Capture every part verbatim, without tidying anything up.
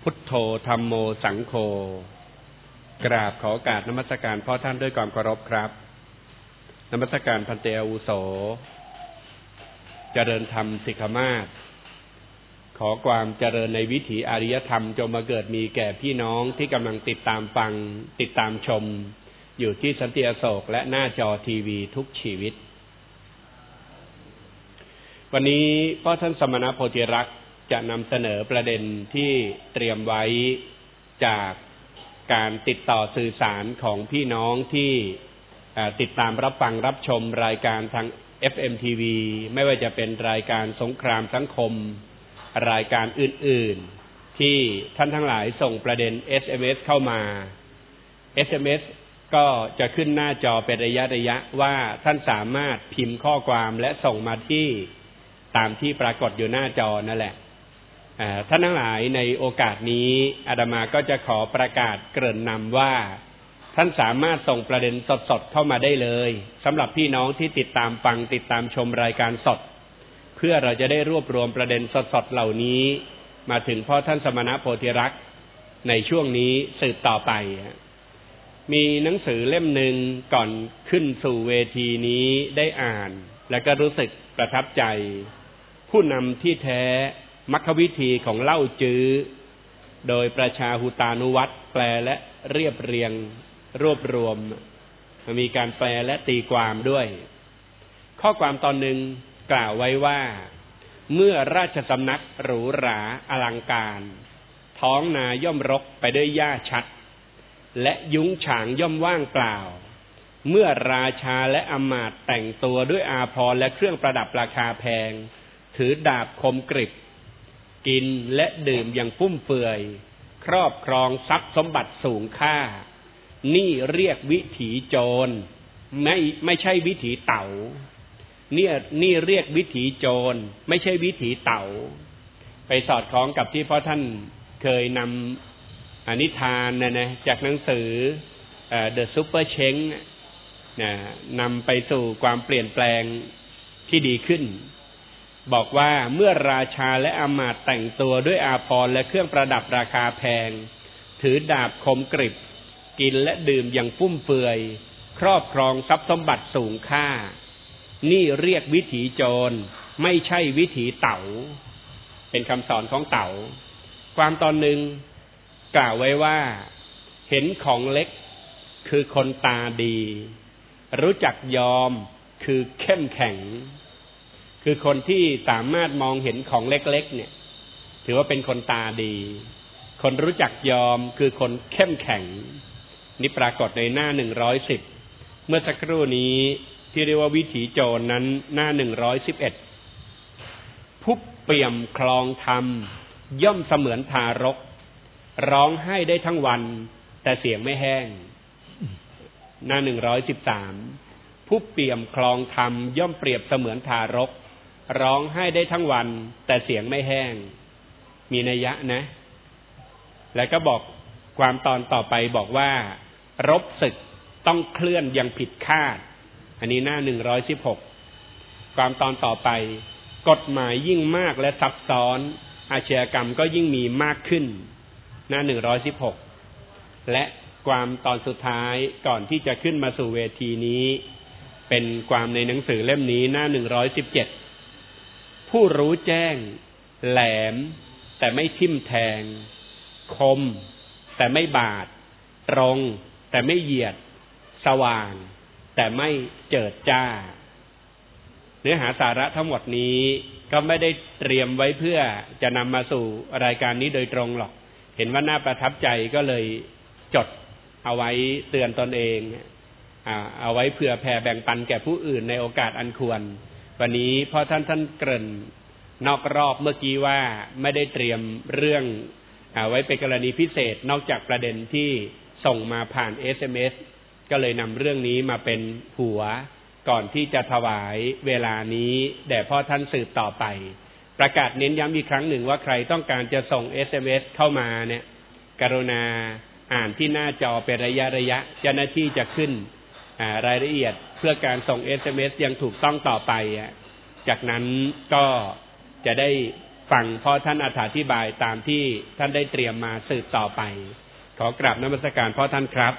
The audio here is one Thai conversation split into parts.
พุทโธธัมโมสังโฆกราบขอโอกาสนมัสการพ่อท่านด้วยความเคารพครับนมัสการพันเตอาวุโสเจริญธรรมสิกขมาศขอความเจริญในวิถีอริยธรรมจงมาเกิดมีแก่พี่น้องที่กำลังติดตามฟังติดตามชมอยู่ที่สันติอโศกและหน้าจอทีวีทุกชีวิตวันนี้พ่อท่านสมณโพธิรักษ์จะนำเสนอประเด็นที่เตรียมไว้จากการติดต่อสื่อสารของพี่น้องที่ติดตามรับฟังรับชมรายการทาง เอฟ เอ็ม ที วี ไม่ว่าจะเป็นรายการสงครามสังคมรายการอื่นๆที่ท่านทั้งหลายส่งประเด็น เอส เอ็ม เอส เข้ามา เอส เอ็ม เอส ก็จะขึ้นหน้าจอเป็นระยะระยะว่าท่านสามารถพิมพ์ข้อความและส่งมาที่ตามที่ปรากฏอยู่หน้าจอนั่นแหละท่านทั้งหลายในโอกาสนี้อาตมาก็จะขอประกาศเกริ่นนำว่าท่านสามารถส่งประเด็นสดๆเข้ามาได้เลยสำหรับพี่น้องที่ติดตามฟังติดตามชมรายการสดเพื่อเราจะได้รวบรวมประเด็นสดๆเหล่านี้มาถึงพ่อท่านสมณโพธิรักษ์ในช่วงนี้สืบต่อไปมีหนังสือเล่มหนึ่งก่อนขึ้นสู่เวทีนี้ได้อ่านและก็รู้สึกประทับใจผู้นำที่แท้มรรควิธีของเล่าจื้อโดยประชาหุตานุวัตรแปลและเรียบเรียงรวบรวมมีการแปลและตีความด้วยข้อความตอนหนึ่งกล่าวไว้ว่าเมื่อราชสำนักหรูหราอลังการท้องนาย่อมรกไปด้วยหญ้าชัดและยุ้งฉางย่อมว่างเปล่าเมื่อราชาและอำมาตย์แต่งตัวด้วยอาภรณ์และเครื่องประดับราคาแพงถือดาบคมกริบกินและดื่มอย่างฟุ่มเฟือยครอบครองทรัพย์สมบัติสูงค่านี่เรียกวิถีโจรไม่ไม่ใช่วิถีเต่าเนี่ยนี่เรียกวิถีโจรไม่ใช่วิถีเต่าไปสอดคล้องกับที่พ่อท่านเคยนำอนิทานนะนะจากหนังสือ The Super Change นะนำไปสู่ความเปลี่ยนแปลงที่ดีขึ้นบอกว่าเมื่อราชาและอมาตย์แต่งตัวด้วยอาภรณ์และเครื่องประดับราคาแพงถือดาบคมกริบกินและดื่มอย่างฟุ่มเฟือยครอบครองทรัพย์สมบัติสูงค่านี่เรียกวิถีโจรไม่ใช่วิถีเต่าเป็นคำสอนของเต่าความตอนหนึ่งกล่าวไว้ว่าเห็นของเล็กคือคนตาดีรู้จักยอมคือเข้มแข็งคือคนที่สามารถมองเห็นของเล็กๆเนี่ยถือว่าเป็นคนตาดีคนรู้จักยอมคือคนเข้มแข็งนี่ปรากฏในหน้าหนึ่งร้อยสิบเมื่อสักครู่นี้ที่เรียกว่าวิถีโจรนั้นหน้าหนึ่งร้อยสิบเอ็ดผู้เปี่ยมคลองธรรมย่อมเสมือนทารกร้องไห้ได้ทั้งวันแต่เสียงไม่แห้งหน้าหนึ่งร้อยสิบสามผู้เปี่ยมคลองธรรมย่อมเปรียบเสมือนทารกร้องไห้ได้ทั้งวันแต่เสียงไม่แห้งมีนัยยะนะแล้วก็บอกความตอนต่อไปบอกว่ารบศึกต้องเคลื่อนอย่างผิดคาดอันนี้หน้าหนึ่งร้อยสิบหกความตอนต่อไปกฎหมายยิ่งมากและซับซ้อนอาชญากรรมก็ยิ่งมีมากขึ้นหน้าหนึ่งร้อยสิบหกและความตอนสุดท้ายก่อนที่จะขึ้นมาสู่เวทีนี้เป็นความในหนังสือเล่มนี้หน้าหนึ่งร้อยสิบเจ็ดผู้รู้แจ้งแหลมแต่ไม่ทิ่มแทงคมแต่ไม่บาดตรงแต่ไม่เหยียดสว่างแต่ไม่เจิดจ้าเนื้อหาสาระทั้งหมดนี้ก็ไม่ได้เตรียมไว้เพื่อจะนำมาสู่รายการนี้โดยตรงหรอกเห็นว่าน่าประทับใจก็เลยจดเอาไว้เตือนตนเองเอาไว้เผื่อแผ่แบ่งปันแก่ผู้อื่นในโอกาสอันควรวันนี้พ่อท่านท่านเกริ่นนอกรอบเมื่อกี้ว่าไม่ได้เตรียมเรื่องไว้เป็นกรณีพิเศษนอกจากประเด็นที่ส่งมาผ่าน เอส เอ็ม เอส ก็เลยนำเรื่องนี้มาเป็นหัวก่อนที่จะถวายเวลานี้แด่พ่อท่านสืบต่อไปประกาศเน้นย้ำอีกครั้งหนึ่งว่าใครต้องการจะส่ง เอส เอ็ม เอส เข้ามาเนี่ยกรุณาอ่านที่หน้าจอเป็นระยะระยะเจ้าหน้าที่จะขึ้นรายละเอียดเพื่อการส่ง เอส เอ็ม เอส ยังถูกต้องต่อไปจากนั้นก็จะได้ฟังพ่อท่านอธิบายตามที่ท่านได้เตรียมมาสืบต่อไปขอกราบนมัสการพ่อท่านครับ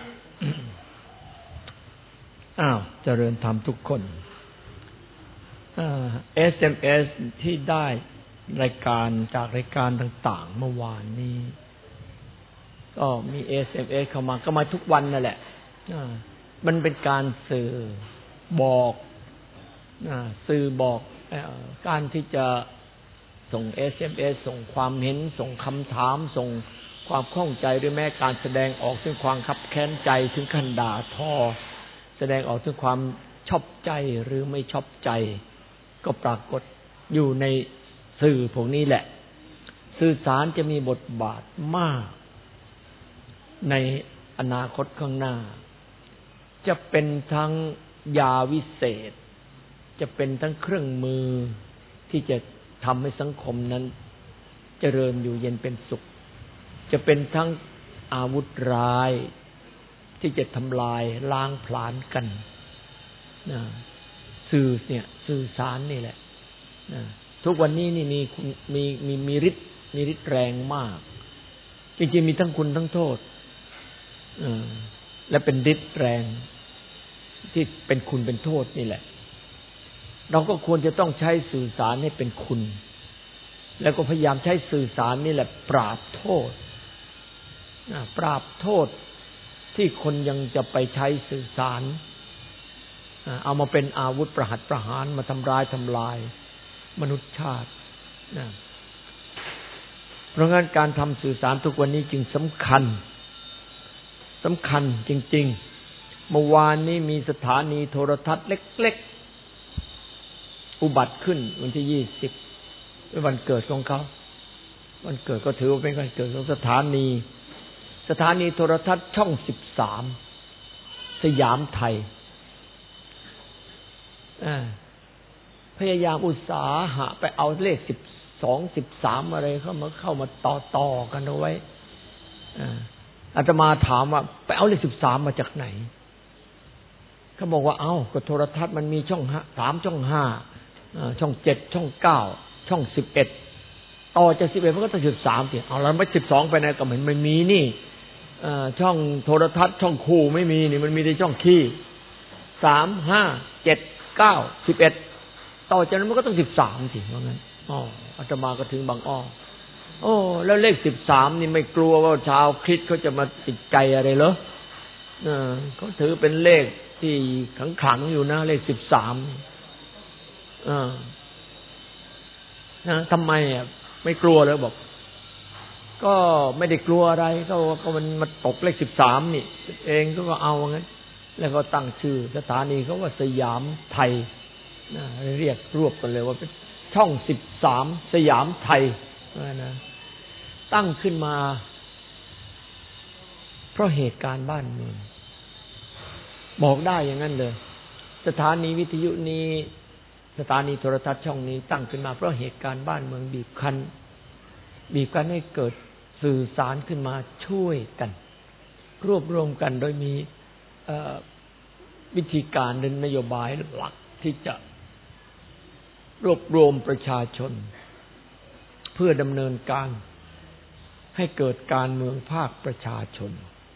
อ้าวเจริญธรรมทุกคนเอสเอ็มเอสที่ได้รายการจากรายการต่างๆเมื่อวานนี้ก็มี เอส เอ็ม เอส เข้ามาก็มาทุกวันนั่นแหละมันเป็นการสื่อบอกสื่อบอกการที่จะส่ง เอส เอ็ม เอส ส่งความเห็นส่งคำถามส่งความข้องใจหรือแม้การแสดงออกถึงความคับแค้นใจถึงขั้นด่าทอแสดงออกถึงความชอบใจหรือไม่ชอบใจก็ปรากฏอยู่ในสื่อพวกนี้แหละสื่อสารจะมีบทบาทมากในอนาคตข้างหน้าจะเป็นทั้งยาวิเศษจะเป็นทั้งเครื่องมือที่จะทำให้สังคมนั้นเจริญอยู่เย็นเป็นสุขจะเป็นทั้งอาวุธร้ายที่จะทำลายล้างผลาญกันนะสื่อเนี่ยสื่อสารนี่แหละนะทุกวันนี้นี่มีมีมีมีฤทธิ์มีฤทธิ์แรงมากจริงๆมีทั้งคุณทั้งโทษและเป็นฤทธิ์แรงที่เป็นคุณเป็นโทษนี่แหละเราก็ควรจะต้องใช้สื่อสารให้เป็นคุณแล้วก็พยายามใช้สื่อสารนี่แหละปราบโทษปราบโทษที่คนยังจะไปใช้สื่อสารเอามาเป็นอาวุธประหัตประหารมาทำร้ายทำลายมนุษยชาติเพราะงั้นการทำสื่อสารทุกวันนี้จึงสำคัญสำคัญจริงๆเมื่อวานนี้มีสถานีโทรทัศน์เล็กๆอุบัติขึ้นวันที่ยี่สิบเป็นวันเกิดของเขาวันเกิดก็ถือว่าเป็นวันเกิดของสถานีสถานีโทรทัศน์ช่องสิบสามสยามไทยพยายามอุตสาหะไปเอาเลขสิบสองสิบสามอะไรเข้ามาเข้ามาต่อต่อกันเอาไว้อาตมาถามว่าไปเอาเลขสิบสามมาจากไหนเขาบอกว่าเอ้าก็โทรทัศน์มันมีช่องสามช่องห้าช่องเจ็ดช่องเก้าช่องสิบเอ็ดต่อจากสิบเอ็ดมันก็ต้องสิบสามสิเอาแล้วไม่สิบสองไปไหนก็เหมือนมันมีนี่ช่องโทรทัศน์ช่องคู่ไม่มีนี่มันมีแต่ช่องคี่สามห้าเจ็ดเก้าสิบเอ็ดต่อจากนั้นมันก็ต้องสิบสามสิว่างั้นอ๋ออาตมาก็ถึงบางอ้อโอ้แล้วเลขสิบสามนี่ไม่กลัวว่าชาวคริสต์เขาจะมาติดใจอะไรเหรอเขาถือเป็นเลขที่ขลังๆอยู่นะเลขสิบสามอ่านะทำไมอ่ะไม่กลัวเลยบอกก็ไม่ได้กลัวอะไรก็ก็มันมาตกเลขสิบสามนี่เองก็เอางั้นแล้วก็ตั้งชื่อสถานีเขาว่าสยามไทยนะเรียกรวบกันเลยว่าเป็นช่องสิบสามสยามไทยนะตั้งขึ้นมาเพราะเหตุการณ์บ้านเมืองบอกได้อย่างนั้นเลยสถานีวิทยุนี้สถานีโทรทัศน์ช่องนี้ตั้งขึ้นมาเพราะเหตุการณ์บ้านเมืองบีบคั้นบีบคั้นให้เกิดสื่อสารขึ้นมาช่วยกันรวบรวมกันโดยมีวิธีการหรือนโยบายหลักที่จะรวบรวมประชาชนเพื่อดำเนินการให้เกิดการเมืองภาคประชาชน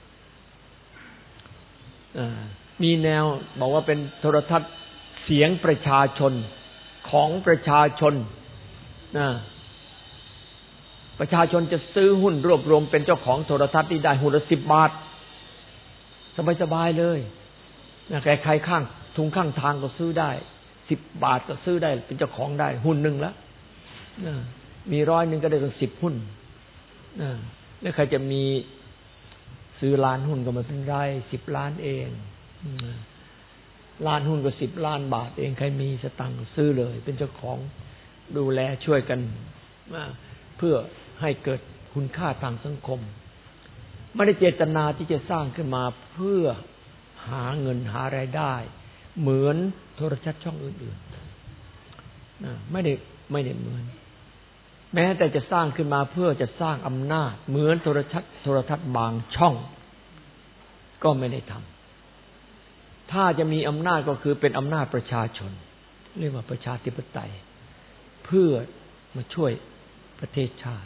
มีแนวบอกว่าเป็นโทรทัศน์เสียงประชาชนของประชาชนนะประชาชนจะซื้อหุ้นรวบรวมเป็นเจ้าของโทรทัศน์นี้ได้หุ้นละสิบบาทสบายๆเลยนะใครๆข้างทุงข้างทางก็ซื้อได้สิบบาทก็ซื้อได้เป็นเจ้าของได้หุ้นหนึ่งแล้วนะมีร้อยหนึ่งก็ได้ตั้งสิบหุ้นนะแล้วใครจะมีซื้อล้านหุ้นก็ไม่เป็นไรสิบล้านเองล้านหุ้นก็สิบล้านบาทเองใครมีสตังค์ซื้อเลยเป็นเจ้าของดูแลช่วยกันเพื่อให้เกิดคุณค่าทางสังคมไม่ได้เจตนาที่จะสร้างขึ้นมาเพื่อหาเงินหารายได้เหมือนโทรทัศน์ช่องอื่นๆไม่ได้ไม่ได้เหมือนแม้แต่จะสร้างขึ้นมาเพื่อจะสร้างอำนาจเหมือนโทรทัศน์โทรทัศน์บางช่องก็ไม่ได้ทำถ้าจะมีอำนาจก็คือเป็นอำนาจประชาชนเรียกว่าประชาธิปไตยเพื่อมาช่วยประเทศชาติ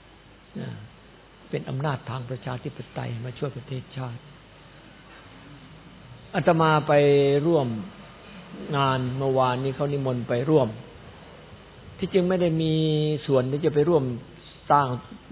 เป็นอำนาจทางประชาธิปไตยมาช่วยประเทศชาติอาตมาไปร่วมงานเมื่อวานนี้เขานิมนต์ไปร่วมที่จริงไม่ได้มีส่วนที่จะไปร่วมสร้าง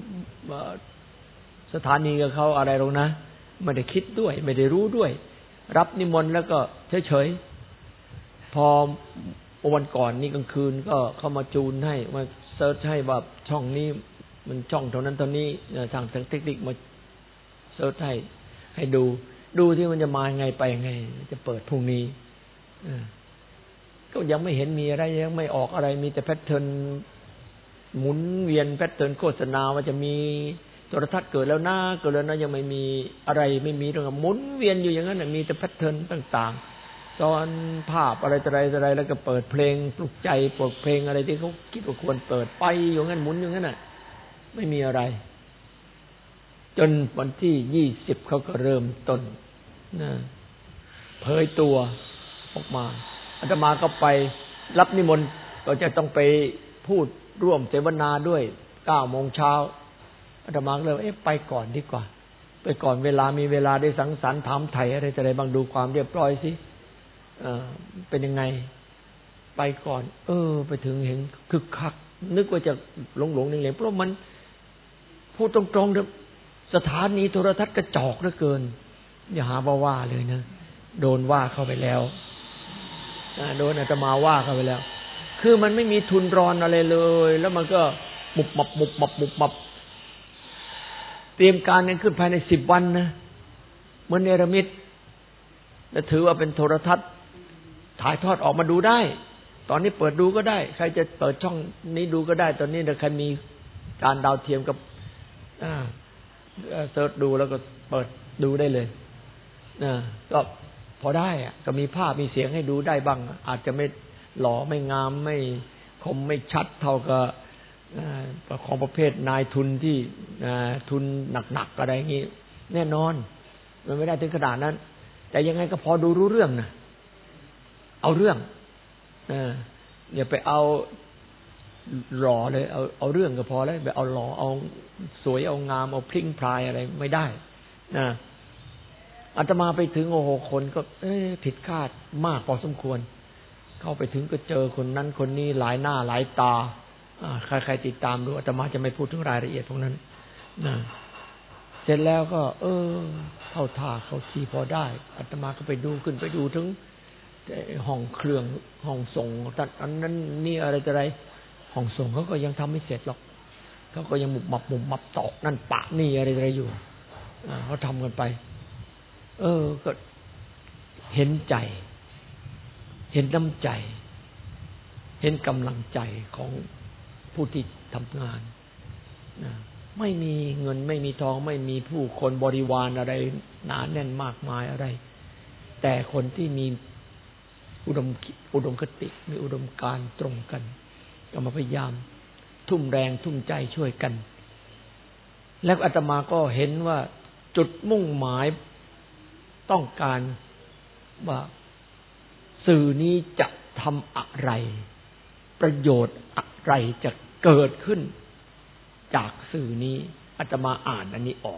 สถานีกับเขาอะไรหรอกนะไม่ได้คิดด้วยไม่ได้รู้ด้วยรับนิมนต์แล้วก็เฉยๆพอวันก่อนนี้กลางคืนก็เข้ามาจูนให้มาเซิร์ชให้ว่าช่องนี้มันช่องเท่านั้นเท่านี้ทางเทคนิคมาเซิร์ชให้ให้ดูดูที่มันจะมาไงไปไงจะเปิดพรุ่งนี้ก็ยังไม่เห็นมีอะไรยังไม่ออกอะไรมีแต่แพทเทิร์นหมุนเวียนแพทเทิร์นโฆษณาว่าจะมีโทรทัศน์เกิดแล้วนะเกิดแล้วนะยังไม่มีอะไรไม่มีเรื่องหมุนเวียนอยู่อย่างนั้นมีแต่แพทเทิร์นต่างๆซ้อนภาพอะไรต่ออะไรต่ออะไรแล้วก็เปิดเพลงปลุกใจเปิดเพลงอะไรที่เขาคิดว่าควรเปิดไปอยู่งั้นหมุนอยู่งั้นน่ะไม่มีอะไรจนวันที่ยี่สิบเขาก็เริ่มต้นนะเผยตัวออกมาอาตมาก็ไปรับนิมนต์ก็จะต้องไปพูดร่วมเสวนาด้วยเก้าโมงเช้าอาตมาก็เลยเอ๊ะไปก่อนดีกว่าไปก่อนเวลามีเวลาได้สังสรรค์ถามไถ่อะไรจะอะไรบางดูความเรียบร้อยสิเอ่อเป็นยังไงไปก่อนเออไปถึงเห็นคึกคักนึกว่าจะหลงๆเหลงๆเพราะมันพูดตรงๆเด้อสถานีโทรทัศน์กระจอกเหลือเกินอย่าหาว่าว่าเลยนะโดนว่าเข้าไปแล้วโดนอาตมาว่าเข้าไปแล้วคือมันไม่มีทุนรอนอะไรเลยแล้วมันก็มุบมับมุบมับมุบมับเตรียมการกันขึ้นภายในสิบวันนะเหมือนเนรมิตและถือว่าเป็นโทรทัศน์ถ่ายทอดออกมาดูได้ตอนนี้เปิดดูก็ได้ใครจะเปิดช่องนี้ดูก็ได้ตอนนี้ถ้าใครมีการดาวเทียมกับอ่าเสิร์ชดูแล้วก็เปิดดูได้เลยนะก็พอได้อะก็มีภาพมีเสียงให้ดูได้บ้างอาจจะไม่หล่อไม่งามไม่คมไม่ชัดเท่ากับของประเภทนายทุนที่ทุนหนักๆอะไรอย่างนี้แน่นอนมันไม่ได้ถึงขนาดนั้นแต่ยังไงก็พอดูรู้เรื่องนะเอาเรื่องอย่าไปเอาหล่อเลยเอาเอาเรื่องก็พอแล้วไปเอาหล่อเอาสวยเอางามเอาพลิ้งพลายอะไรไม่ได้นะอาตมาไปถึงโอ้โหคนก็เอ๊ะผิดคาดมากพอสมควรเข้าไปถึงก็เจอคนนั้นคนนี้หลายหน้าหลายตาใครๆติดตามดูอาตมาจะไม่พูดถึงรายละเอียดพวกนั้นนะเสร็จแล้วก็เออเข้าท่าเข้าทีพอได้อาตมาก็ไปดูขึ้นไปดูถึงห้องเครื่องห้องส่งอันนั้นนี่อะไรจะอะไรห้องส่งเขาก็ยังทำไม่เสร็จหรอกเขาก็ยังหมุบหมับหมุบหมับตอกนั่นปะนี่อะไรอะไรอยู่เขาทำกันไปเออก็เห็นใจเห็นน้ำใจเห็นกำลังใจของผู้ที่ทำงานนะไม่มีเงินไม่มีทองไม่มีผู้คนบริวารอะไรหนาแน่นมากมายอะไรแต่คนที่มีอุดมอุดมคติมีอุดมการณ์ตรงกันก็มาพยายามทุ่มแรงทุ่มใจช่วยกันแล้วอาตมาก็เห็นว่าจุดมุ่งหมายต้องการว่าสื่อนี้จะทำอะไรประโยชน์อะไรจะเกิดขึ้นจากสื่อนี้อาตมาอ่านอันนี้ออก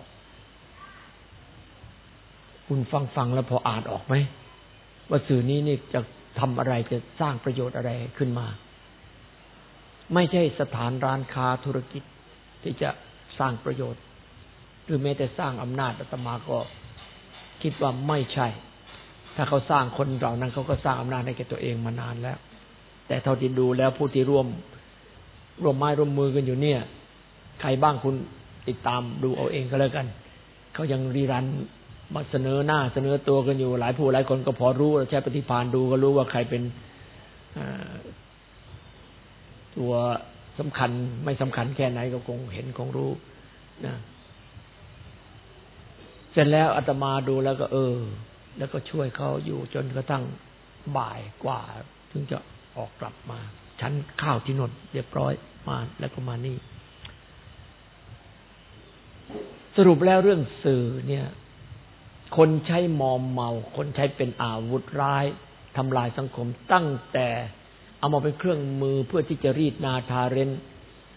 คุณฟังฟังแล้วพออ่านออกไหมว่าสื่อนี้นี่จะทำอะไรจะสร้างประโยชน์อะไรขึ้นมาไม่ใช่สถานร้านค้าธุรกิจที่จะสร้างประโยชน์หรือแม้แต่สร้างอำนาจอาตมาก็คิดว่าไม่ใช่ถ้าเขาสร้างคนเหล่านั้นเขาก็สร้างอำนาจให้แก่ตัวเองมานานแล้วแต่เท่าที่ดูแล้วผู้ที่ร่วมร่วมไม้ร่วมมือกันอยู่เนี่ยใครบ้างคุณติดตามดูเอาเองก็แล้วกันเขายังรีรันมาเสนอหน้าเสนอตัวกันอยู่หลายผู้หลายคนก็พอรู้ใช้ปฏิภาณดูก็รู้ว่าใครเป็นตัวสำคัญไม่สำคัญแค่ไหนก็คงเห็นคงรู้นะเสร็จแล้วอาตมาดูแล้วก็เออแล้วก็ช่วยเขาอยู่จนกระทั่งบ่ายกว่าถึงจะออกกลับมาฉันข้าวที่นนเรียบร้อยมาแล้วก็มานี่สรุปแล้วเรื่องสื่อเนี่ยคนใช้มอมเมาคนใช้เป็นอาวุธร้ายทำลายสังคมตั้งแต่เอามาเป็นเครื่องมือเพื่อที่จะรีดนาทาเร้น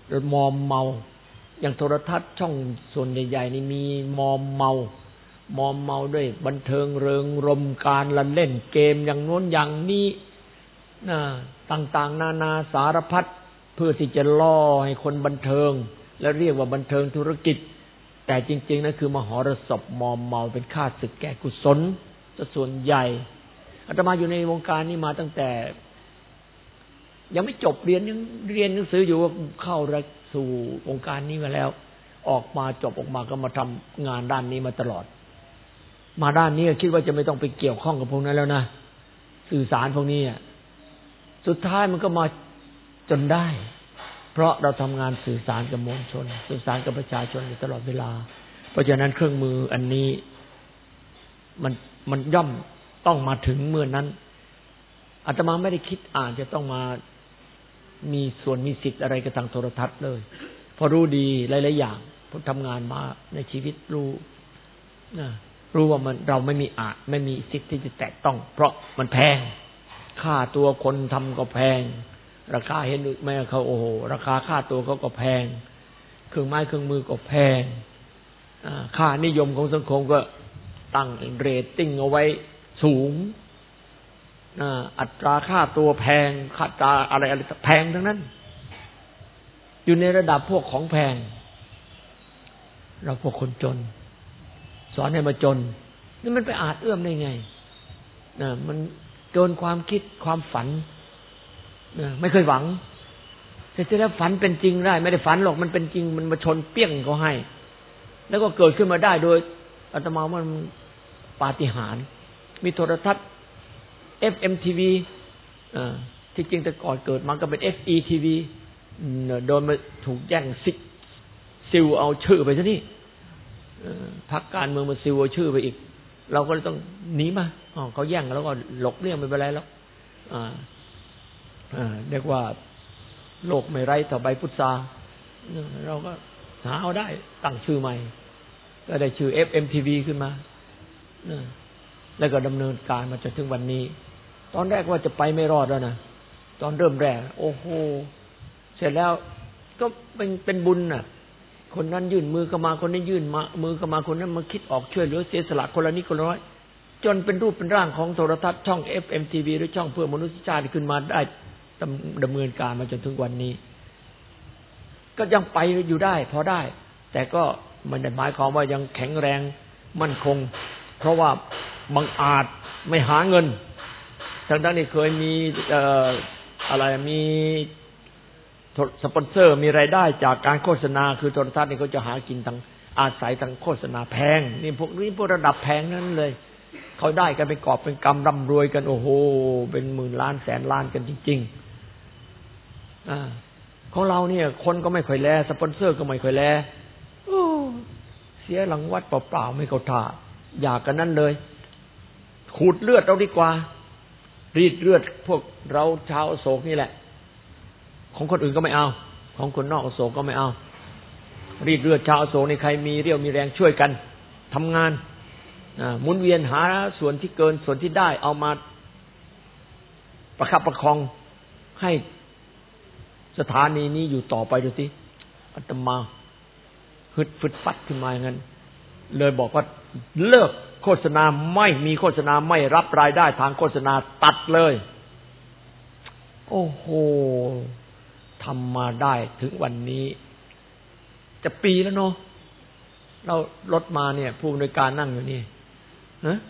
มอมเมาอย่างโทรทัศน์ช่องส่วนใหญ่ๆนี่มีมอมเมามอมเมาด้วยบันเทิงเริงรมการละเล่นเกมอย่างโน้นอย่างนี้นะต่างๆนานาสารพัดเพื่อที่จะล่อให้คนบันเทิงและเรียกว่าบันเทิงธุรกิจแต่จริงๆนั่นคือมหรสพมอมเมาเป็นข้าศึกแก่กุศลส่วนใหญ่อาตมาอยู่ในวงการนี้มาตั้งแต่ยังไม่จบเรียนยังเรียนหนังสืออยู่เข้าสู่วงการนี้มาแล้วออกมาจบออกมาก็มาทำงานด้านนี้มาตลอดมาด้านนี้คิดว่าจะไม่ต้องไปเกี่ยวข้องกับพวกนั้นแล้วนะสื่อสารพวกนี้สุดท้ายมันก็มาจนได้เพราะเราทำงานสื่อสารกับมวลชนสื่อสารกับประชาชนอยู่ตลอดเวลาเพราะฉะนั้นเครื่องมืออันนี้มันมันย่อมต้องมาถึงเมื่อนั้นอาตมาไม่ได้คิดอ่านจะต้องมามีส่วนมีสิทธิ์อะไรกับทางโทรทัศน์เลยเพราะรู้ดีหลายๆอย่างเพราะทำงานมาในชีวิตรู้นะรู้ว่ามันเราไม่มีอาจไม่มีสิทธิ์ที่จะแตะต้องเพราะมันแพงค่าตัวคนทำก็แพงราคาเห็นไหมเขาโอ้โหราคาค่าตัวเขาก็แพงเครื่องไม้เครื่องมือก็แพงค่านิยมของสังคมก็ตั้งเรตติ้งเอาไว้สูงอัตราค่าตัวแพงค่าตราอะไรอะไรแพงทั้งนั้นอยู่ในระดับพวกของแพงเราพวกคนจนสอนให้มาจนนี่มันไปอาจเอื้อมได้ไงนะมันเกินความคิดความฝันนะไม่เคยหวังแต่ที่แล้วฝันเป็นจริงได้ไม่ได้ฝันหรอกมันเป็นจริงมันมาชนเปี้ยงเขาให้แล้วก็เกิดขึ้นมาได้โดยอาตมาว่ามันปาฏิหาริย์มีโทรทัศน์ เอฟ เอ็ม ที วี อ่าที่จริงแต่ก่อนเกิดมาก็เป็น เอฟ อี ที วี โดนมาถูกแย่งซิซิลเอาชื่อไปซะนี่พรรคการเมืองมาซิลเอาชื่อไปอีกเราก็เลยต้องหนีมาอ๋อเขาแย่งแล้วก็หลบเลี่ยงไม่เป็นไรแล้วอ่าอ่าเรียกว่าโลกไม่ไร้ต่อใบพุทราเราก็หาเอาได้ตั้งชื่อใหม่ก็ได้ชื่อ เอฟ เอ็ม ที วี ขึ้นมาแล้วก็ดำเนินการมาจนถึงวันนี้ตอนแรกว่าจะไปไม่รอดแล้วนะตอนเริ่มแรกโอ้โหเสร็จแล้วก็เป็นเป็นบุญน่ะคนนั้นยื่นมือเข้ามาคนนี้ยื่นมามือเข้ามาคนนั้นมาคิดออกช่วยเหลือเสียสละคนละนิดคนละน้อยจนเป็นรูปเป็นร่างของโทรทัศน์ช่อง เอฟ เอ็ม ที วี หรือช่องเพื่อมนุษยชาติขึ้นมาได้ดำเนินการมาจนถึงวันนี้ก็ยังไปอยู่ได้พอได้แต่ก็มันหมายความว่ายังแข็งแรงมั่นคงเพราะว่าบังอาจไม่หาเงินทางด้านนี้เคยมีเอ่ออะไรมีสปอนเซอร์มีรายได้จากการโฆษณาคือโทรทัศน์นี่เขาจะหากินทางอาศัยทางโฆษณาแพงนี่พวกนี้พวกระดับแพงนั้นเลยเขาได้กันเป็นกอบเป็นกำร่ำรวยกันโอ้โหเป็นหมื่นล้านแสนล้านกันจริงๆอ่าของเราเนี่ยคนก็ไม่ค่อยแลสปอนเซอร์ก็ไม่ค่อยแลโอ้เสียหลังวัดเปล่าๆไม่เข้าท่าอยากกันนั่นเลยขูดเลือดเราดีกว่ารีดเลือดพวกเราชาวอโศกนี่แหละของคนอื่นก็ไม่เอาของคนนอกอโศกก็ไม่เอารีดเลือดชาวอโศกในใครมีเรี่ยวมีแรงช่วยกันทำงานหมุนเวียนหาส่วนที่เกินส่วนที่ได้เอามาประคับประคองให้สถานีนี้อยู่ต่อไปดูสิอาตมาฮึดฟึดฟัดขึ้นมาอย่างนั้นเลยบอกว่าเลิกโฆษณาไม่มีโฆษณาไม่รับรายได้ทางโฆษณาตัดเลยโอ้โหทำมาได้ถึงวันนี้จะปีแล้วเนาะเราลดมาเนี่ยผู้อำนวยการนั่งอยู่นี่ฮะ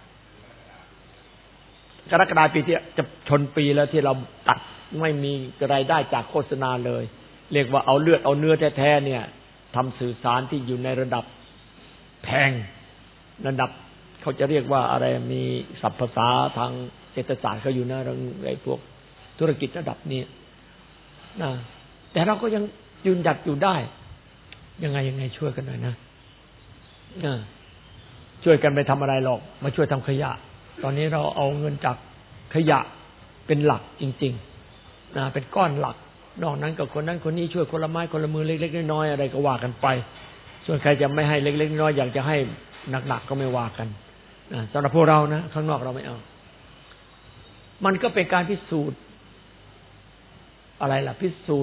กรกฎาคมปีที่จะชนปีแล้วที่เราตัดไม่มีรายได้จากโฆษณาเลยเรียกว่าเอาเลือดเอาเนื้อแท้ๆเนี่ยทำสื่อสารที่อยู่ในระดับแพงระดับเขาจะเรียกว่าอะไรมีศัพท์ภาษาทางเศรษฐศาสตร์เขาอยู่นะไอ้พวกธุรกิจระดับนี้นะแต่เราก็ยังยืนหยัดอยู่ได้ยังไงยังไงช่วยกันหน่อยนะนะช่วยกันไปทำอะไรหรอกมาช่วยทำขยะตอนนี้เราเอาเงินจากขยะเป็นหลักจริงๆนะเป็นก้อนหลักนอกนั้นก็คนนั้นคนนี้ช่วยคนละไม้คนละมือเล็กๆน้อยๆอะไรก็ว่ากันไปส่วนใครจะไม่ให้เล็กๆน้อยๆอยากจะให้หนักๆก็ไม่ว่ากันนะสำหรับพวกเรานะข้างนอกเราไม่เอามันก็เป็นการพิสูจน์อะไรล่ะพิสูจน์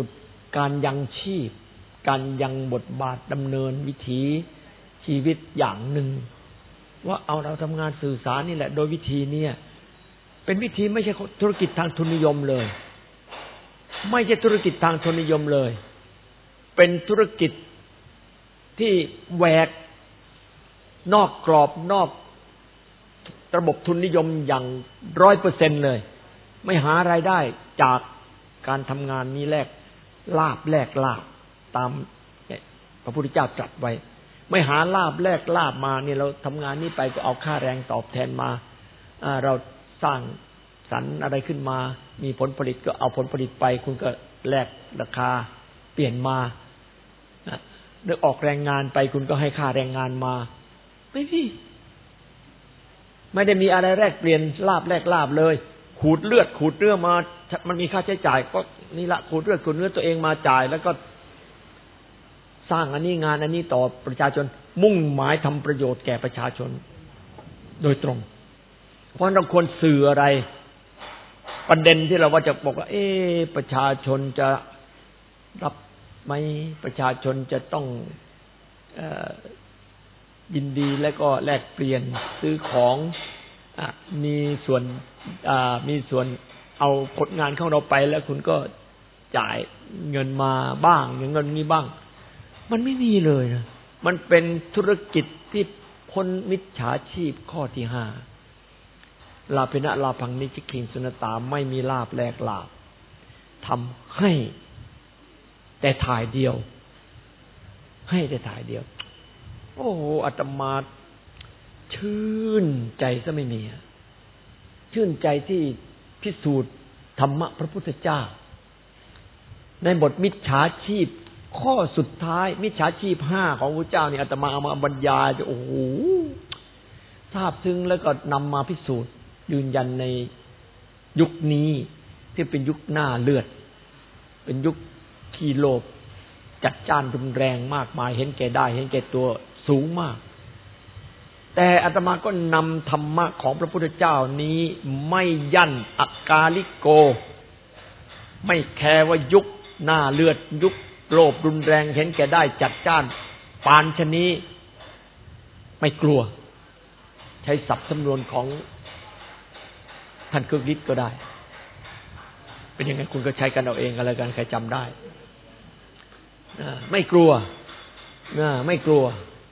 การยังชีพการยังบทบาทดำเนินวิถีชีวิตอย่างหนึ่งว่าเอาเราทำงานสื่อสารนี่แหละโดยวิธีเนี่ยเป็นวิธีไม่ใช่ธุรกิจทางทุนนิยมเลยไม่ใช่ธุรกิจทางทุนนิยมเลยเป็นธุรกิจที่แหวกนอกกรอบนอกระบบทุนนิยมอย่างร้อยเปอร์เซ็นต์เลยไม่หารายได้จากการทำงานนี้แลกลาภแลกลาภตามพระพุทธเจ้าตรัสไว้ไม่หาลาภแลกลาภมาเนี่ยเราทำงานนี้ไปก็เอาค่าแรงตอบแทนมาเราสร้างสรรค์อะไรขึ้นมามีผลผลิตก็เอาผลผลิตไปคุณก็แลกราคาเปลี่ยนมาหรือออกแรงงานไปคุณก็ให้ค่าแรงงานมาไม่มีไม่ได้มีอะไรแลกเปลี่ยนลาภแลกลาภเลยขูดเลือดขูดเนื้อมามันมีค่าใช้จ่ายก็นี่ละขูดเลือดขูดเนื้อตัวเองมาจ่ายแล้วก็สร้างอันนี้งานอันนี้ต่อประชาชนมุ่งหมายทำประโยชน์แก่ประชาชนโดยตรงเพราะเราควรสื่ออะไรประเด็นที่เราว่าจะบอกว่าเอ๊ะประชาชนจะรับไหมประชาชนจะต้องเอ่อยินดีแล้วก็แลกเปลี่ยนซื้อของอ่ะมีส่วนอ่ามีส่วนเอาผลงานของเราไปแล้วคุณก็จ่ายเงินมาบ้างอย่างเงินนี้บ้างมันไม่มีเลยนะมันเป็นธุรกิจที่พ้นมิจฉาชีพข้อที่ห้าลาภินะลาภังนิจิคิงสุนตาไม่มีลาภแลกลาภทำให้แต่ถ่ายเดียวให้แต่ถ่ายเดียวโอ้โหอาตมาชื่นใจซะไม่มีชื่นใจที่พิสูจน์ธรรมะพระพุทธเจ้าในบทมิจฉาชีพข้อสุดท้ายมิจฉาชีพห้าของพระเจ้านี่อาตมาเอามาบรรยายจะโอ้โหทราบซึ้งแล้วก็นำมาพิสูจน์ยืนยันในยุคนี้ที่เป็นยุคหน้าเลือดเป็นยุคขี้โลภจัดจ้านรุนแรงมากมายเห็นแก่ได้เห็นแก่ตัวสูงมากแต่อาตมาก็นำธรรมะของพระพุทธเจ้านี้ไม่ยั่นอากาลิโกไม่แคร์ว่ายุคหน้าเลือดยุคโลภรุนแรงเห็นแก่ได้จัดจ้านปานชนี้ไม่กลัวใช้ศัพท์สำนวนของท่านคึกฤทธิ์ก็ได้เป็นยังไงคุณก็ใช้กันเอาเองกันแล้วกันใครจำได้ไม่กลัวไม่กลัว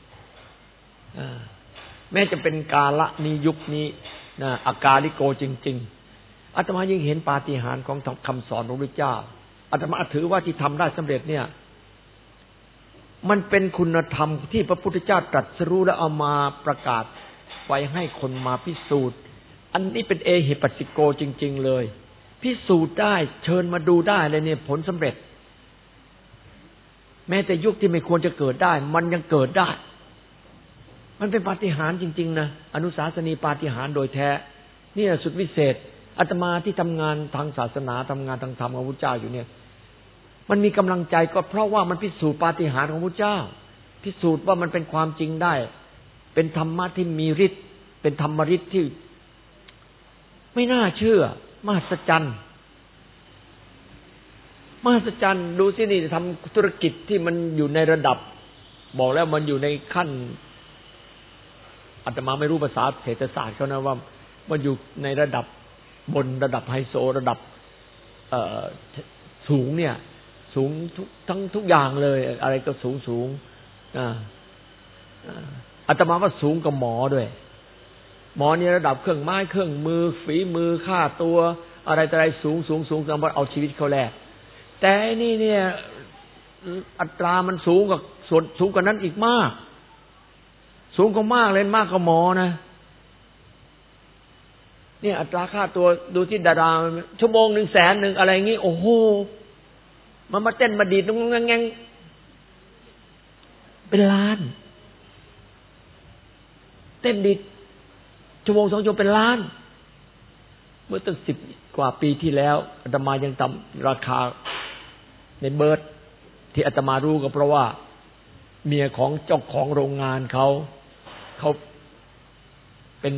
แม้จะเป็นกาละนี้ยุคนี้อากาลิโกจริงๆอาตมายิ่งเห็นปาฏิหาริย์ของคำสอนของพระเจ้าอาตมาถือว่าที่ทำได้สำเร็จเนี่ยมันเป็นคุณธรรมที่พระพุทธเจ้าตรัสรู้และเอามาประกาศไว้ให้คนมาพิสูจน์อันนี้เป็นเอหิปัสสิโกจริงๆเลยพิสูจน์ได้เชิญมาดูได้เลยเนี่ยผลสำเร็จแม้แต่ยุคที่ไม่ควรจะเกิดได้มันยังเกิดได้มันเป็นปาฏิหาริย์จริงๆนะอนุสาสนีปาฏิหาริย์โดยแท้นี่สุดวิเศษอาตมาที่ทำงานทางศาสนาทำงานทางธรรมของพระพุทธเจ้าอยู่เนี่ยมันมีกำลังใจก็เพราะว่ามันพิสูจน์ปาฏิหาริย์ของพระพุทธเจ้าพิสูจน์ว่ามันเป็นความจริงได้เป็นธรรมะที่มีฤทธิ์เป็นธรรมฤทธิ์ที่ไม่น่าเชื่อมหัศจรรย์มหัศจรรย์ดูสินี่ทำธุรกิจที่มันอยู่ในระดับบอกแล้วมันอยู่ในขั้นอาตมาไม่รู้ภาษาเศรษฐศาสตร์เขานะว่ามันอยู่ในระดับบนระดับไฮโซระดับเอ่อสูงเนี่ยสูงทุกทั้งทุกอย่างเลยอะไรก็สูงสูงอ่าอาตมาว่าสูงกว่าหมอด้วยหมอนี่ระดับเครื่องไม้เครื่องมือฝีมือค่าตัวอะไรต่ออะไรสูงสูงสูงสำหรับเอาชีวิตเขาแลกแต่นี่เนี่ยอัตรามันสูงกว่าส่วนสูงกว่านั้นอีกมากสูงกว่ามากเลยมากกว่าหมอนะเนี่ยอัตราค่าตัวดูที่ดาราชั่วโมงหนึ่งแสนหนึ่งอะไรอย่างงี้โอ้โหมันมาเต้นมาดีดงงงงเป็นล้านเต้นดีดชั่วโมงสองชั่วโมงเป็นล้านเมื่อตั้งสิบกว่าปีที่แล้วอาตมายังทำราคาในเบิร์ดที่อาตมารู้ก็เพราะว่าเมียของเจ้าของโรงงานเขาเขาเป็น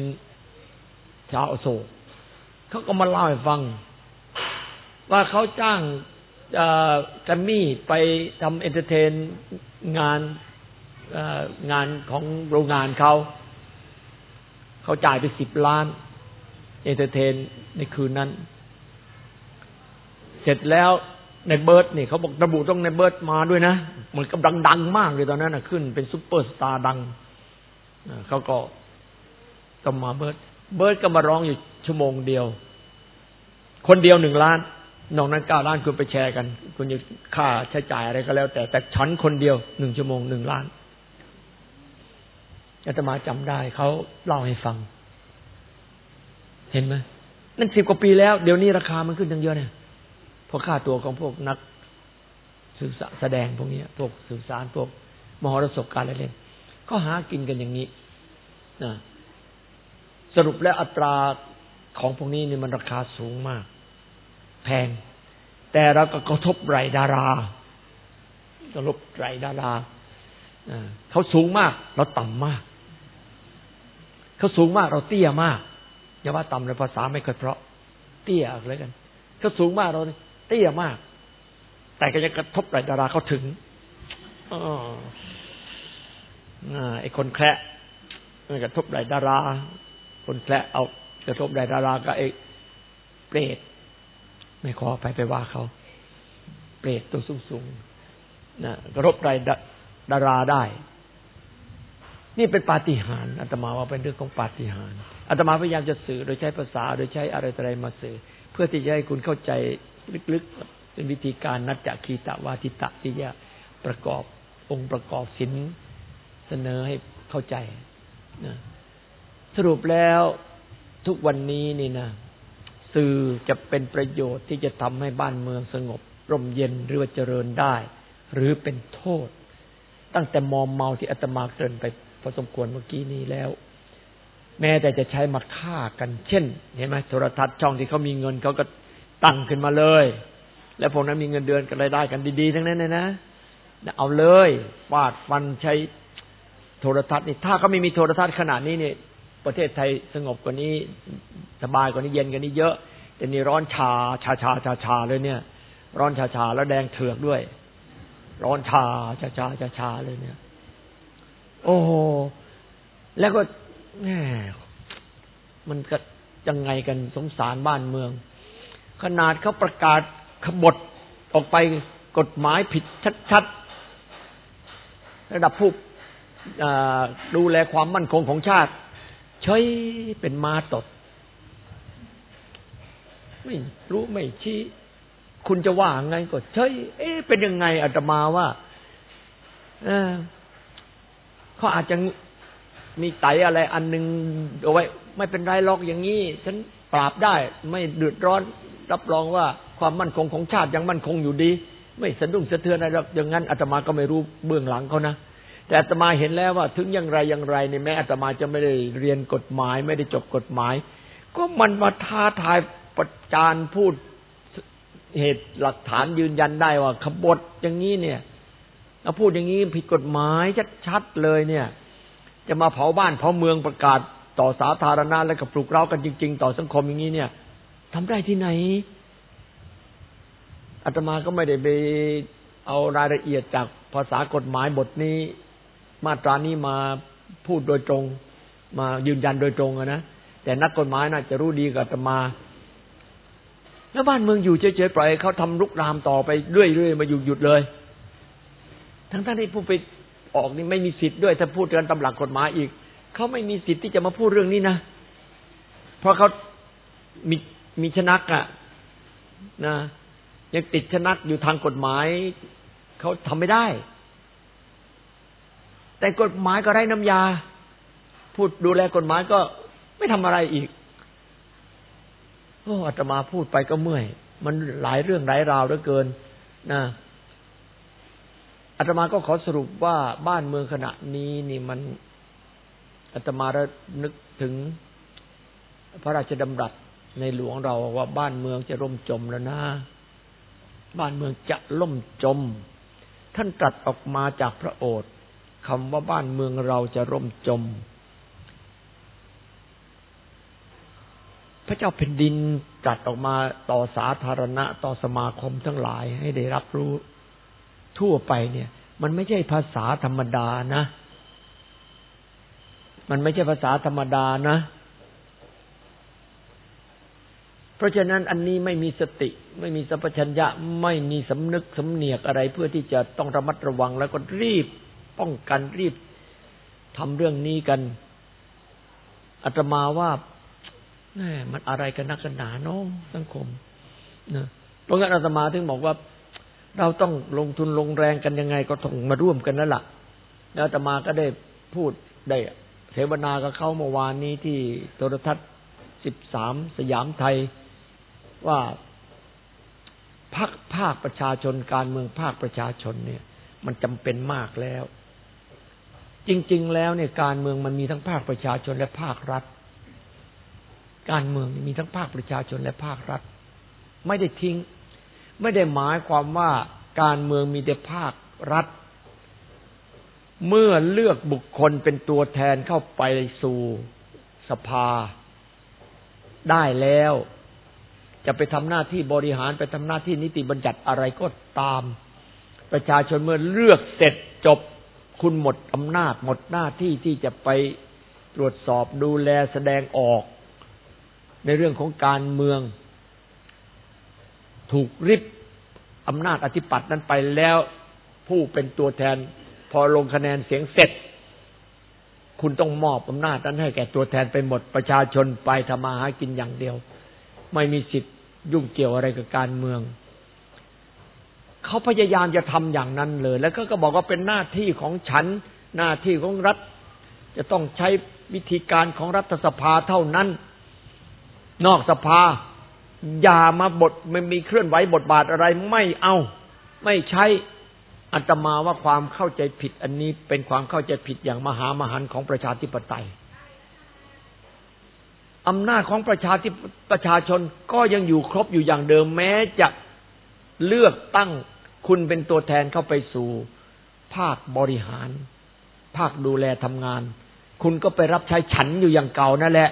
ชาวอโศกเขาก็มาเล่าให้ฟังว่าเขาจ้างแกรมมี่ไปทำเอนเตอร์เทนงานงานของโรงงานเขาเขาจ่ายไปสิบล้านเอนเตอร์เทนในคืนนั้นเสร็จแล้วในเบิร์ดนี่เขาบอกระบุต้องในเบิร์ดมาด้วยนะมันกำลังดังมากเลยตอนนั้นนะขึ้นเป็นซุปเปอร์สตาร์ดังเขาก็ก็มาเบิร์ดเบิร์ดก็มาร้องอยู่ชั่วโมงเดียวคนเดียวหนึ่งล้านนอกนั้นเก้าล้านคุณไปแชร์กันคุณจะค่าใช้จ่ายอะไรก็แล้วแต่แต่ฉันคนเดียวหนึ่งชั่วโมงหนึ่งล้านอาตมาจำได้เขาเล่าให้ฟังเห็นไหมนั่นสิบกว่าปีแล้วเดี๋ยวนี้ราคามันขึ้นตั้งเยอะเนี่ยเพราะค่าตัวของพวกนักสื่อสารแสดงพวกนี้พวกสื่อสารพวกมหรสพการอะไรเล่นก็หากินกันอย่างนี้นะสรุปแล้วอัตราของพวกนี้นี่มันราคาสูงมากแพงแต่เราก็กระทบไหล่ดารากระทบไหล่ดาราเขาสูงมากเราต่ำมากเขาสูงมากเราเตี้ยมากอย่าว่าต่ำเลยภาษาไม่ค่อยเพราะเตี้ยเลยกันเขาสูงมากเราเตี้ยมากแต่ก็จะกระทบไหล่ดาราเขาถึงอ๋อไอ้คนแคระมันกระทบไหล่ดาราคนแคระเอากระทบไหล่ดาราก็ไอ้เปรตไม่ขอไปไปว่าเขาเปรตตัวสูงๆนะกระทบไหล่ดาราได้นี่เป็นปาฏิหาริย์อาตมาว่าเป็นเรื่องของปาฏิหาริย์อาตมาพยายามจะสื่อโดยใช้ภาษาโดยใช้อะไรอะไรมาสื่อเพื่อที่จะให้คุณเข้าใจลึกๆเป็นวิธีการนัจจคีตวาทิตะที่จะประกอบองค์ประกอบศีลเสนอให้เข้าใจนะสรุปแล้วทุกวันนี้นี่นะสื่อจะเป็นประโยชน์ที่จะทำให้บ้านเมืองสงบร่มเย็นหรือว่าเจริญได้หรือเป็นโทษตั้งแต่มอมเมาที่อาตมาเกริ่นไปพอสมควรเมื่อกี้นี้แล้วแม้แต่จะใช้มาฆ่ากันเช่นเห็นไหมโทรทัศน์ช่องที่เขามีเงินเขาก็ตั้งขึ้นมาเลยแล้วพวกนั้นมีเงินเดือนกันรายได้กันดีๆทั้งนั้นเลยนะเอาเลยฟาดฟันใช้โทรทัศน์นี่ถ้าเขาไม่มีโทรทัศน์ขนาดนี้เนี่ยประเทศไทยสงบกว่านี้สบายกว่านี้เย็นกว่านี้เยอะแต่นี่ร้อนชาชาชาชาชาเลยเนี่ยร้อนชาชาแล้วแดงเถือกด้วยร้อนชาชาชาชาชาเลยเนี่ยโอ้แล้วก็แหมมันก็ยังไงกันสงสารบ้านเมืองขนาดเขาประกาศขบฏออกไปกฎหมายผิดชัดๆระดับผู้ดูแลความมั่นคงของชาติเฉยเป็นม้าตดไม่รู้ไม่ชี้คุณจะว่าไงก็เฉยเอ๊ะเป็นยังไงอาตมาว่าเออเขาอาจจะมีไตอะไรอันนึงเอาไว้ไม่เป็นไรหรอกอย่างนี้ฉันปราบได้ไม่เดือดร้อนรับรองว่าความมั่นคงของชาติยังมั่นคงอยู่ดีไม่สะดุ้งสะเทือนอะไรหรอกอย่างนั้นอาตมาก็ไม่รู้เบื้องหลังเขานะแต่อาตมาเห็นแล้วว่าถึงอย่างไรอย่างไรเนี่ยแม้อาตมาจะไม่ได้เรียนกฎหมายไม่ได้จบกฎหมายก็มันมาท้าทายประจานพูดเหตุหลักฐานยืนยันได้ว่าขบฏอย่างนี้เนี่ยเอาพูดอย่างนี้ผิดกฎหมายชัดๆเลยเนี่ยจะมาเผาบ้านเผาเมืองประกาศต่อสาธารณะแล้วก็ปลุกเร้ากันจริงๆต่อสังคมอย่างนี้เนี่ยทำได้ที่ไหนอาตมาก็ไม่ได้ไปเอารายละเอียดจากภาษากฎหมายบทนี้มาตรานี้มาพูดโดยตรงมายืนยันโดยตรงนะแต่นักกฎหมายน่าจะรู้ดีกว่าอาตมาแล้วบ้านเมืองอยู่เฉยๆปล่อยเขาทำลุกรามต่อไปเรื่อยๆมาหยุดหยุดเลยทั้งๆที่ผู้ไปออกนี่ไม่มีสิทธิ์ด้วยถ้าพูดกันตามหลักกฎหมายอีกเขาไม่มีสิทธิ์ที่จะมาพูดเรื่องนี้นะเพราะเขามีมีชนักอ่ะนะยังติดชนักอยู่ทางกฎหมายเขาทำไม่ได้แต่กฎหมายก็ไร้น้ำยาพูดดูแลกฎหมายก็ไม่ทำอะไรอีกโอ้อาตมาพูดไปก็เมื่อยมันหลายเรื่องหลายราวเหลือเกินนะอาตมาก็ขอสรุปว่าบ้านเมืองขณะนี้นี่มันอาตมาระนึกถึงพระราชดำรัสในหลวงเราว่าบ้านเมืองจะล่มจมแล้วนะบ้านเมืองจะล่มจมท่านตรัสออกมาจากพระโอษฐ์คำว่าบ้านเมืองเราจะล่มจมพระเจ้าแผ่นดินตจัดออกมาต่อสาธารณะต่อสมาคมทั้งหลายให้ได้รับรู้ทั่วไปเนี่ยมันไม่ใช่ภาษาธรรมดานะมันไม่ใช่ภาษาธรรมดานะเพราะฉะนั้นอันนี้ไม่มีสติไม่มีสัพพัญญะไม่มีสำนึกสำเนียกอะไรเพื่อที่จะต้องระมัดระวังแล้วก็รีบป้องกันรีบทำเรื่องนี้กันอาตมาว่าแหมมันอะไรกันนักกันหนาเนาะสังคมนะเพราะงั้นอาตมาถึงบอกว่าเราต้องลงทุนลงแรงกันยังไงก็ต้องมาร่วมกันนั่นแหละแล้วอาตมาก็ได้พูดได้เสวนากับเขาเมื่อวานนี้ที่โทรทัศน์สิบสามสยามไทยว่าภาคภาคประชาชนการเมืองภาคประชาชนเนี่ยมันจำเป็นมากแล้วจริงๆแล้วเนี่ยการเมืองมันมีทั้งภาคประชาชนและภาครัฐการเมืองมีทั้งภาคประชาชนและภาครัฐไม่ได้ทิ้งไม่ได้หมายความว่าการเมืองมีแต่ภาครัฐเมื่อเลือกบุคคลเป็นตัวแทนเข้าไปสู่สภาได้แล้วจะไปทำหน้าที่บริหารไปทำหน้าที่นิติบัญญัติอะไรก็ตามประชาชนเมื่อเลือกเสร็จจบคุณหมดอำนาจหมดหน้าที่ที่จะไปตรวจสอบดูแลแสดงออกในเรื่องของการเมืองถูกริบอำนาจอธิปัตย์นั้นไปแล้วผู้เป็นตัวแทนพอลงคะแนนเสียงเสร็จคุณต้องมอบอำนาจนั้นให้แก่ตัวแทนไปหมดประชาชนไปทำมาหากินอย่างเดียวไม่มีสิทธิ์ยุ่งเกี่ยวอะไรกับการเมืองเขาพยายามจะทำอย่างนั้นเลยแล้วก็ก็บอกว่าเป็นหน้าที่ของฉันหน้าที่ของรัฐจะต้องใช้วิธีการของรัฐสภาเท่านั้นนอกสภาอย่ามาบทไม่มีเคลื่อนไหวบทบาทอะไรไม่เอาไม่ใช้อาตมาว่าความเข้าใจผิดอันนี้เป็นความเข้าใจผิดอย่างมหามหันต์ของประชาธิปไตยอำนาจของประชาธิประชาชนก็ยังอยู่ครบอยู่อย่างเดิมแม้จะเลือกตั้งคุณเป็นตัวแทนเข้าไปสู่ภาคบริหารภาคดูแลทำงานคุณก็ไปรับใช้ฉันอยู่อย่างเก่านั่นแหละ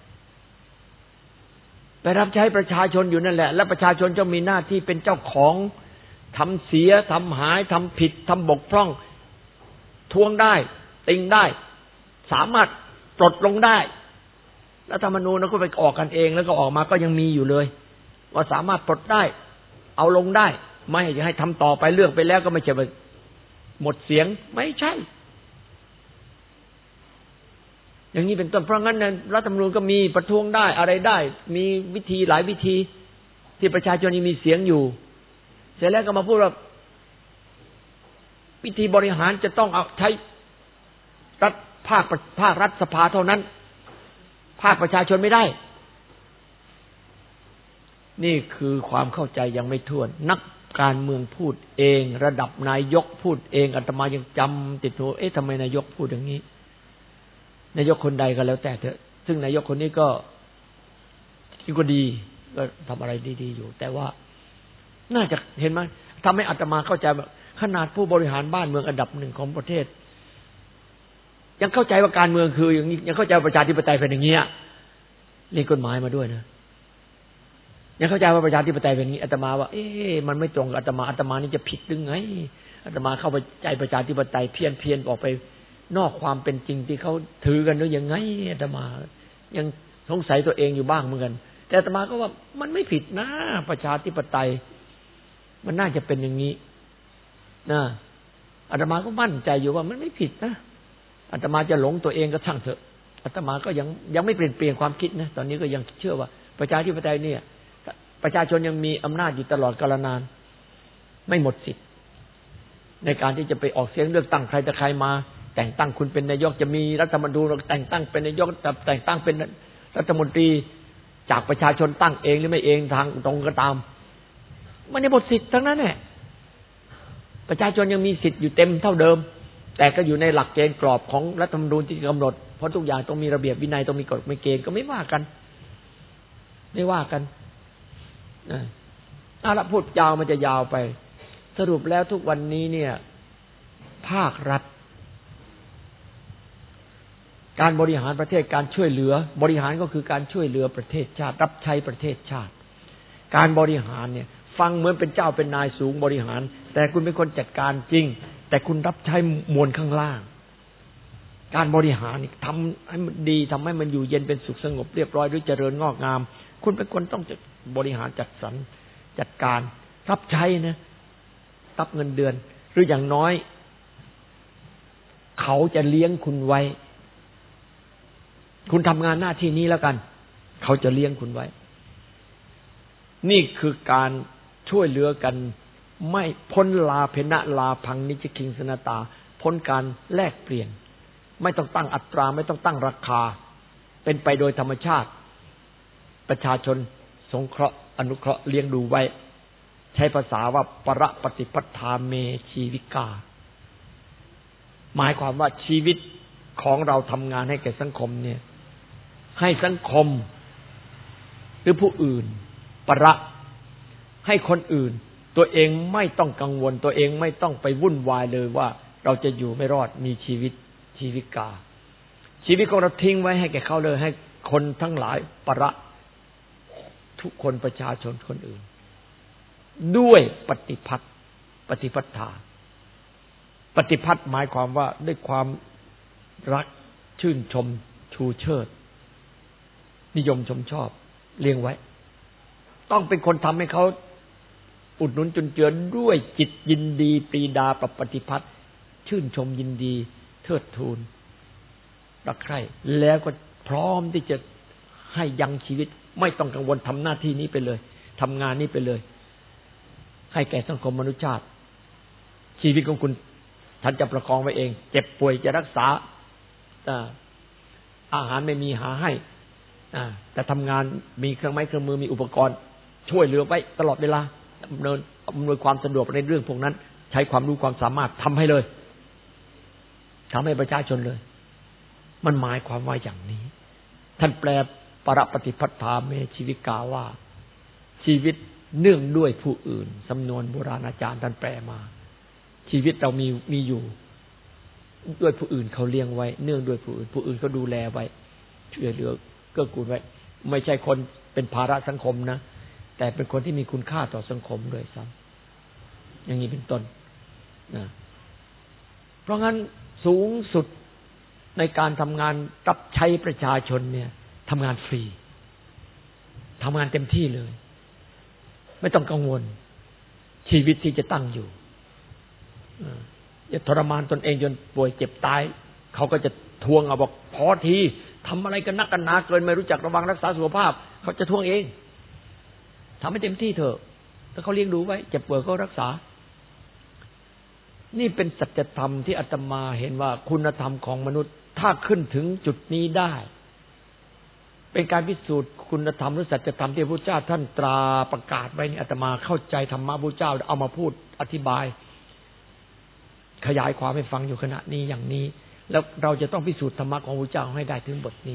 ไปรับใช้ประชาชนอยู่นั่นแหละและประชาชนจะมีหน้าที่เป็นเจ้าของทำเสียทำหายทำผิดทำบกพร่องทวงได้ติงได้สามารถปลดลงได้รัฐธรรมนูญเราก็ไปออกกันเองแล้วก็ออกมาก็ยังมีอยู่เลยว่าสามารถปลดได้เอาลงได้ไม่จะให้ทำต่อไปเลือกไปแล้วก็ไม่ใช่ว่าหมดเสียงไม่ใช่อย่างนี้เป็นต้นเพราะงั้นรัฐธรรมนูญก็มีประท้วงได้อะไรได้มีวิธีหลายวิธีที่ประชาชนยังมีเสียงอยู่เสร็จแล้วก็มาพูดว่าวิธีบริหารจะต้องเอาใช้รัฐภาคภาครัฐสภาเท่านั้นภาคประชาชนไม่ได้นี่คือความเข้าใจยังไม่ถ้วนนักการเมืองพูดเองระดับนายกพูดเองอาตมายังจำติดหัวเอ๊ะทำไมนายกพูดอย่างนี้นายกคนใดก็แล้วแต่เถอะซึ่งนายกคนนี้ก็ก็ดีก็ทำอะไรดีๆอยู่แต่ว่าน่าจะเห็นไหมทำให้อาตมาเข้าใจว่าขนาดผู้บริหารบ้านเมืองอันดับหนึ่งของประเทศยังเข้าใจว่าการเมืองคืออย่างนี้ยังเข้าใจว่าประชาธิปไตยเป็นอย่างนี้เรียนกฎหมายมาด้วยนะยังเข้าใจว่าประชาธิปไตยเป็นอย่างนี้อาตมาว่าเอ๊ะมันไม่ตรงกับอาตมาอาตมานี่จะผิดหรือไงอาตมาเข้าไปใจประชาธิปไตยเพี้ยนเพียนออกไปนอกความเป็นจริงที่เขาถือกันหรือยังไงอาตมายังสงสัยตัวเองอยู่บ้างเหมือนกันแต่อาตมาก็ว่ามันไม่ผิดนะประชาธิปไตยมันน่าจะเป็นอย่างนี้นะอาตมาก็มั่นใจอยู่ว่ามันไม่ผิดนะอาตมาจะหลงตัวเองก็ช่างเถอะอาตมาก็ยังยังไม่เปลี่ยนเปลี่ยนความคิดนะตอนนี้ก็ยังเชื่อว่าประชาธิปไตยเนี่ยประชาชนยังมีอำนาจอยู่ตลอดกาลนานไม่หมดสิทธิ์ในการที่จะไปออกเสียงเลือกตั้งใครแต่ใครมาแต่งตั้งคุณเป็นนายกจะมีรัฐธรรมนูญแต่งตั้งเป็นนายกแต่งตั้งเป็นรัฐมนตรีจากประชาชนตั้งเองหรือไม่เองทางตรงก็ตามมันยังหมดสิทธิ์ทั้งนั้นแหละประชาชนยังมีสิทธิ์อยู่เต็มเท่าเดิมแต่ก็อยู่ในหลักเกณฑ์กรอบของรัฐธรรมนูญที่กำหนดเพราะทุกอย่างต้องมีระเบียบวินัยต้องมีกฎมีเกณฑ์ก็ไม่ว่ากันไม่ว่ากันนะเอาละพูดยาวมันจะยาวไปสรุปแล้วทุกวันนี้เนี่ยภาครัฐการบริหารประเทศการช่วยเหลือบริหารก็คือการช่วยเหลือประเทศชาติรับใช้ประเทศชาติการบริหารเนี่ยฟังเหมือนเป็นเจ้าเป็นนายสูงบริหารแต่คุณเป็นคนจัดการจริงแต่คุณรับใช้มวลข้างล่างการบริหารนี่ทำให้มันดีทำให้มันอยู่เย็นเป็นสุขสงบเรียบร้อยด้วยเจริญงอกงามคุณเป็นคนต้องบริหารจัดสรรจัดการรับใช้นะรับเงินเดือนหรืออย่างน้อยเขาจะเลี้ยงคุณไว้คุณทำงานหน้าที่นี้แล้วกันเขาจะเลี้ยงคุณไว้นี่คือการช่วยเหลือกันไม่พ้นลาเพนะลาพังนิจคิงสนตาพ้นการแลกเปลี่ยนไม่ต้องตั้งอัตราไม่ต้องตั้งราคาเป็นไปโดยธรรมชาติประชาชนสงเคราะห์อนุเคราะห์เลี้ยงดูไว้ใช้ภาษาว่าปรปฏิปัฏฐาเมชีวิกาหมายความว่าชีวิตของเราทำงานให้แก่สังคมเนี่ยให้สังคมหรือผู้อื่นประให้คนอื่นตัวเองไม่ต้องกังวลตัวเองไม่ต้องไปวุ่นวายเลยว่าเราจะอยู่ไม่รอดมีชีวิตชีวิกาชีวิตของเราทิ้งไว้ให้แก่เขาเลยให้คนทั้งหลายประทุกคนประชาชนคนอื่นด้วยปฏิพัทธ์ปฏิปัฏฐาปฏิพัทธ์หมายความว่าด้วยความรักชื่นชมชูเชิดนิยมชมชอบเลี้ยงไว้ต้องเป็นคนทำให้เขาอุดหนุนจุนเจือด้วยจิตยินดีปรีดาปปฏิพัทธ์ชื่นชมยินดีเทิดทูนรักใคร่แล้วก็พร้อมที่จะให้ยังชีวิตไม่ต้องกังวลทำหน้าที่นี้ไปเลยทำงานนี้ไปเลยให้แก่สังคมมนุษยชาติชีวิตของคุณท่านจะประคองไว้เองเจ็บป่วยจะรักษาอาหารไม่มีหาให้แต่ทำงานมีเครื่องไม้เครื่องมือมีอุปกรณ์ช่วยเหลือไว้ตลอดเวลาดำเนินอำนวยความสะดวกในเรื่องพวกนั้นใช้ความรู้ความสามารถทำให้เลยทำให้ประชาชนเลยมันหมายความว่าอย่างนี้ท่านแปลปรปฏิปัฏฐาเมชีวิกาว่าชีวิตเนื่องด้วยผู้อื่นสำนวนโบราณอาจารย์ท่านแปลมาชีวิตเรามีมีอยู่ด้วยผู้อื่นเขาเลี้ยงไว้เนื่องด้วยผู้อื่นผู้อื่นเขาดูแลไว้ช่วยเหลือเกื้อกูลไว้ไม่ใช่คนเป็นภาระสังคมนะแต่เป็นคนที่มีคุณค่าต่อสังคมด้วยซ้ำอย่างนี้เป็นต้นนะเพราะงั้นสูงสุดในการทำงานรับใช้ประชาชนเนี่ยทำงานฟรีทำงานเต็มที่เลยไม่ต้องกังวลชีวิตที่จะตั้งอยู่อย่าทรมานตนเองจนป่วยเจ็บตายเขาก็จะทวงเอาบอกพอทีทำอะไรกันนักกันหนาเกินไม่รู้จักระวังรักษาสุขภาพเขาจะทวงเองทำให้เต็มที่เถอะถ้าเขาเลี้ยงดูไว้เจ็บป่วยก็รักษานี่เป็นสัจธรรมที่อาตมาเห็นว่าคุณธรรมของมนุษย์ถ้าขึ้นถึงจุดนี้ได้เป็นการพิสูจน์คุณธรรมหรือสัจธรรมที่พระพุทธเจ้าท่านตราประกาศไว้นี่อาตมาเข้าใจธรรมะพระพุทธเจ้าเอามาพูดอธิบายขยายความให้ฟังอยู่ขณะนี้อย่างนี้แล้วเราจะต้องพิสูจน์ธรรมะของพระพุทธเจ้าให้ได้ถึงบทนี้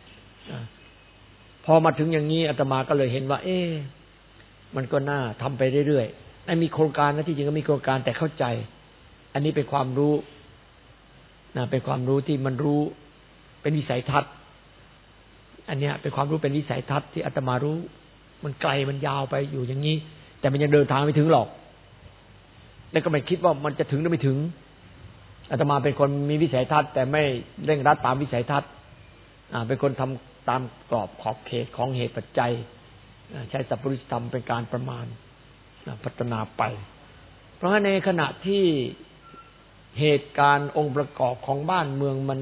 พอมาถึงอย่างนี้อาตมาก็เลยเห็นว่าเอ๊ะมันก็น่าทำไปเรื่อยๆไม่มีโครงการนะที่จริงก็มีโครงการแต่เข้าใจอันนี้เป็นความรู้นะเป็นความรู้ที่มันรู้เป็นวิสัยทัศน์อันเนี้ยเป็นความรู้เป็นวิสัยทัศน์ที่อาตมารู้มันไกลมันยาวไปอยู่อย่างนี้แต่มันยังเดินทางไม่ถึงหรอกแล้วก็ไม่คิดว่ามันจะถึงหรือไม่ถึงอาตมาเป็นคนมีวิสัยทัศน์แต่ไม่เร่งรัดตามวิสัยทัศน์อ่าเป็นคนทำตามกรอบขอบเขตของเหตุปัจจัยใช้สัพพุริสธรรมเป็นการประมาณพัฒนาไปเพราะฉะนั้นในขณะที่เหตุการณ์องค์ประกอบของบ้านเมืองมัน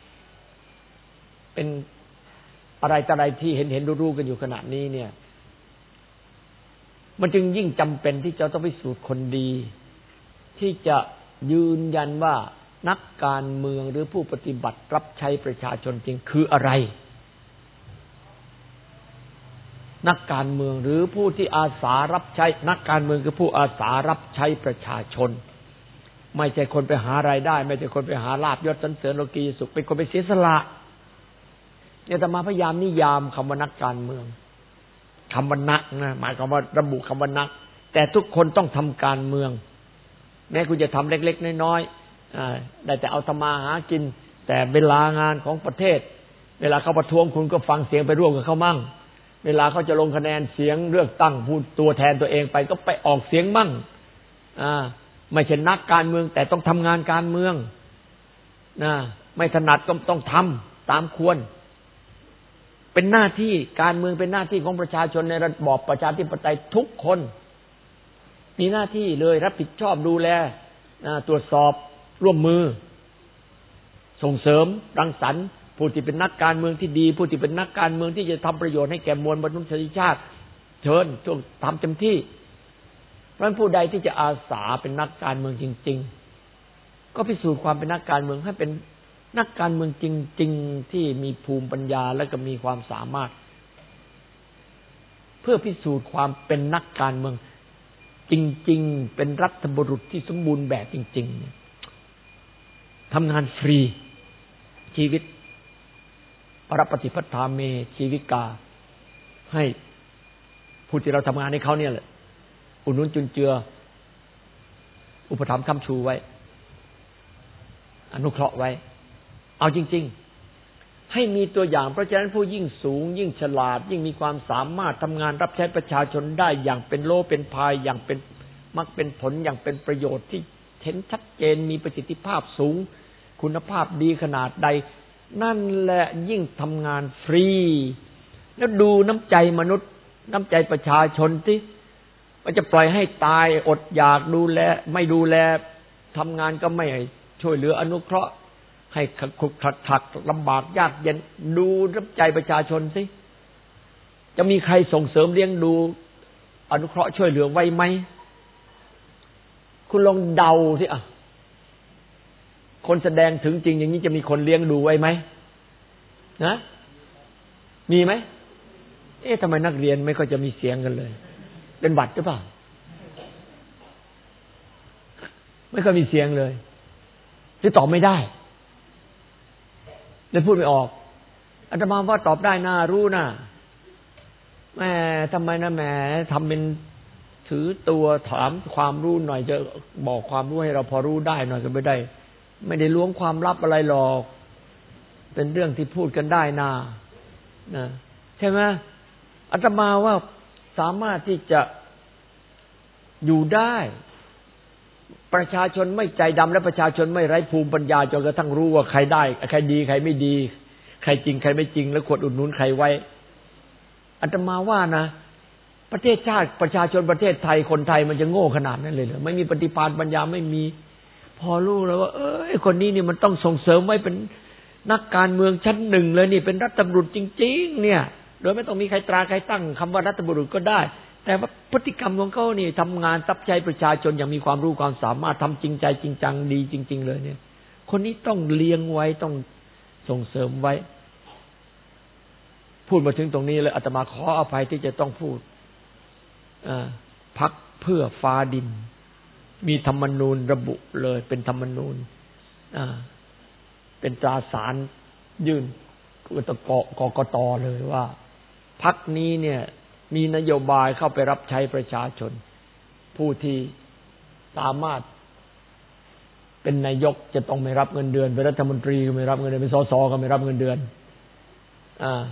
เป็นอะไรต่ออะไรที่เห็นเห็นรู้ๆกันอยู่ขณะนี้เนี่ยมันจึงยิ่งจำเป็นที่จะต้องพิสูจน์คนดีที่จะยืนยันว่านักการเมืองหรือผู้ปฏิบัติรับใช้ประชาชนจริงคืออะไรนักการเมืองหรือผู้ที่อาสารับใช้นักการเมืองคือผู้อาสารับใช้ประชาชนไม่ใช่คนไปหารายได้ไม่ใช่คนไปหาลาภยศสรรเสริญโลกียสุขเป็นคนไปเสียสละเนี่ยอาตมาพยายามนิยามคำว่านักการเมืองคำว่านักนะหมายความว่าระบุคำว่านักแต่ทุกคนต้องทำการเมืองแม้คุณจะทำเล็กๆน้อยๆได้แต่เอาทำมาหากินแต่เวลางานของประเทศเวลาเขาประท้วงคุณก็ฟังเสียงไปร่วมกับเขามั่งเวลาเขาจะลงคะแนนเสียงเลือกตั้งผู้ตัวแทนตัวเองไปก็ไปออกเสียงมั่งอ่าไม่ใช่นักการเมืองแต่ต้องทำงานการเมืองนะไม่ถนัดก็ต้องทำตามควรเป็นหน้าที่การเมืองเป็นหน้าที่ของประชาชนในระบอบประชาธิปไตยทุกคนมีหน้าที่เลยรับผิดชอบดูแลตรวจสอบร่วมมือส่งเสริมรังสรรค์ผู้ที่เป็นนักการเมืองที่ดีผู้ที่เป็นนักการเมืองที่จะทำประโยชน์ให้แก่มวลมนุษยชาติเชิญจงทำเต็มที่เพราะฉะนั้นผู้ใดที่จะอาสาเป็นนักการเมืองจริงๆก็พิสูจน์ความเป็นนักการเมืองให้เป็นนักการเมืองจริงๆที่มีภูมิปัญญาและก็มีความสามารถเพื่อพิสูจน์ความเป็นนักการเมืองจริงๆเป็นรัฐบุรุษที่สมบูรณ์แบบจริงๆทำงานฟรีชีวิตปรปฏิปทาเมชีวิกาให้ผู้ที่เราทำงานให้เขาเนี่ยแหละอุดหนุนจุนเจืออุปถัมภ์ค้ำชูไว้อนุเคราะห์ไว้เอาจริงๆให้มีตัวอย่างเพราะฉะนั้นผู้ยิ่งสูงยิ่งฉลาดยิ่งมีความสามารถทำงานรับใช้ประชาชนได้อย่างเป็นโลเป็นพายอย่างเป็นมรรคเป็นผลอย่างเป็นประโยชน์ที่เห็นชัดเจนมีประสิทธิภาพสูงคุณภาพดีขนาดใดนั่นแหละยิ่งทำงานฟรีแล้วดูน้ำใจมนุษย์น้ำใจประชาชนที่มันจะปล่อยให้ตายอดอยากดูแลไม่ดูแลทำงานก็ไม่ช่วยเหลืออนุเคราะห์ให้ขุกขัดขัดลำบากยากเย็นดูน้ำใจประชาชนสิจะมีใครส่งเสริมเลี้ยงดูอนุเคราะห์ช่วยเหลือไว้ไหมคุณลองเดาสิอ่ะคนแสดงถึงจริงอย่างนี้จะมีคนเลี้ยงดูไว้ไหมนะมีไหมเอ๊ะทำไมนักเรียนไม่ค่อยจะมีเสียงกันเลยเป็นหวัดหรือเปล่าไม่ค่อยมีเสียงเลยหรือตอบไม่ได้เลยพูดไม่ออกอาตมาว่าตอบได้น่ารู้น่ะแหมทำไมนะแหมทำเป็นถือตัวถามความรู้หน่อยจะบอกความรู้ให้เราพอรู้ได้หน่อยก็ไม่ได้ไม่ได้ล้วงความลับอะไรหรอกเป็นเรื่องที่พูดกันได้น่ะนะใช่ไหมอาตมาว่าสามารถที่จะอยู่ได้ประชาชนไม่ใจดำและประชาชนไม่ไร้ภูมิปัญญาจนกระทั่งรู้ว่าใครได้ใครดีใครไม่ดีใครจริงใครไม่จริงแล้วควรอุดหนุนใครไว้อาตมาว่านะประเทศชาติประชาชนประเทศไทยคนไทยมันจะโง่ขนาดนั้นเลยเหรอไม่มีปฏิภาณปัญญาไม่มีพอรู้แล้วว่าเอ้ยคนนี้นี่มันต้องส่งเสริมไว้เป็นนักการเมืองชั้นหนึ่งเลยนี่เป็นรัฐบุรุษจริงๆเนี่ยโดยไม่ต้องมีใครตราใครตั้งคำว่ารัฐบุรุษก็ได้แต่ว่าพฤติกรรมของเขานี่ทำงานรับใช้ประชาชนอย่างมีความรู้ความสามารถทำจริงใจจริงจังดีจริงๆเลยเนี่ยคนนี้ต้องเลี้ยงไว้ต้องส่งเสริมไว้พูดมาถึงตรงนี้เลยอาตมาขออภัยที่จะต้องพูดพรรคเพื่อฟ้าดินมีธรรมนูญระบุเลยเป็นธรรมนูญเป็นตราสารยื่นกกตเลยว่าพรรคนี้เนี่ยมีนโยบายเข้าไปรับใช้ประชาชนผู้ที่สามารถเป็นนายกจะต้องไม่รับเงินเดือนเป็นรัฐมนตรีก็ไม่รับเงินเดือนเป็นสสก็ไม่รับเงินเดือนอ่า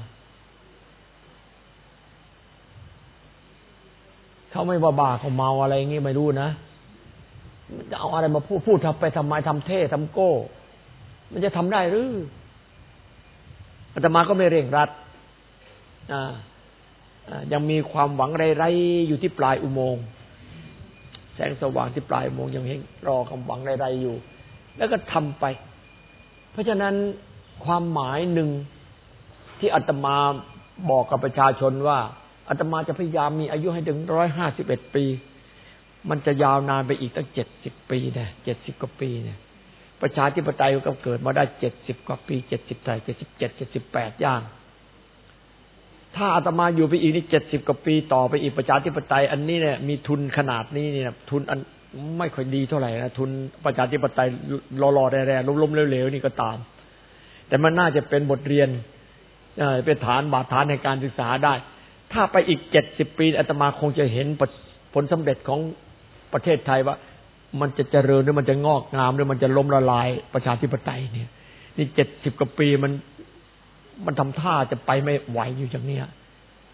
เขาไม่บ้าๆเขาเมาอะไรอย่างงี้ไม่รู้นะจะเอาอะไรมาพูดพูดทำไปทำไมทำเท่ทำโก้มันจะทำได้หรืออาตมาก็ไม่เร่งรัดอ่ายังมีความหวังไร้ๆอยู่ที่ปลายอุโมงค์แสงสว่างที่ปลายอุโมงค์ยังเห็นรอความหวังไร้ๆอยู่แล้วก็ทำไปเพราะฉะนั้นความหมายหนึ่งที่อาตมาบอกกับประชาชนว่าอาตมาจะพยายามมีอายุให้ถึงร้อยห้าสิบเอ็ดปีมันจะยาวนานไปอีกตั้งเจ็ดสิบปีเนี่ยเจ็ดสิบกว่าปีเนี่ยประชาธิปไตยก็เกิดมาได้เจ็ดสิบกว่าปีเจ็ดสิบไทยเจ็ดสิบเจ็ดเจ็ดสิบแปดย่างถ้าอาตมาอยู่ไปอีกนี่เจ็ดสิบกว่าปีต่อไปอีกประชาธิปไตยอันนี้เนี่ยมีทุนขนาดนี้เนี่ยทุนอันไม่ค่อยดีเท่าไหร่นะทุนประชาธิปไตยรอๆแร่ๆล้มๆเหลวๆนี่ก็ตามแต่มันน่าจะเป็นบทเรียนเป็นฐานบาดฐานในการศึกษาได้ถ้าไปอีกเจ็ดสิบปีอาตมาคงจะเห็นผลสำเร็จของประเทศไทยว่ามันจะเจริญหรือมันจะงอกงามหรือมันจะล้มละลายประชาธิปไตยเนี่ยนี่เจ็ดสิบกว่าปีมันมันทำท่าจะไปไม่ไหวอยู่อย่างเนี้ย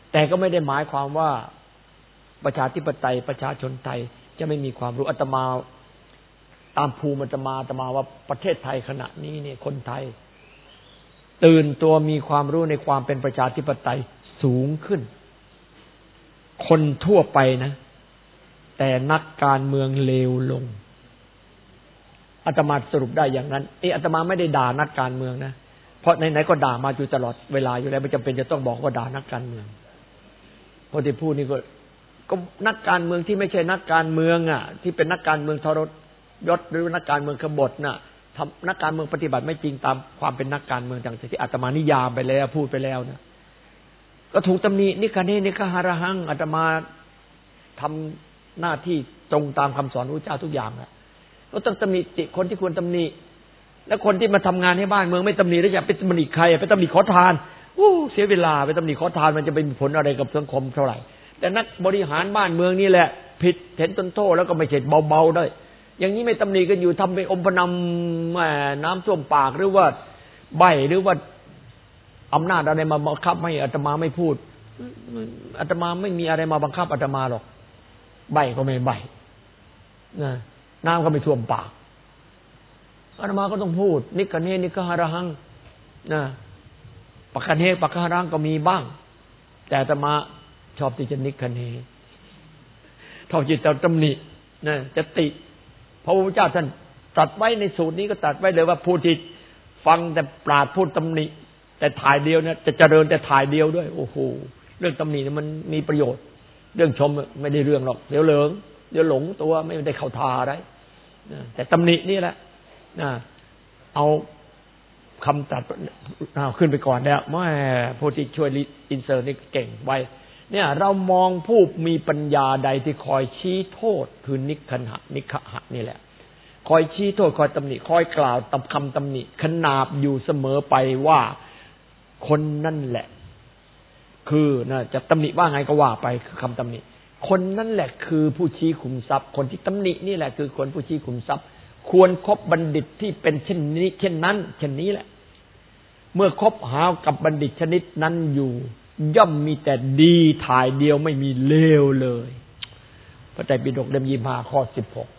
แต่ก็ไม่ได้หมายความว่าประชาธิปไตยประชาชนไทยจะไม่มีความรู้อาตมาตามภูมิอาตมาอาตมาว่าประเทศไทยขณะนี้เนี่ยคนไทยตื่นตัวมีความรู้ในความเป็นประชาธิปไตยสูงขึ้นคนทั่วไปนะแต่นักการเมืองเลวลงอาตมาสรุปได้อย่างนั้นเอออาตมาไม่ได้ด่านักการเมืองนะเพราะไหนๆก็ด่ามาอยู่ตลอดเวลาอยู่แล้วไม่จำเป็นจะต้องบอกว่าด่านักการเมืองเพราะที่พูดนี่ก็ก็นักการเมืองที่ไม่ใช่นักการเมืองอ่ะที่เป็นนักการเมืองทรยศหรือนักการเมืองขบฏน่ะทำนักการเมืองปฏิบัติไม่จริงตามความเป็นนักการเมืองต่างๆที่อาตมานิยามไปแล้วพูดไปแล้วนะก็ถูกตำหนินิคเนนิคหารหังอาตมาทำหน้าที่ตรงตามคำสอนพระเจ้าทุกอย่างอ่ะก็ต้องตำหนิติคนที่ควรตำหนิแล้วคนที่มาทำงานให้บ้านเมืองไม่ตำหนิแล้วอย่าไปตำหนิใครไปตำหนิขอทานอู้เสียเวลาไปตำหนิขอทานมันจะไปมีผลอะไรกับสังคมเท่าไหร่แต่นักบริหารบ้านเมืองนี่แหละผิดเห็นต้นโทษแล้วก็ไม่ใช่เบาๆได้อย่างนี้ไม่ตำหนิกันอยู่ทำเป็นอมพนำแหมน้ำท่วมปากหรือว่าใบหรือว่าอำนาจอะไรมาบังคับให้อาตมาไม่พูดอาตมาไม่มีอะไรมาบังคับอาตมาหรอกใบก็ไม่ใบนะน้ำก็ไม่ท่วมปากอาตมาก็ต้องพูดนิคเนนิคหารหังนะปักคะเนปักคะหารังก็มีบ้างแต่อาตมาชอบที่จะนิคเนเท่าจิตตำหนินะจะติพระพุทธเจ้าท่านตรัสไว้ในสูตรนี้ก็ตรัสไว้เลยว่าผู้ที่ฟังแต่ปราชญ์พูดตำหนิแต่ถ่ายเดียวเนี่ยจะเจริญแต่ถ่ายเดียวด้วยโอ้โหเรื่องตำหนิเนี่ยมันมีประโยชน์เรื่องชมไม่ได้เรื่องหรอกเดี๋ยวเหลิงเดี๋ยวหลงตัวไม่ได้เข้าท่าอะไรแต่ตำหนินี่แหละเอาคำตรัสเอาขึ้นไปก่อนแล้วแม่ผู้ที่ช่วยอินเสิร์ตนี่เก่งไว้เนี่ยเรามองผู้มีปัญญาใดที่คอยชี้โทษคือนิคหะนิคหะนี่แหละคอยชี้โทษคอยตำหนิคอยกล่าวตำคำตำหนิขนาบอยู่เสมอไปว่าคนนั่นแหละคือนะจะตำหนิว่าไงก็ว่าไปคือคำตำหนิคนนั่นแหละคือผู้ชี้ขุมทรัพย์คนที่ตำหนินี่แหละคือคนผู้ชี้ขุมทรัพย์ควรคบบัณฑิตที่เป็นเช่นนี้เช่นนั้นเช่นนี้แหละเมื่อคบหากับบัณฑิตชนิดนั้นอยู่ย่อมมีแต่ดีถ่ายเดียวไม่มีเลวเลยพระไตรปิฎกเล่มยี่สิบห้าข้อสิบหก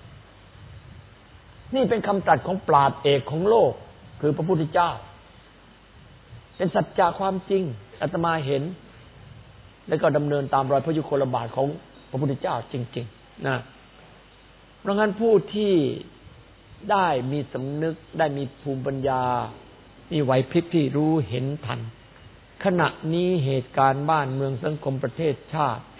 นี่เป็นคำตรัสของปราชญ์เอกของโลกคือพระพุทธเจ้าเป็นสัจจะความจริงอาตมาเห็นแล้วก็ดำเนินตามรอยพระยุคลบาทของพระพุทธเจ้าจริงๆนะเพราะงั้นผู้ที่ได้มีสำนึกได้มีภูมิปัญญามีไหวพริบที่รู้เห็นทันขณะนี้เหตุการณ์บ้านเมืองสังคมประเทศชาติ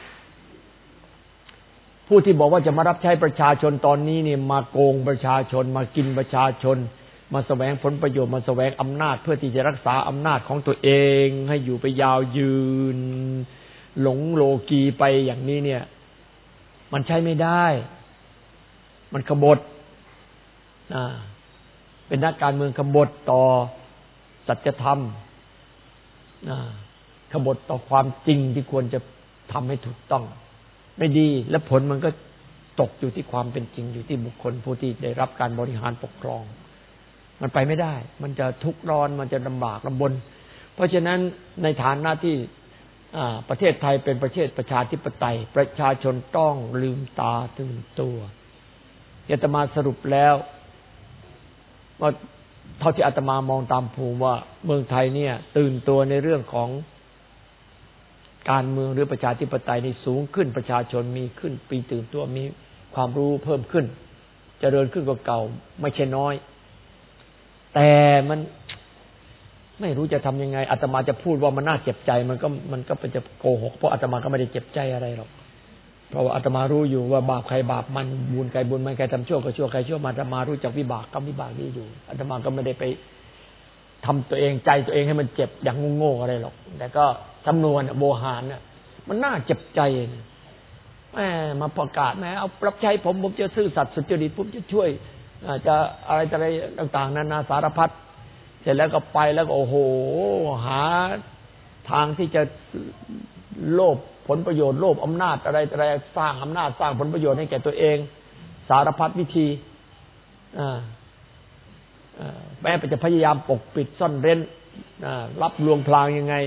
ผู้ที่บอกว่าจะมารับใช้ประชาชนตอนนี้เนี่ยมาโกงประชาชนมากินประชาชนมาแสวงผลประโยชน์มาแสวงอำนาจเพื่อที่จะรักษาอำนาจของตัวเองให้อยู่ไปยาวยืนหลงโลกีไปอย่างนี้เนี่ยมันใช้ไม่ได้มันกบฏอ่าเป็นนักการเมืองกบฏต่อสัจธรรมอ่าขบฏต่อความจริงที่ควรจะทำให้ถูกต้องไม่ดีและผลมันก็ตกอยู่ที่ความเป็นจริงอยู่ที่บุคคลผู้ที่ได้รับการบริหารปกครองมันไปไม่ได้มันจะทุกข์ร้อนมันจะลำบากลำบนเพราะฉะนั้นในฐานะที่ประเทศไทยเป็นประเทศประชาธิปไตยประชาชนต้องลืมตาตื่นตัวอาตมาสรุปแล้วว่าเท่าที่อาตมามองตามภูมิว่าเมืองไทยเนี่ยตื่นตัวในเรื่องของการเมืองหรือประชาธิปไตยนี่สูงขึ้นประชาชนมีขึ้นปีตื่นตัวมีความรู้เพิ่มขึ้นเจริญขึ้นกว่าเก่าไม่ใช่น้อยแต่มันไม่รู้จะทำยังไงอาตมาจะพูดว่ามันน่าเจ็บใจมันก็มันก็เป็นจะโกหกเพราะอาตมาก็ไม่ได้เจ็บใจอะไรหรอกเพราะว่าอาตมารู้อยู่ว่าบาปใครบาปมันบุญใครบุญมันใครทำชั่วก็ชั่วใครชั่วมาอาตมารู้จักวิบากกรรมวิบากนี้อยู่อาตมาก็ไม่ได้ไปทำตัวเองใจตัวเองให้มันเจ็บอย่างโง่ๆอะไรหรอกแต่ก็จำนวนโบหารเนี่ยมันน่าเจ็บใจแหมมาประกาศแหมเอารับใช้ผมผมจะซื่อสัตย์สุจริตผมจะช่วยจะอะไรอะไรต่างๆนานาสารพัดเสร็จแล้วก็ไปแล้วก็โอ้โหหาทางที่จะโลภผลประโยชน์โลภอำนาจอะไรอะไรสร้างอำนาจสร้างผลประโยชน์ให้แก่ตัวเองสารพัดวิธีอ่าแม้จะพยายามปกปิดซ่อนเร้นรับลวงพลางยังไง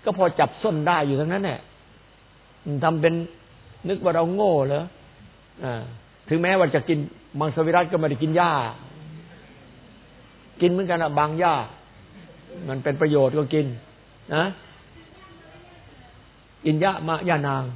ก็พอจับส้นได้อยู่ทั้งนั้นแหละทำเป็นนึกว่าเราโง่เหรออ่าถึงแม้ว่าจะกินมังสวิรัติก็ไม่ได้กินหญ้ากินเหมือนกันอะบางหญ้ามันเป็นประโยชน์ก็กินนะกินหญ้ามาหญ้านาง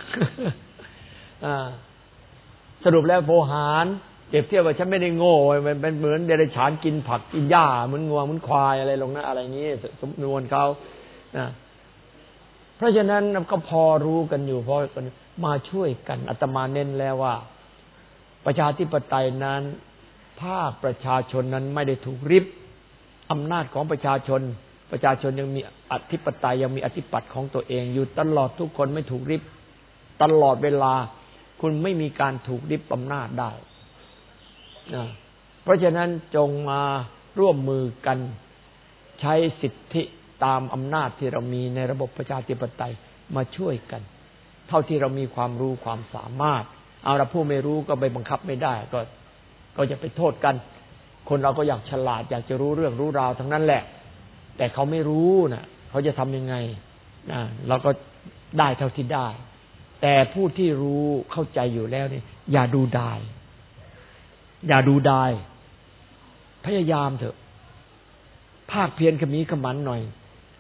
สรุปแล้วโพหารเปรียบเทียบว่าฉันไม่ได้โง่มันเป็นเหมือนเดรัจฉานกินผักกินหญ้าเหมือนงัวเหมือนควายอะไรลงนะอะไรนี้สมนวนเขานะเพราะฉะนั้นก็พอรู้กันอยู่พอมาช่วยกันอาตมาเน้นแล้วว่าประชาธิปไตยนั้นภาคประชาชนนั้นไม่ได้ถูกริบอำนาจของประชาชนประชาชนยังมีอธิปไตยยังมีอธิปัตย์ของตัวเองอยู่ตลอดทุกคนไม่ถูกริบตลอดเวลาคุณไม่มีการถูกริบอำนาจได้นะเพราะฉะนั้นจงมาร่วมมือกันใช้สิทธิตามอำนาจที่เรามีในระบบประชาธิปไตยมาช่วยกันเท่าที่เรามีความรู้ความสามารถเอาละผู้ไม่รู้ก็ไปบังคับไม่ได้ก็ก็จะไปโทษกันคนเราก็อยากฉลาดอยากจะรู้เรื่องรู้ราวทั้งนั้นแหละแต่เขาไม่รู้นะเขาจะทำยังไงนะเราก็ได้เท่าที่ได้แต่ผู้ที่รู้เข้าใจอยู่แล้วนี่อย่าดูดายอย่าดูดายพยายามเถอะภาคเพียรขมีขมันหน่อย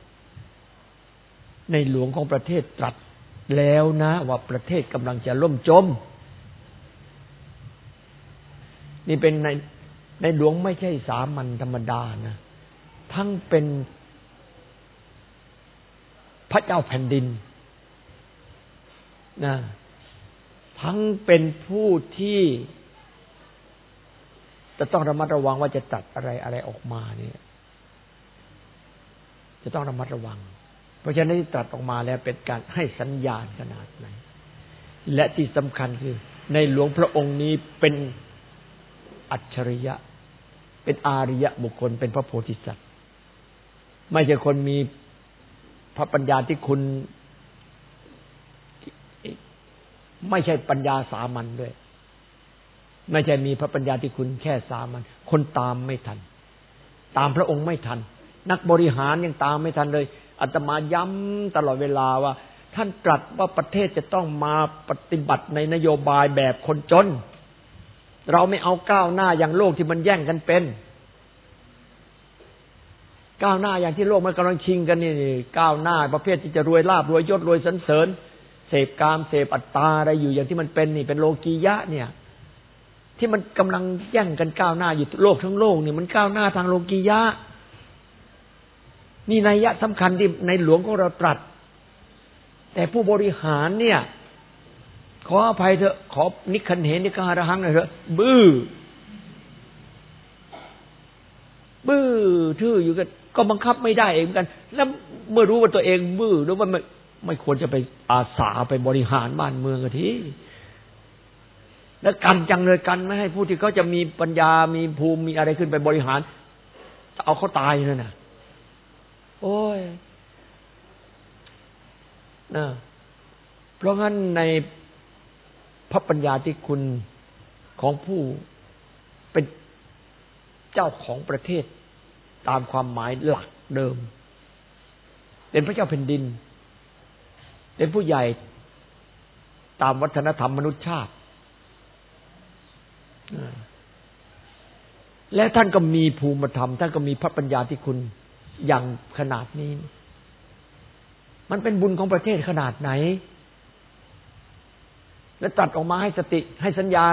ในหลวงของประเทศตรัสแล้วนะว่าประเทศกำลังจะล่มจมนี่เป็นในในหลวงไม่ใช่สามัญธรรมดานะทั้งเป็นพระเจ้าแผ่นดินนะทั้งเป็นผู้ที่จะต้องระมัดระวังว่าจะตัดอะไรอะไรออกมาเนี่ยจะต้องระมัดระวังเพราะฉะนั้นที่ตัดออกมาแล้วเป็นการให้สัญญาณขนาดไหนและที่สำคัญคือในหลวงพระองค์นี้เป็นอัจฉริยะเป็นอาริยะบุคคลเป็นพระโพธิสัตว์ไม่ใช่คนมีพระปัญญาที่คุณไม่ใช่ปัญญาสามัญด้วยไม่ใช่มีพระปัญญาที่คุณแค่สามัญคนตามไม่ทันตามพระองค์ไม่ทันนักบริหารยังตามไม่ทันเลยอาตมาย้ำตลอดเวลาว่าท่านตรัสว่าประเทศจะต้องมาปฏิบัติในนโยบายแบบคนจนเราไม่เอาก้าวหน้าอย่างโลกที่มันแย่งกันเป็นก้าวหน้าอย่างที่โลกมันกำลังชิงกันนี่ก้าวหน้าประเภทที่จะรวยลาภรวยยศรวยสรรเสริญเสพกามเสพอัตตาอะไรอยู่อย่างที่มันเป็นนี่เป็นโลกียะเนี่ยที่มันกำลังแย่งกันก้าวหน้าอยู่โลกทั้งโลกนี่มันก้าวหน้าทางโลกียะนี่นัยยะสำคัญที่ในหลวงของเราตรัสแต่ผู้บริหารเนี่ยขออภัยเถอะขอนิคันเหนิการะหังหน่อยเถอะบื้อบื้อทื่ออยู่กันก็บังคับไม่ได้เองเหมือนกันแล้วเมื่อรู้ว่าตัวเองบื้อรู้ว่าไม่ไม่ควรจะไปอาสาไปบริหารบ้านเมืองกันทีแล้วกันจังเลยกันไม่ให้ผู้ที่เขาจะมีปัญญามีภูมิมีอะไรขึ้นไปบริหารเอาเขาตายเลยนะโอ้ยนะเพราะงั้นในพระปัญญาที่คุณของผู้เป็นเจ้าของประเทศตามความหมายหลักเดิมเป็นพระเจ้าแผ่นดินเป็นผู้ใหญ่ตามวัฒนธรรมมนุษยชาติและท่านก็มีภูมิธรรมท่านก็มีพระปัญญาที่คุณอย่างขนาดนี้มันเป็นบุญของประเทศขนาดไหนและตัดออกมาให้สติให้สัญญาณ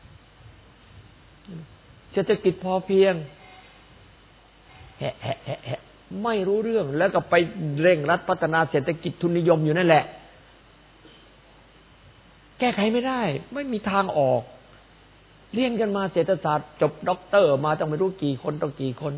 เศรษฐกิจพอเพียงแหะแหะแหะแหะไม่รู้เรื่องแล้วก็ไปเร่งรัดพัฒนาเศรษฐกิจทุนนิยมอยู่นั่นแหละแก้ไขไม่ได้ไม่มีทางออกเรียนกันมาเศรษฐศาสตร์จบด็อกเตอร์มาต้องไม่รู้กี่คนต้องกี่คน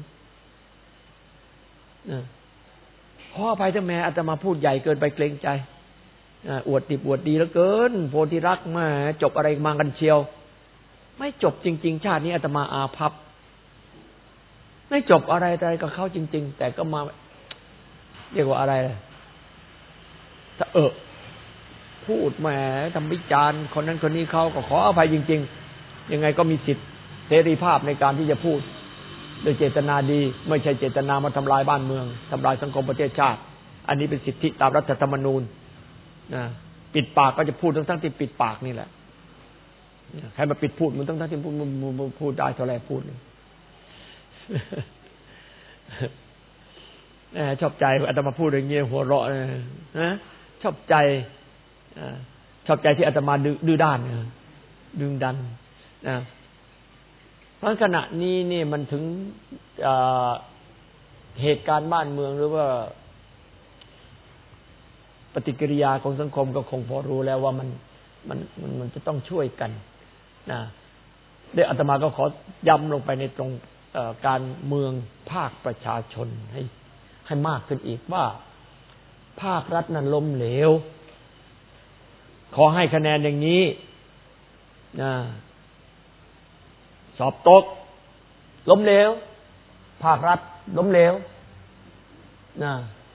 นะขออภัยถ้าแม่อาตมาพูดใหญ่เกินไปเกรงใจอวดดิบอวดดีเหลือเกินโพธิรักษ์มาจบอะไรมากันเชียวไม่จบจริงๆชาตินี้อาตมาอาภัพไม่จบอะไรอะไรกับเขาจริงๆแต่ก็มาเรียกว่าอะไรถ้าเออพูดแหมทำวิจารณ์คนนั้นคนนี้เขาก็ขออภัยจริงๆยังไงก็มีสิทธิเสรีภาพในการที่จะพูดโดยเจตนาดีไม่ใช่เจตนามาทำลายบ้านเมืองทำลายสังคมประเทศชาติอันนี้เป็นสิทธิตามรัฐธรรมนูญนะปิดปากก็จะพูดทั้งทั้งที่ปิดปากนี่แหละใครมาปิดพูดมันทั้งทั้งที่พูดพูดได้เท่าไรพูดเลยชอบใจอาตมาพูดอย่างเงี้ยหัวเราะนะชอบใจชอบใจที่อาตมาดื้อด้านดึงดันนะเพราะขณะนี้นี่มันถึงเหตุการณ์บ้านเมืองหรือว่าปฏิกิริยาของสังคมก็คงพอรู้แล้วว่ามันมันมันมันจะต้องช่วยกันนะเดี๋ยวอาตมาก็ขอย้ำลงไปในตรงการเมืองภาคประชาชนให้ให้มากขึ้นอีกว่าภาครัฐนั้นล้มเหลวขอให้คะแนนอย่างนี้นะสอบตกล้มเหลวภาครัฐล้มเหลวนะ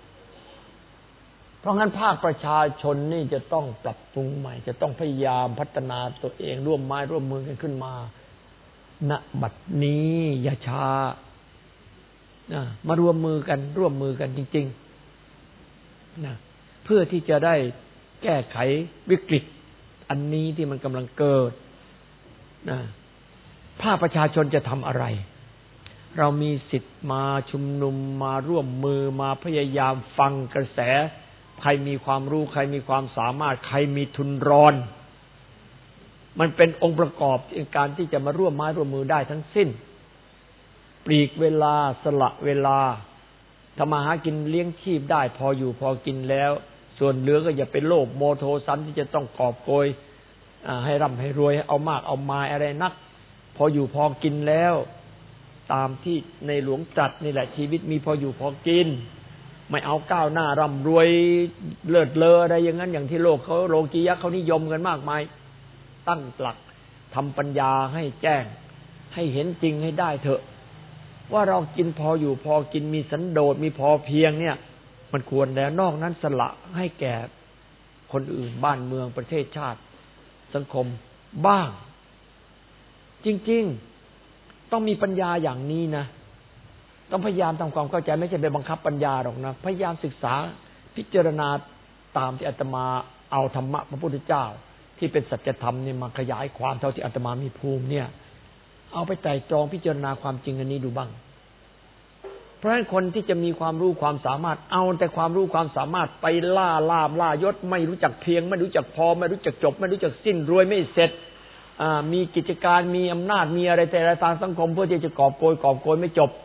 เพราะงั้นภาคประชาชนนี่จะต้องปรับปรุงใหม่จะต้องพยายามพัฒนาตัวเองร่วมไม้ร่วมมือกันขึ้นมาณบัดนี้อย่าช้านะมารวมมือกันร่วมมือกันจริงๆนะเพื่อที่จะได้แก้ไขวิกฤตอันนี้ที่มันกำลังเกิดนะภาคประชาชนจะทำอะไรเรามีสิทธิ์มาชุมนุมมาร่วมมือมาพยายามฟังกระแสใครมีความรู้ใครมีความสามารถใครมีทุนร้อนมันเป็นองค์ประกอบในการที่จะมาร่วมไม้ร่วมมือได้ทั้งสิ้นปลีกเวลาสละเวลาทำมาหากินเลี้ยงชีพได้พออยู่พอกินแล้วส่วนเหลือก็อย่าเป็นโลภโมโทสันที่จะต้องกอบโกยให้ร่ำให้รวยเอามากเอามาอะไรนักพออยู่พอกินแล้วตามที่ในหลวงตรัสนี่แหละชีวิตมีพออยู่พอกินไม่เอาก้าวหน้าร่ำรวยเลิศเลออะไรอย่างนั้นอย่างที่โลกเขาโลกียะเขานิยมกันมากมายตั้งหลักทำปัญญาให้แจ้งให้เห็นจริงให้ได้เถอะว่าเรากินพออยู่พอกินมีสันโดษมีพอเพียงเนี่ยมันควรแล้วนอกนั้นสละให้แก่คนอื่นบ้านเมืองประเทศชาติสังคมบ้างจริงๆต้องมีปัญญาอย่างนี้นะต้องพยายามทำความเข้าใจไม่ใช่ไปบังคับปัญญาหรอกนะพยายามศึกษาพิจารณาตามที่อาตมาเอาธรรมะพระพุทธเจ้าที่เป็นสัจธรรมนี่มาขยายความเท่าที่อาตมามีภูมิเนี่ยเอาไปไตร่ตรองพิจารณาความจริงอันนี้ดูบ้างเพราะฉะนั้นคนที่จะมีความรู้ความสามารถเอาแต่ความรู้ความสามารถไปล่าลาบล่ายศไม่รู้จักเพียงไม่รู้จักพอไม่รู้จักจบไม่รู้จักสิ้นรวยไม่เสร็จมีกิจการมีอำนาจมีอะไรแต่ละทางสังคมเพื่อที่จะกอบโกยกอบโกยไม่จบ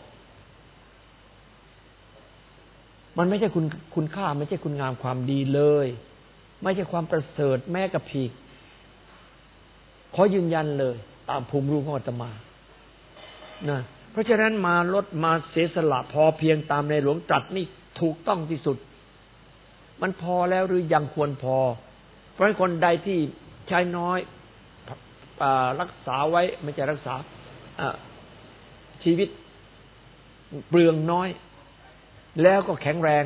มันไม่ใช่คุณคุณค่าไม่ใช่คุณงามความดีเลยไม่ใช่ความประเสริฐแม้กระพีขอยืนยันเลยตามภูมิรู้ของอาตมานะเพราะฉะนั้นมาลดมาเสียสละพอเพียงตามในหลวงตรัสนี่ถูกต้องที่สุดมันพอแล้วหรือยังควรพอเพราะฉะนั้นคนใดที่ใช้น้อยรักษาไว้ไม่ใช่รักษาชีวิตเปลืองน้อยแล้วก็แข็งแรง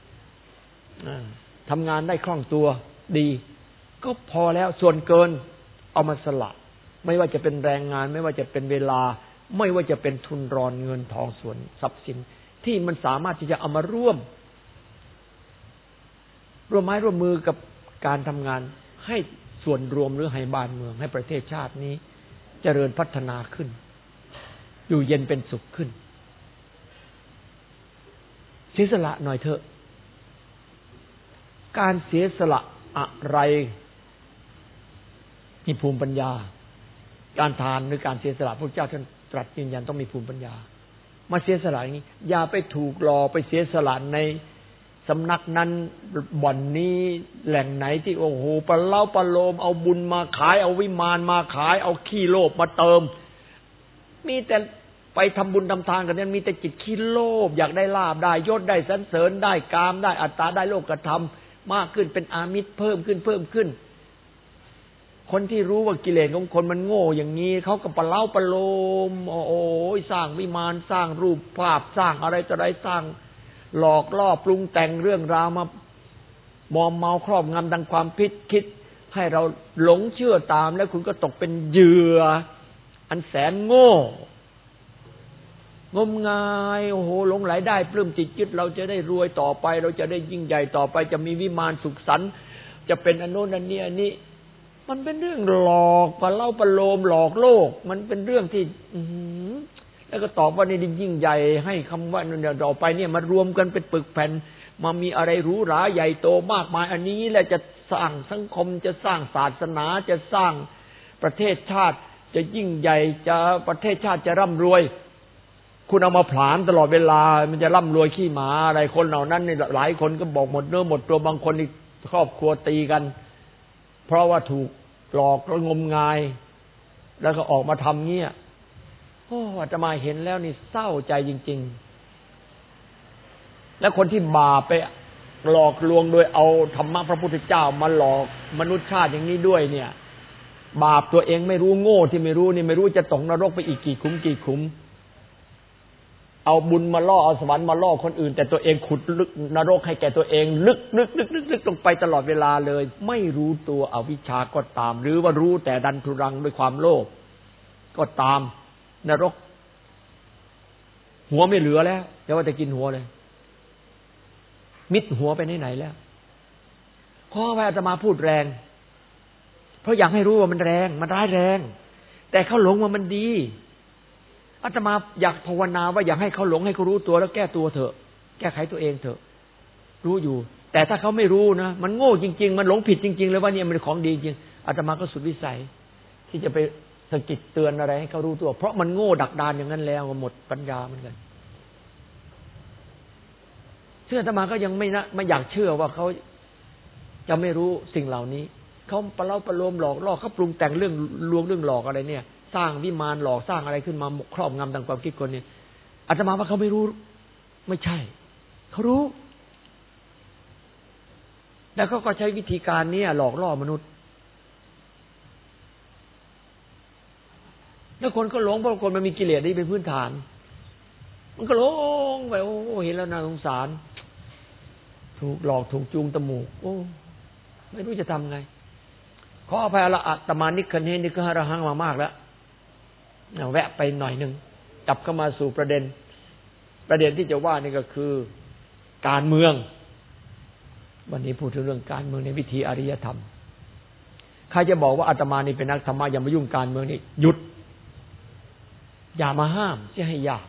ทำงานได้คล่องตัวดีก็พอแล้วส่วนเกินเอามาสละไม่ว่าจะเป็นแรงงานไม่ว่าจะเป็นเวลาไม่ว่าจะเป็นทุนรอนเงินทองส่วนทรัพย์สินที่มันสามารถที่จะเอามาร่วมร่วมไม้ร่วมมือกับการทำงานให้ส่วนรวมหรือให้บ้านเมืองให้ประเทศชาตินี้เจริญพัฒนาขึ้นอยู่เย็นเป็นสุขขึ้นเสียสละหน่อยเถอะการเสียสละอะไรมีภูมิปัญญาการทานหรือการเสียสละพระเจ้าท่านตรัสยืนยันต้องมีภูมิปัญญามาเสียสละอย่างนี้อย่าไปถูกหลอกไปเสียสละในสำนักนั้นบ่อนนี้แหล่งไหนที่โอ้โหปะเล่าปะโลมเอาบุญมาขายเอาวิมานมาขายเอาขี้โลภมาเติมมีแต่ไปทำบุญทำทานกันเนี่ยมีแต่จิตขี้โลภอยากได้ลาภได้ยศได้สรรเสริญได้กามได้อัตตาได้โลกธรรมมากขึ้นเป็นอามิตรเพิ่มขึ้นเพิ่มขึ้นคนที่รู้ว่ากิเลสของคนมันโง่อย่างนี้เขาก็ปะเล่าปะโลมโอ้ยสร้างวิมานสร้างรูปภาพสร้างอะไรต่ออะไรสร้างหลอกล่อปรุงแต่งเรื่องราวมามอมเมาครอบงำดังความคิดคิดให้เราหลงเชื่อตามแล้วคุณก็ตกเป็นเหยื่ออันแสนโง่งมงายโอ้โหหลงไหลได้ปลื้มจิตยึดเราจะได้รวยต่อไปเราจะได้ยิ่งใหญ่ต่อไปจะมีวิมานสุขสันต์จะเป็นอันโน้นอันนี้อันนี้มันเป็นเรื่องหลอกปะเล่าปะโลมหลอกโลกมันเป็นเรื่องที่อือแล้วก็ตอบว่านี่ยิ่งใหญ่ให้คำว่าเนี่ยต่อไปเนี่ยมารวมกันเป็นปึกแผ่นมามีอะไรหรูหราใหญ่โตมากมายอันนี้แหละจะสร้างสังคมจะสร้างศาสนาจะสร้างประเทศชาติจะยิ่งใหญ่จะประเทศชาติจะร่ำรวยคุณเอามาผลาญตลอดเวลามันจะร่ำรวยขี้หมาอะไรคนเหล่านั้นนี่หลายคนก็บอกหมดเนื้อหมดตัวบางคนนี่ครอบครัวตีกันเพราะว่าถูกหลอกแล้วงมงายแล้วก็ออกมาทำเงี้ยโอ้อาตมาเห็นแล้วนี่เศร้าใจจริงๆแล้วคนที่บาปไปหลอกลวงโดยเอาธรรมะพระพุทธเจ้ามาหลอกมนุษยชาติอย่างนี้ด้วยเนี่ยบาปตัวเองไม่รู้โง่ที่ไม่รู้นี่ไม่รู้จะตกนรกไปอีกกี่ขุมกี่ขุมเอาบุญมาล่อเอาสวรรค์มาล่อคนอื่นแต่ตัวเองขุดลึกนรกให้แก่ตัวเองลึกลึกลึกลึกลึกลงไปตลอดเวลาเลยไม่รู้ตัวอวิชชาก็ตามหรือว่ารู้แต่ดันทุรังด้วยความโลภก็ตามนรกหัวไม่เหลือแล้วอย่าว่าแต่กินหัวเลยมิดหัวไปไหนๆแล้วขอให้อาตมาพูดแรงเพราะอยากให้รู้ว่ามันแรงมันร้ายแรงแต่เขาหลงว่ามันดีอาตมาอยากภาวนาว่าอยากให้เขาหลงให้เขารู้ตัวแล้วแก้ตัวเถอะแก้ไขตัวเองเถอะรู้อยู่แต่ถ้าเขาไม่รู้นะมันโง่จริงๆมันหลงผิดจริงๆเลยว่าเนี่ยมันของดีจริงอาตมาก็สุดวิสัยที่จะไปสะกิดเตือนอะไรให้เขารู้ตัวเพราะมันโง่ดักดานอย่างนั้นแล้วหมดปัญญาเหมือนกันเชื่ออาตมาก็ยังไม่นะไม่อยากเชื่อว่าเขาจะไม่รู้สิ่งเหล่านี้เขาประเล่าประโลมหลอกล่อเขาปรุงแต่งเรื่องลวงเรื่องหลอกอะไรเนี่ยสร้างวิมานหลอกสร้างอะไรขึ้นมาครอบงำทางความคิดคนเนี่ยอาตมาว่าเขาไม่รู้ไม่ใช่เขารู้แล้วเขาก็ใช้วิธีการนี้หลอกล่อมนุษย์แล้วคนก็หลงเพราะคนมันมีกิเลสนี่เป็นพื้นฐานมันก็หลงไปโอ้เห็นแล้วน่าสงสารถูกหลอกถูกจูงตะมูกโอ้ไม่รู้จะทำไงขออภัยละอาตมานิคเนนิคหะระหังมามากแล้วแวะไปหน่อยหนึ่งกลับเข้ามาสู่ประเด็นประเด็นที่จะว่านี่ก็คือการเมืองวันนี้พูดถึงเรื่องการเมืองในวิถีอริยธรรมใครจะบอกว่าอาตมานี่เป็นนักธรรมะอย่ามายุ่งการเมืองนี่หยุดอย่ามาห้ามจะให้ยาก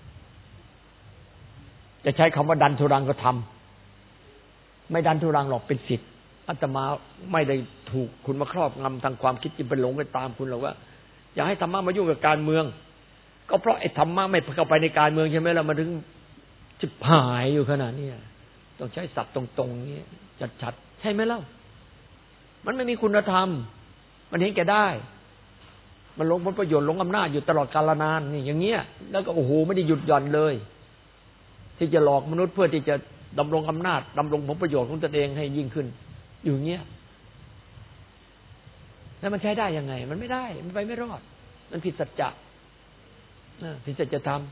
จะใช้คำว่าดันทุรังก็ทำไม่ดันทุรังหรอกเป็นสิทธิ์อาตมาไม่ได้ถูกคุณมาครอบงำทางความคิดที่เป็นหลงไปตามคุณหรอกว่าอย่าให้ธรรมะมายุ่งกับการเมืองก็เพราะไอ้ธรรมะไม่เข้าไปในการเมืองใช่ไหมล่ะมันถึงจิบหายอยู่ขนาดนี้ต้องใช้ศัพท์ตรงๆนี้ชัดๆใช่ไหมเล่ามันไม่มีคุณธรรมมันเห็นแก่ได้มันหลงผลประโยชน์หลงอำนาจอยู่ตลอดกาลนานนี่อย่างเงี้ยแล้วก็โอ้โหไม่ได้หยุดหย่อนเลยที่จะหลอกมนุษย์เพื่อที่จะดำรงอำนาจดำรงผลประโยชน์ของตนเองให้ยิ่งขึ้นอยู่เงี้ยแล้วมันใช้ได้ยังไงมันไม่ได้มันไปไม่รอดมันผิดสัจจะผิดสัจธรรม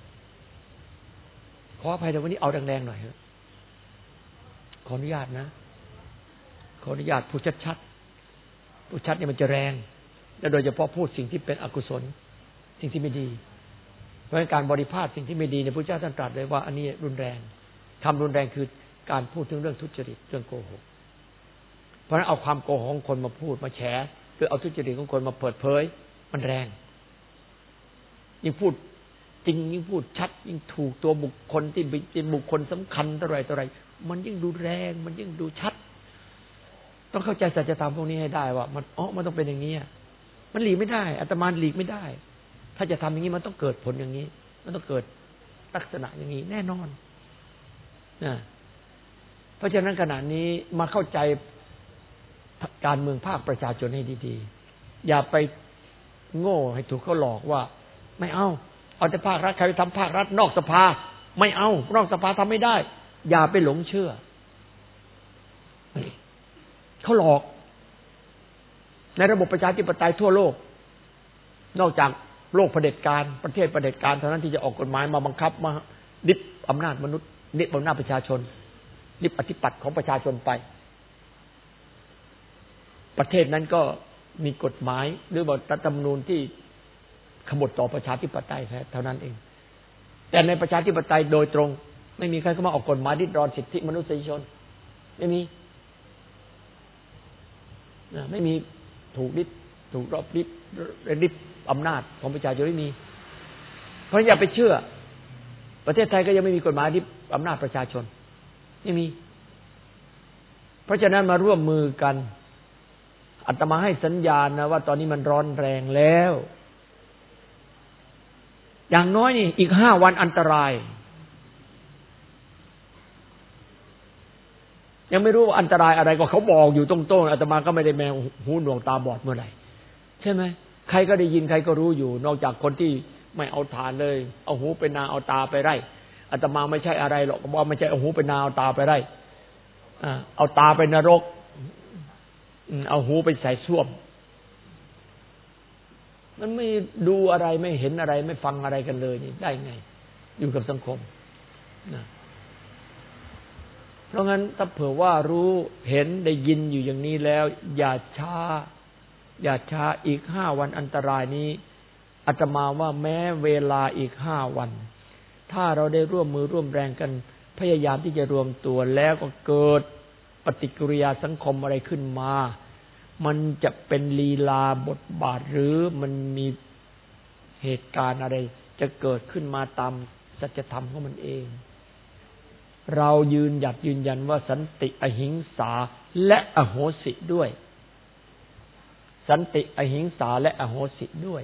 ขออภัยแต่วันนี้เอาแรงๆหน่อยเถอะขออนุญาตนะขออนุญาตพูดชัดๆพูดชัดเนี่ยมันจะแรงและโดยเฉพาะพูดสิ่งที่เป็นอกุศลสิ่งที่ไม่ดีเพราะการบริพาทสิ่งที่ไม่ดีเนี่ยพระเจ้าท่านตรัสเลยว่าอันนี้รุนแรงคำรุนแรงคือการพูดถึงเรื่องทุจริตเรื่องโกหกเพราะฉะนั้นเอาความโกหกของคนมาพูดมาแฉคือเอาทุจริตของคนมาเปิดเผยมันแรงยิ่งพูดจริงยิ่งพูดชัดยิ่งถูกตัวบุคคลที่เป็นบุคคลสำคัญเท่าไรเท่าไรมันยิ่งดูแรงมันยิ่งดูชัดต้องเข้าใจสัจธรรมพวกนี้ให้ได้ว่ามันอ๋อมันต้องเป็นอย่างนี้มันหลีกไม่ได้อาตมาหลีกไม่ได้ถ้าจะทำอย่างนี้มันต้องเกิดผลอย่างนี้มันต้องเกิดลักษณะอย่างนี้แน่นอนนะเพราะฉะนั้นขณะนี้มาเข้าใจการเมืองภาคประชาชนให้ดีๆอย่าไปโง่ให้ถูกเขาหลอกว่าไม่เอาเอาแต่ภาครัฐใครทำภาครัฐนอกสภาไม่เอานอกสภาทำไม่ได้อย่าไปหลงเชื่อเขาหลอกในระบบประชาธิปไตยทั่วโลกนอกจากโลกเผด็จการประเทศเผด็จการเท่านั้นที่จะออกกฎหมายมาบังคับมายึดอำนาจมนุษย์ยึดอำนาจประชาชนยึดอธิปัตย์ของประชาชนไปประเทศนั้นก็มีกฎหมายหรือว่ารัฐธรรมนูญที่ขบฏต่อประชาธิปไตยเท่านั้นเองแต่ในประชาธิปไตยโดยตรงไม่มีใครเข้ามาออกกฎหมายริดรอนสิทธิมนุษยชนไม่มีนะไม่มีถูกริดถูกรอบริดริดอำนาจของประชาชนไม่มีเพราะอย่าไปเชื่อประเทศไทยก็ยังไม่มีกฎหมายริดอำนาจประชาชนไม่มีเพราะฉะนั้นมาร่วมมือกันอาตมาให้สัญญาณนะว่าตอนนี้มันร้อนแรงแล้วอย่างน้อยนี่อีกห้าวันอันตรายยังไม่รู้ว่าอันตรายอะไรก็เขาบอกอยู่ตรงๆอาตมาก็ไม่ได้แมวหูหนวกตาบอดเมื่อไหร่ใช่ไหมใครก็ได้ยินใครก็รู้อยู่นอกจากคนที่ไม่เอาทานเลยเอาหูไปนาเอาตาไปไร่อาตมาไม่ใช่อะไรหรอกบอกไม่ใช่เอาหูไปนาเอาตาไปไร่เอาตาไปนรกเอาหูไปใส่ส้วมมันไม่ดูอะไรไม่เห็นอะไรไม่ฟังอะไรกันเลยนี่ได้ไงอยู่กับสังคมนะเพราะงั้นถ้าเผื่อว่ารู้เห็นได้ยินอยู่อย่างนี้แล้วอย่าช้าอย่าช้าอีกห้าวันอันตรายนี้อาตมาว่าแม้เวลาอีกห้าวันถ้าเราได้ร่วมมือร่วมแรงกันพยายามที่จะรวมตัวแล้วก็เกิดปฏิกิริยาสังคมอะไรขึ้นมามันจะเป็นลีลาบทบาทหรือมันมีเหตุการณ์อะไรจะเกิดขึ้นมาตามสัจธรรมของมันเองเรายืนหยัดยืนยันว่าสันติอหิงสาและอโหสิด้วยสันติอหิงสาและอโหสิด้วย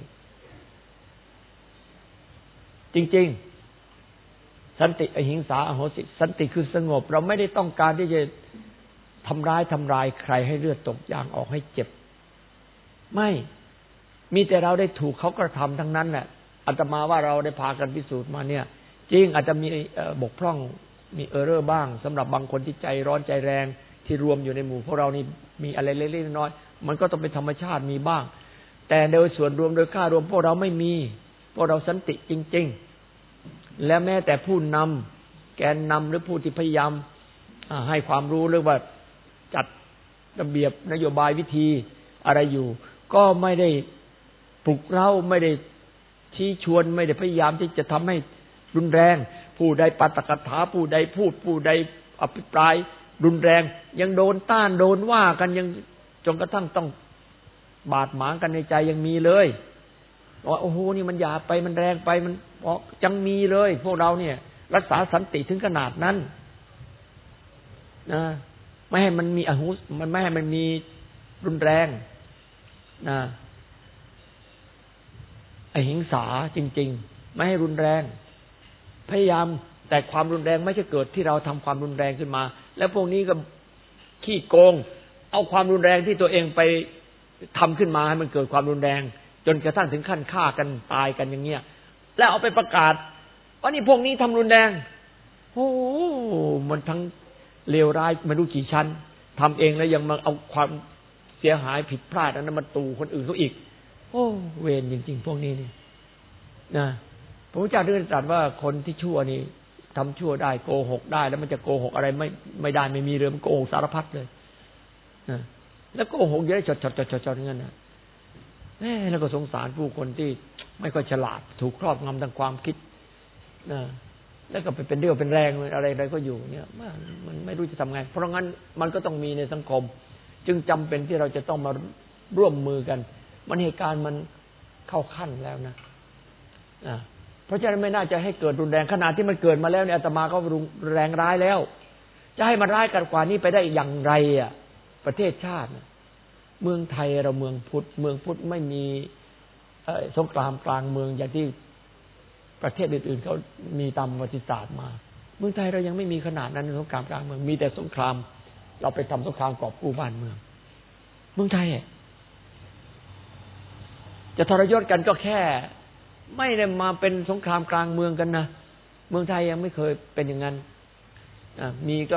จริงๆสันติอหิงสาอโหสิสันติคือสงบเราไม่ได้ต้องการที่จะทำร้ายทำลายใครให้เลือดตกยางออกให้เจ็บไม่มีแต่เราได้ถูกเขากระทำทั้งนั้นแหละอาตมาว่าเราได้พากันพิสูจน์มาเนี่ยจริงอาจจะมีบกพร่องมีเออร์เรอร์บ้างสำหรับบางคนที่ใจร้อนใจแรงที่รวมอยู่ในหมู่พวกเรานี่มีอะไรเล็กๆน้อยๆมันก็ต้องเป็นธรรมชาติมีบ้างแต่โดยส่วนรวมโดยค่ารวมพวกเราไม่มีพวกเราสันติจริงๆและแม้แต่ผู้นำแกนนำหรือผู้ที่พยายามให้ความรู้หรือว่าจัดระเบียบนโยบายวิธีอะไรอยู่ก็ไม่ได้ปลุกเร้าไม่ได้ชี้ชวนไม่ได้พยายามที่จะทำให้รุนแรงผู้ใดปาฐกถาผู้ใดพูดผู้ใดอภิปรายรุนแรงยังโดนต้านโดนว่ากันยังจนกระทั่งต้องบาดหมางกันในใจยังมีเลยว่าโอ้โหนี่มันหยาบไปมันแรงไปมันจังมีเลยพวกเราเนี่ยรักษาสันติถึงขนาดนั้นนะไม่ให้มันมีอหุมันไม่ให้มันมีรุนแรงนะอหิงสาจริงๆไม่ให้รุนแรงพยายามแต่ความรุนแรงไม่ใช่เกิดที่เราทำความรุนแรงขึ้นมาแล้วพวกนี้ก็ขี้โกงเอาความรุนแรงที่ตัวเองไปทำขึ้นมาให้มันเกิดความรุนแรงจนกระทั่งถึงขั้นฆ่ากันตายกันอย่างเงี้ยแล้วเอาไปประกาศว่านี่พวกนี้ทำรุนแรงโอ้มันทั้งเลวร้ายไม่รู้กี่ชั้นทำเองแล้วยังมาเอาความเสียหายผิดพลาดนั้นมาตู่คนอื่นเขาอีกโอ้เวรจริงๆพวกนี้นี่นะพระพุทธเจ้าได้ตรัสว่าคนที่ชั่วนี่ทำชั่วได้โกหกได้แล้วมันจะโกหกอะไรไม่ไม่ได้ไม่มีเลยมันโกหกสารพัดเลยนะแล้วโกหกเยอะจดๆๆๆอย่างนั้นนะแหมแล้วก็สงสารผู้คนที่ไม่ค่อยฉลาดถูกครอบงำทางความคิดนะแล้วก็ไปเป็นเรี่ยวเป็นแรงอะไรอะไรก็อยู่เนี่ยมันมันไม่รู้จะทำไงเพราะงั้นมันก็ต้องมีในสังคมจึงจำเป็นที่เราจะต้องมาร่วมมือกันมันเหตุการณ์มันเข้าขั้นแล้วนะอ่าเพราะฉะนั้นไม่น่าจะให้เกิดรุนแรงขนาดที่มันเกิดมาแล้วเนี่ยอาตมาก็รุนแรงร้ายแล้วจะให้มันร้ายกันกว่านี้ไปได้อย่างไรอ่ะประเทศชาติเมืองไทยเราเมืองพุทธเมืองพุทธไม่มีสงครามกลางเมืองอย่างที่ประเทศอื่นๆเขามีตามประวัติศาสตร์มาเมืองไทยเรายังไม่มีขนาดนั้นสงครามกลางเมืองมีแต่สงครามเราไปทำสงครามกอบกู้บ้านเมืองเมืองไทยจะทรยศกันก็แค่ไม่ได้มาเป็นสงครามกลางเมืองกันนะเมืองไทยยังไม่เคยเป็นอย่างนั้นมีก็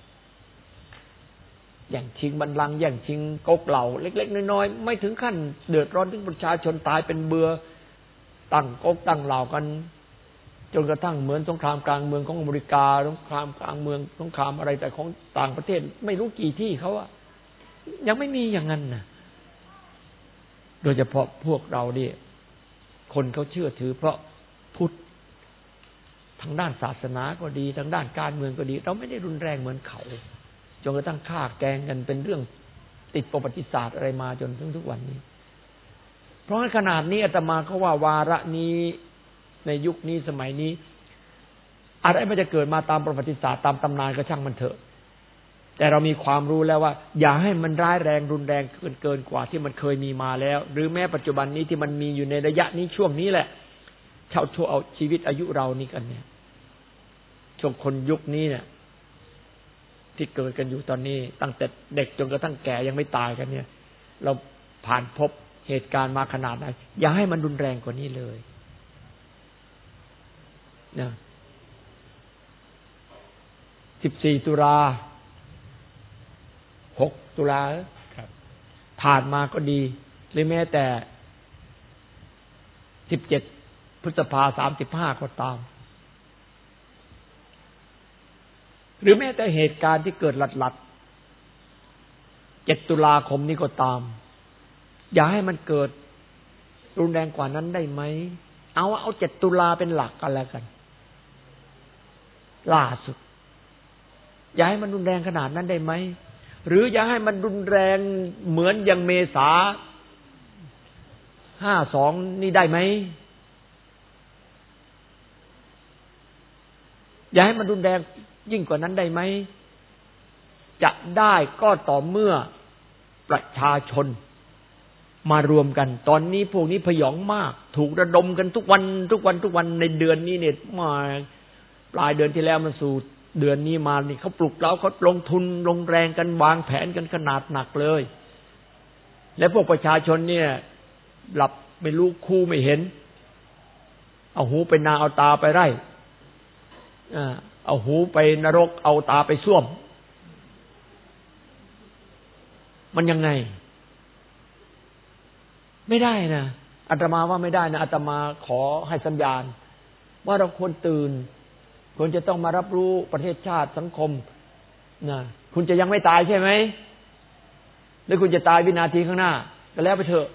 แย่งชิงบัลลังก์แย่งชิงก๊กเหล่าเล็กๆน้อยๆไม่ถึงขั้นเดือดร้อนถึงประชาชนตายเป็นเบื่อตั้งก๊กตั้งเหล่ากันจนกระทั่งเหมือนสงครามกลางเมืองของอเมริกาสงครามกลางเมืองสงครามอะไรแต่ของต่างประเทศไม่รู้กี่ที่เขาอะยังไม่มีอย่างนั้นนะโดยเฉพาะพวกเราเนี่ยคนเขาเชื่อถือเพราะพุทธทางด้านศาสนาก็ดีทางด้านการเมืองก็ดีเราไม่ได้รุนแรงเหมือนเขาจนกระทั่งฆ่าแกล้งกันเป็นเรื่องติดประวัติศาสตร์อะไรมาจนถึงทุกวันนี้เพราะขนาดนี้อาตมาก็ว่าวาระนี้ในยุคนี้สมัยนี้อะไรมันจะเกิดมาตามประวัติศาสตร์ตามตำนานก็ช่างมันเถอะแต่เรามีความรู้แล้วว่าอย่าให้มันร้ายแรงรุนแรงเกินเกินกว่าที่มันเคยมีมาแล้วหรือแม้ปัจจุบันนี้ที่มันมีอยู่ในระยะนี้ช่วงนี้แหละเช่าชั่วเอาชีวิตอายุเรานี่กันเนี่ยช่วงคนยุคนี้เนี่ยที่เกิดกันอยู่ตอนนี้ตั้งแต่เด็กจนกระทั่งแก่ยังไม่ตายกันเนี่ยเราผ่านพบเหตุการณ์มาขนาดไหนอย่าให้มันรุนแรงกว่านี้เลยนะสิบสี่ตุลาหกตุลาผ่านมาก็ดีหรือแม้แต่สิบเจ็ดพฤษภาสามสิบห้าก็ตามหรือแม้แต่เหตุการณ์ที่เกิดหลัดๆเจ็ดตุลาคมนี้ก็ตามอย่าให้มันเกิดรุนแรงกว่านั้นได้ไหมเอาเอาเจ็ดตุลาเป็นหลักกันแล้วกันล่าสุดอย่าให้มันรุนแรงขนาดนั้นได้ไหมหรืออย่าให้มันรุนแรงเหมือนอย่างเมษาห้าสองนี่ได้ไหมอย่าให้มันรุนแรงยิ่งกว่านั้นได้ไหมจะได้ก็ต่อเมื่อประชาชนมารวมกันตอนนี้พวกนี้พยองมากถูกระดมกันทุกวันทุกวันทุกวันในเดือนนี้เนี่ยมาปลายเดือนที่แล้วมันสู่เดือนนี้มานี่เขาปลุกเราเขาลงทุนลงแรงกันวางแผนกันขนาดหนักเลยและพวกประชาชนเนี่ยหลับไม่รู้คู่ไม่เห็นเอาหูไปนาเอาตาไปไร่เอาหูไปนรกเอาตาไปส้วมมันยังไงไม่ได้นะอาตมาว่าไม่ได้นะอาตมาขอให้สัญญาณว่าเราควรตื่นควรจะต้องมารับรู้ประเทศชาติสังคมนะคุณจะยังไม่ตายใช่ไหมหรือคุณจะตายวินาทีข้างหน้าก็แล้วไปเถอะ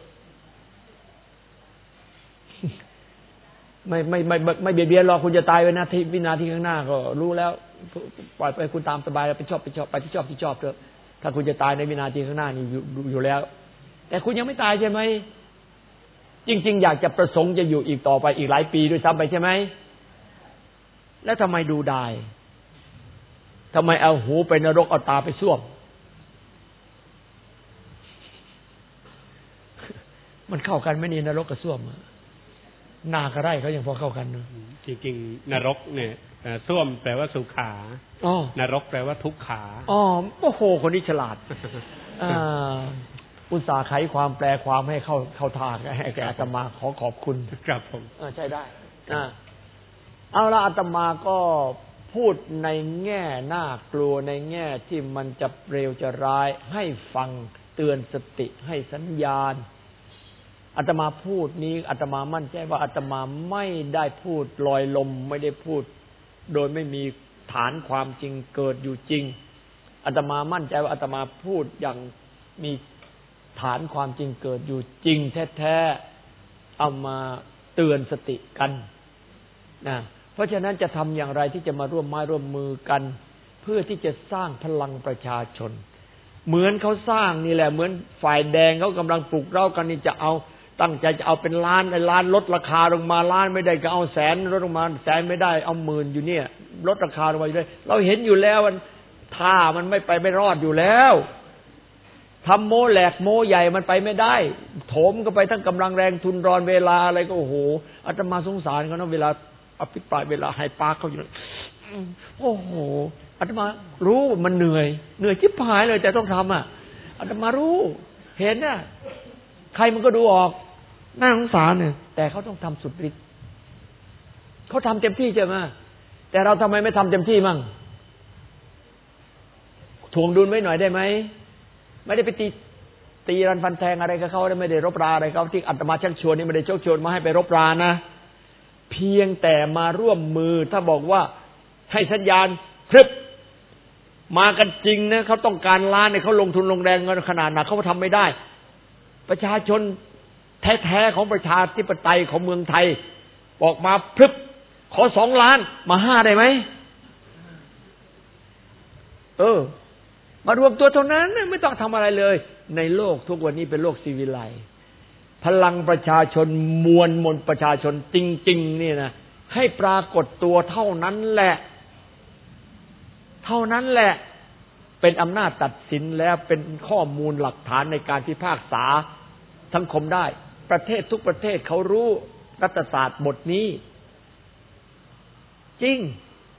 ไม่ไม่ไม่ไม่เบียดเบียนหรอกคุณจะตายวินาทีวินาทีข้างหน้าก็รู้แล้วปล่อยไปคุณตามสบายไปชอบไปชอบไปที่ชอบที่ชอบเถอะถ้าคุณจะตายในวินาทีข้างหน้านี่อยู่อยู่แล้วแต่คุณยังไม่ตายใช่ไหมจริงๆอยากจะประสงค์จะอยู่อีกต่อไปอีกหลายปีด้วยซ้ำไปใช่ไหมแล้วทำไมดูได้ทำไมเอาหูไปนรกเอาตาไปส้วมมันเข้ากันไหมนี่นรกกับส้วมนากับไร่เขายังพอเข้ากันเนอะจริงๆนรกเนี่ยส้วมแปลว่าสุขานรกแปลว่าทุกขาอ๋อโอ้โหคนนี้ฉลาดอุตส่าห์ไขความแปลความให้เข้าเข้าทางให้แกอาตมาขอขอบคุณครับผมใช่ได้เอาละอาตมาก็พูดในแง่น่ากลัวในแง่ที่มันจะเร็วจะร้ายให้ฟังเตือนสติให้สัญญาณอาตมาพูดนี้อาตมามั่นใจว่าอาตมาไม่ได้พูดลอยลมไม่ได้พูดโดยไม่มีฐานความจริงเกิดอยู่จริงอาตมามั่นใจว่าอาตมาพูดอย่างมีฐานความจริงเกิดอยู่จริงแท้ๆเอามาเตือนสติกันนะเพราะฉะนั้นจะทำอย่างไรที่จะมาร่วมไม้ร่วมมือกันเพื่อที่จะสร้างพลังประชาชนเหมือนเขาสร้างนี่แหละเหมือนฝ่ายแดงเขากำลังปลุกเร้ากันนี่จะเอาตั้งใจจะเอาเป็นล้านไอ้ล้านลดราคาลงมาล้านไม่ได้ก็เอาแสนลดลงมาแสนไม่ได้เอาหมื่นอยู่เนี่ยลดราคาลงมาอยู่เลยเราเห็นอยู่แล้วมันท่ามันไม่ไปไม่รอดอยู่แล้วทำโม้แหลกโม้ใหญ่มันไปไม่ได้โถมก็ไปทั้งกำลังแรงทุนรอนเวลาอะไรก็โอ้โหอาตมาสงสารเขาเนาะเวลาอภิปรายเวลาให้ปากเขาอยู่โอ้โหอาตมารู้มันเหนื่อยเหนื่อยชิบหายเลยแต่ต้องทำอ่ะอาตมารู้เห็นน่ะใครมันก็ดูออกน่าสงสารเนี่ยแต่เขาต้องทำสุดฤทธิ์เขาทำเต็มที่ใช่ไหมแต่เราทำไมไม่ทำเต็มที่มั่งถ่วงดุลไว้หน่อยได้ไหมไม่ได้ไปตีตีรันฟันแทงอะไรกับเขาไม่ได้รบราอะไรเขาที่อาตมาชักชวนนี่ไม่ได้ชักชวนมาให้ไปรบรานะเพียงแต่มาร่วมมือถ้าบอกว่าให้สัญญาณพรึบมากันจริงนะเขาต้องการล้านเนี่ยเขาลงทุนลงแรงเงินขนาดหนักเขาทำไม่ได้ประชาชนแท้ๆของประชาธิปไตยของเมืองไทยออกมาพรึบขอสองล้านมาห้าได้ไหมเออมารวมตัวเท่านั้นไม่ต้องทำอะไรเลยในโลกทุกวันนี้เป็นโลกซีวิไลซ์พลังประชาชนมวลมนประชาชนจริงๆนี่นะให้ปรากฏตัวเท่านั้นแหละเท่านั้นแหละเป็นอำนาจตัดสินแล้วเป็นข้อมูลหลักฐานในการพิพากษาสังคมได้ประเทศทุกประเทศเขารู้รัฐศาสตร์บทนี้จริง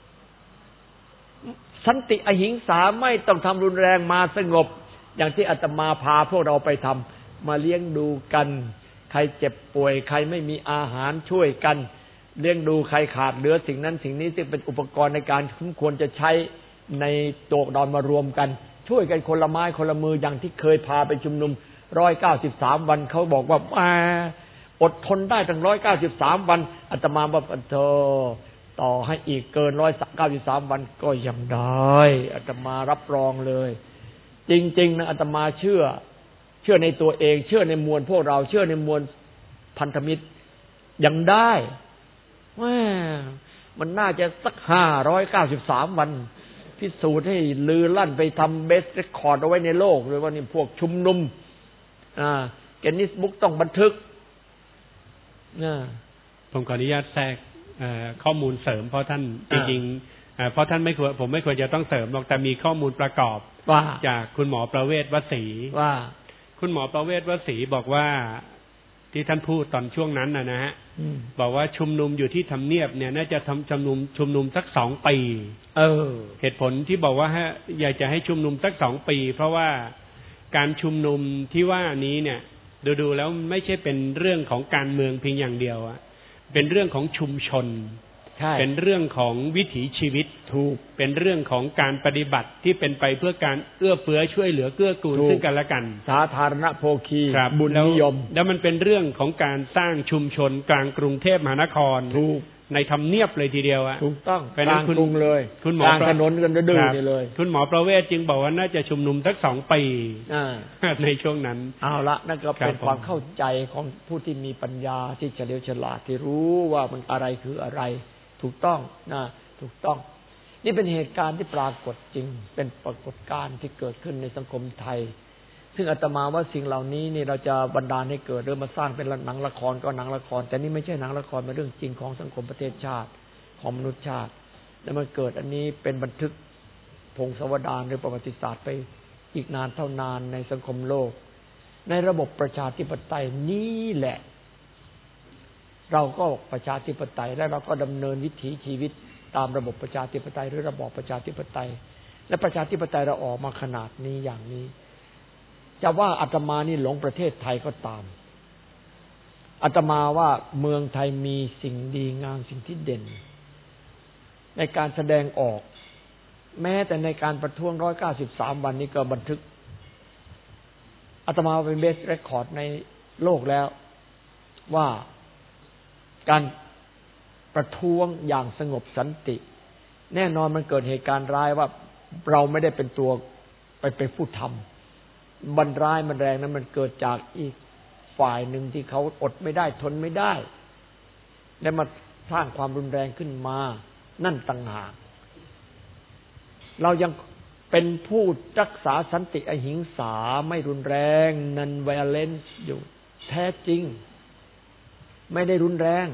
สันติอหิงสาไม่ต้องทำรุนแรงมาสงบอย่างที่อาตมาพาพวกเราไปทำมาเลี้ยงดูกันใครเจ็บป่วยใครไม่มีอาหารช่วยกันเลี้ยงดูใครขาดเหลือสิ่งนั้นสิ่งนี้ซึ่งเป็นอุปกรณ์ในการควรจะใช้ในโตกดอนมารวมกันช่วยกันคนละไม้คนละมืออย่างที่เคยพาไปชุมนุมหนึ่งร้อยเก้าสิบสามวันเขาบอกว่าอดทนได้ตั้งหนึ่งร้อยเก้าสิบสามวันอาตมาบอกเธอต่อให้อีกเกินหนึ่งร้อยเก้าสิบสามวันก็ยังได้อาตมารับรองเลยจริงๆนะอาตมาเชื่อเชื่อในตัวเองเชื่อในมวลพวกเราเชื่อในมวลพันธมิตรยังได้แหมมันน่าจะสักห้าร้อยเก้าสิบสามวันพิสูจน์ให้ลือลั่นไปทำเบสเรคคอร์ดเอาไว้ในโลกเลยว่านี่พวกชุมนุมอ่าเกนนิสบุ๊กต้องบันทึกนะผมขออนุญาตแทรกข้อมูลเสริมเพราะท่านจริงๆเพราะท่านไม่ควรผมไม่ควรจะต้องเสริมหรอกแต่มีข้อมูลประกอบจากคุณหมอประเวศวสีว่าคุณหมอประเวศวสีบอกว่าที่ท่านพูดตอนช่วงนั้นนะนะฮะบอกว่าชุมนุมอยู่ที่ทำเนียบเนี่ยน่าจะทำชุมนุมชุมนุมสักสองปีเออเหตุผลที่บอกว่าอยากจะให้ชุมนุมสักสองปีเพราะว่าการชุมนุมที่ว่านี้เนี่ยดูๆแล้วไม่ใช่เป็นเรื่องของการเมืองเพียงอย่างเดียวอะเป็นเรื่องของชุมชนเป็นเรื่องของวิถีชีวิตถูกเป็นเรื่องของการปฏิบัติที่เป็นไปเพื่อการเอื้อเฟื้อช่วยเหลือเกื้อกูลซึ่งกันและกันสาธารณโภคีบุญนิยมแล้วมันเป็นเรื่องของการสร้างชุมชนกลางกรุงเทพมหานครถูกในทำเนียบเลยทีเดียวอะถูกต้องกลางกรุงเลยคุณหมอกลางถนนกันดื้อๆเลยคุณหมอประเวศจึงบอกว่าน่าจะชุมนุมสักสองปีในช่วงนั้นเอาละนั่นก็เป็นความเข้าใจของผู้ที่มีปัญญาที่เฉลียวฉลาดที่รู้ว่ามันอะไรคืออะไรถูกต้องนะถูกต้องนี่เป็นเหตุการณ์ที่ปรากฏจริงเป็นปรากฏการณ์ที่เกิดขึ้นในสังคมไทยซึ่งอาตมาว่าสิ่งเหล่านี้นี่เราจะบันดาลให้เกิดหรือมาสร้างเป็นหนังละครก็หนังละครแต่นี่ไม่ใช่หนังละครเป็นเรื่องจริงของสังคมประเทศชาติของมนุษยชาติแล้วมันเกิดอันนี้เป็นบันทึกพงศาวดารหรือประวัติศาสตร์ไปอีกนานเท่านานในสังคมโลกในระบบประชาธิปไตยนี่แหละเราก็ประชาธิปไตยและเราก็ดำเนินวิถีชีวิตตามระบบประชาธิปไตยหรือระบอบประชาธิปไตยและประชาธิปไตยเราออกมาขนาดนี้อย่างนี้จะว่าอาตมานี่หลงประเทศไทยก็ตามอาตมาว่าเมืองไทยมีสิ่งดีงามสิ่งที่เด่นในการแสดงออกแม้แต่ในการประท้วงหนึ่งร้อยเก้าสิบสามวันนี้ก็บันทึกอาตมาเป็นเบสเรคคอร์ดในโลกแล้วว่าการประท้วงอย่างสงบสันติแน่นอนมันเกิดเหตุการณ์ร้ายว่าเราไม่ได้เป็นตัวไปเป็นผู้ทำบันร้ายมันแรงนั้นมันเกิดจากอีกฝ่ายหนึ่งที่เขาอดไม่ได้ทนไม่ได้และมาสร้างความรุนแรงขึ้นมานั่นต่างหากเรายังเป็นผู้รักษาสันติอหิงสาไม่รุนแรงนันไวโอเลนซ์อยู่แท้จริงไม่ได้รุนแรง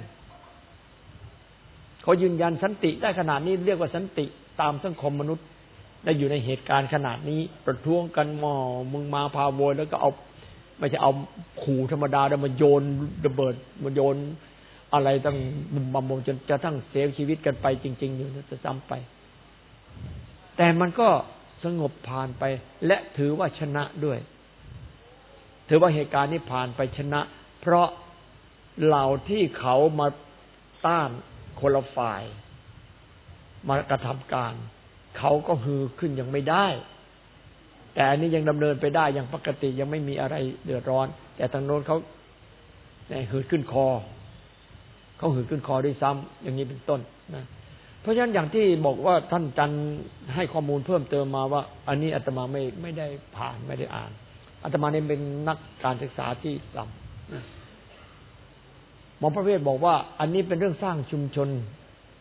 เขายืนยันสันติได้ขนาดนี้เรียกว่าสันติตามสังคมมนุษย์ได้อยู่ในเหตุการณ์ขนาดนี้ประท้วงกันหมอมึงมาพาโวยแล้วก็เอาไม่ใช่เอาขู่ธรรมดาแล้วมาโยนระเบิดมาโยนอะไรตั้งบุมบำบจนจะทั้งเสียชีวิตกันไปจริงๆอยู่จะซ้ำไปแต่มันก็สงบผ่านไปและถือว่าชนะด้วยถือว่าเหตุการณ์นี้ผ่านไปชนะเพราะเหล่าที่เขามาต้านคนละฝ่ายมากระทำการเขาก็ฮือขึ้นยังไม่ได้แต่อันนี้ยังดำเนินไปได้อย่างปกติยังไม่มีอะไรเดือดร้อนแต่ทางโน้นเขาเนี่ยหืดขึ้นคอเขาหืดขึ้นคอด้วยซ้ำอย่างนี้เป็นต้นนะเพราะฉะนั้นอย่างที่บอกว่าท่านจันให้ข้อมูลเพิ่มเติมมาว่าอันนี้อาตมาไม่ไม่ได้ผ่านไม่ได้อ่านอาตมาเนี่ยเป็นนักการศึกษาที่ต่ำหมอประเวศบอกว่าอันนี้เป็นเรื่องสร้างชุมชน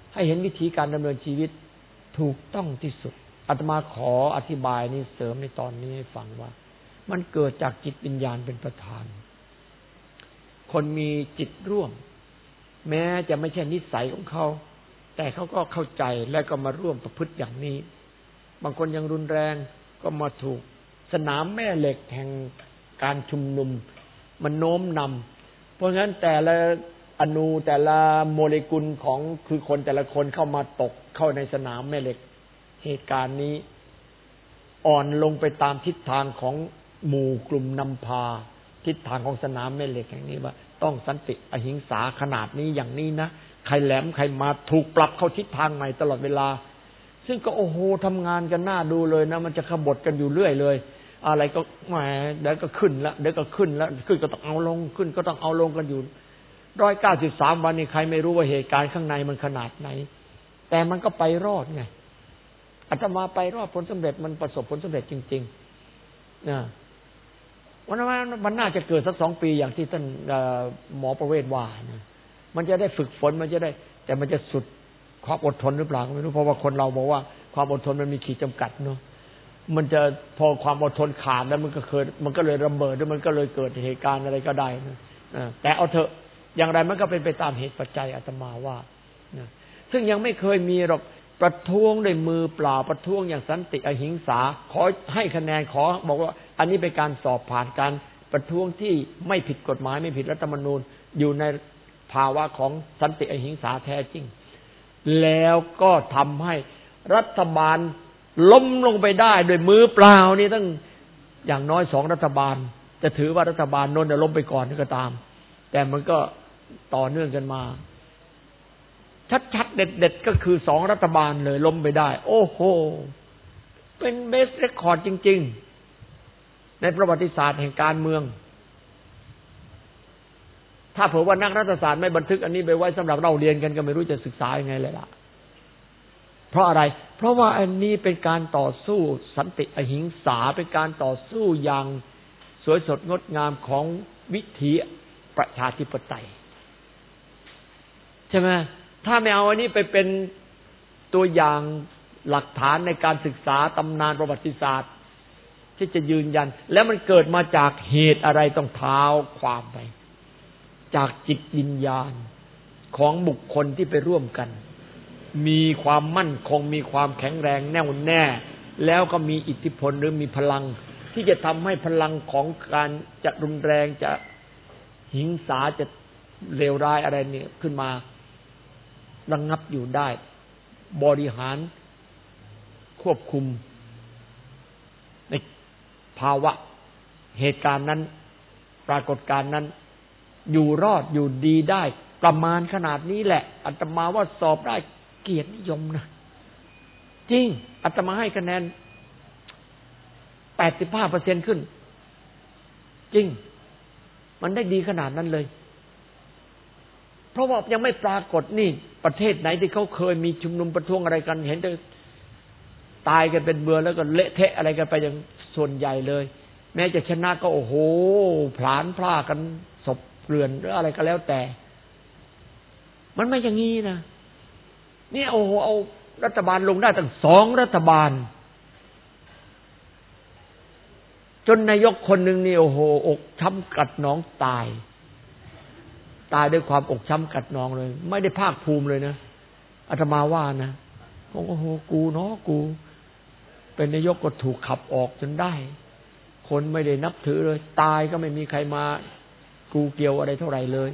ให้เห็นวิธีการดำเนินชีวิตถูกต้องที่สุดอาตมาขออธิบายนี้เสริมในตอนนี้ให้ฟังว่ามันเกิดจากจิตวิญญาณเป็นประธานคนมีจิตร่วมแม้จะไม่ใช่นิสัยของเขาแต่เขาก็เข้าใจและก็มาร่วมประพฤติอย่างนี้บางคนยังรุนแรงก็มาถูกสนามแม่เหล็กแห่งการชุมนุมมันโน้มนำเพราะงั้นแต่ละอนูแต่ละโมเลกุลของคือคนแต่ละคนเข้ามาตกเข้าในสนามแม่เหล็กเหตุการณ์นี้อ่อนลงไปตามทิศทางของหมู่กลุ่มนำพาทิศทางของสนามแม่เหล็กแห่งนี้ว่าต้องสันติอหิงสาขนาดนี้อย่างนี้นะใครแหลมใครมาถูกปรับเข้าทิศทางใหม่ตลอดเวลาซึ่งก็โอ้โหทำงานกันหน้าดูเลยนะมันจะขบฏกันอยู่เรื่อยเลยอะไรก็แหมเดี๋ยวก็ขึ้นแล้วเดี๋ยวก็ขึ้นแล้วขึ้นก็ต้องเอาลงขึ้นก็ต้องเอาลงกันอยู่ร้อยเก้าสิบสามวันนี้ใครไม่รู้ว่าเหตุการณ์ข้างในมันขนาดไหนแต่มันก็ไปรอดไงอาตมาไปรอดผลสำเร็จมันประสบผลสำเร็จจริงๆนะวันนั้นมันน่าจะเกิดสักสองปีอย่างที่ท่านหมอประเวศว่านะมันจะได้ฝึกฝนมันจะได้แต่มันจะสุดความอดทนหรือเปล่าไม่รู้เพราะว่าคนเราบอกว่าความอดทนมันมีขีดจำกัดเนาะมันจะพอความอดทนขาดแล้วมันก็เกิดมันก็เลยระเบิดแล้วมันก็เลยเกิดเหตุการณ์อะไรก็ได้นะแต่เอาเถอะอย่างไรมันก็เป็นไปตามเหตุปัจจัยอาตมาว่านะซึ่งยังไม่เคยมีหรอกประท้วงด้วยมือเปล่าประท้วงอย่างสันติอหิงสาขอให้คะแนนขอบอกว่าอันนี้เป็นการสอบผ่านการประท้วงที่ไม่ผิดกฎหมายไม่ผิดรัฐธรรมนูญอยู่ในภาวะของสันติอหิงสาแท้จริงแล้วก็ทำให้รัฐบาลล้มลงไปได้โดยมือเปล่านี่ตั้งอย่างน้อยสองรัฐบาลจะถือว่ารัฐบาลโน้นล้มไปก่อนก็ตามแต่มันก็ต่อเนื่องกันมาชัดๆเด็ดๆก็คือสองรัฐบาลเลยล้มไปได้โอ้โหเป็นเบสเรคคอร์ดจริงๆในประวัติศาสตร์แห่งการเมืองถ้าเผื่อว่านักรัฐศาสตร์ไม่บันทึกอันนี้ไปไว้สำหรับเราเรียนกันก็ไม่รู้จะศึกษายังไงเลยล่ะเพราะอะไรเพราะว่าอันนี้เป็นการต่อสู้สันติอหิงสาเป็นการต่อสู้อย่างสวยสดงดงามของวิถีประชาธิปไตยใช่ไหมถ้าไม่เอาอันนี้ไปเป็นตัวอย่างหลักฐานในการศึกษาตำนานประวัติศาสตร์ที่จะยืนยันแล้วมันเกิดมาจากเหตุอะไรต้องเท้าความไปจากจิตวิญญาณของบุคคลที่ไปร่วมกันมีความมั่นคงมีความแข็งแรงแน่วแน่แล้วก็มีอิทธิพลหรือมีพลังที่จะทำให้พลังของการจะรุนแรงจะหิงสาจะเลวร้ายอะไรเนี่ยขึ้นมาระงับอยู่ได้บริหารควบคุมในภาวะเหตุการณ์นั้นปรากฏการณ์นั้นอยู่รอดอยู่ดีได้ประมาณขนาดนี้แหละอาตมาว่าสอบได้เกียรตินิยมนะจริงอาตมาให้คะแนน แปดสิบห้าเปอร์เซ็นต์ ขึ้นจริงมันได้ดีขนาดนั้นเลยเพราะว่ายังไม่ปรากฏนี่ประเทศไหนที่เขาเคยมีชุมนุมประท้วงอะไรกันเห็นแต่ตายกันเป็นเบื่อแล้วก็เละเทะอะไรกันไปอย่างส่วนใหญ่เลยแม้จะชนะก็โอ้โหผลาญพล่ากันศพเกลื่อนหรืออะไรก็แล้วแต่มันไม่อย่างนี้นะนี่โอ้โหเอารัฐบาลลงได้ตั้งสองรัฐบาลจนนายกคนหนึ่งนี่โอ้โหอกช้ำกัดหนองตายตายด้วยความอกช้ำกัดหนองเลยไม่ได้ภาคภูมิเลยนะอาตมาว่านะโอ้โหกูเนาะกูเป็นนายกก็ถูกขับออกจนได้คนไม่ได้นับถือเลยตายก็ไม่มีใครมากูเกี่ยวอะไรเท่าไหร่เลย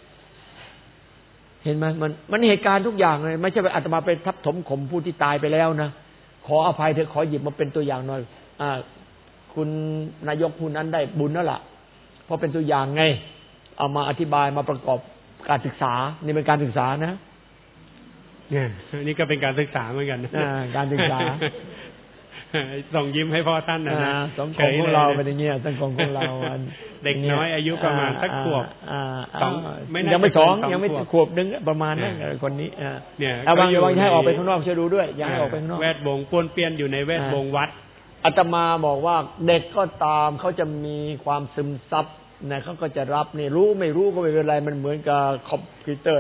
เห็นไหมมันมันเหตุการณ์ทุกอย่างเลยไม่ใช่ว่าอาตมาไปทับถมข่มผู้ที่ตายไปแล้วนะขออภัยเถอะขอหยิบมาเป็นตัวอย่างหน่อยอ่าคุณนายกผู้นั้นได้บุญแล้วล่ะเพราะเป็นตัวอย่างไงเอามาอธิบายมาประกอบการศึกษานี่เป็นการศึกษานะเนี่ยนี่ก็เป็นการศึกษาเหมือนกันนะการศึกษาส่งยิ้มให้พ่อท่านนะนะสังคมของเราเป็นอย่างเงี้ยสังคมของเราเด็กน้อยอายุประมาณสักขวบสองยังไม่สองยังไม่ขวบนึงประมาณนั้นคนนี้เนี่ยเอาบางอย่างให้ออกไปข้างนอกช่วยดูด้วยอย่าให้ออกไปข้างนอกแวดวงป้วนเปี้ยนอยู่ในแวดวงวัดอาตมาบอกว่าเด็กก็ตามเขาจะมีความซึมซับนะเขาก็จะรับนี่รู้ไม่รู้ก็ไม่เป็นไรมันเหมือนกับคอมพิวเตอร์เนี่ย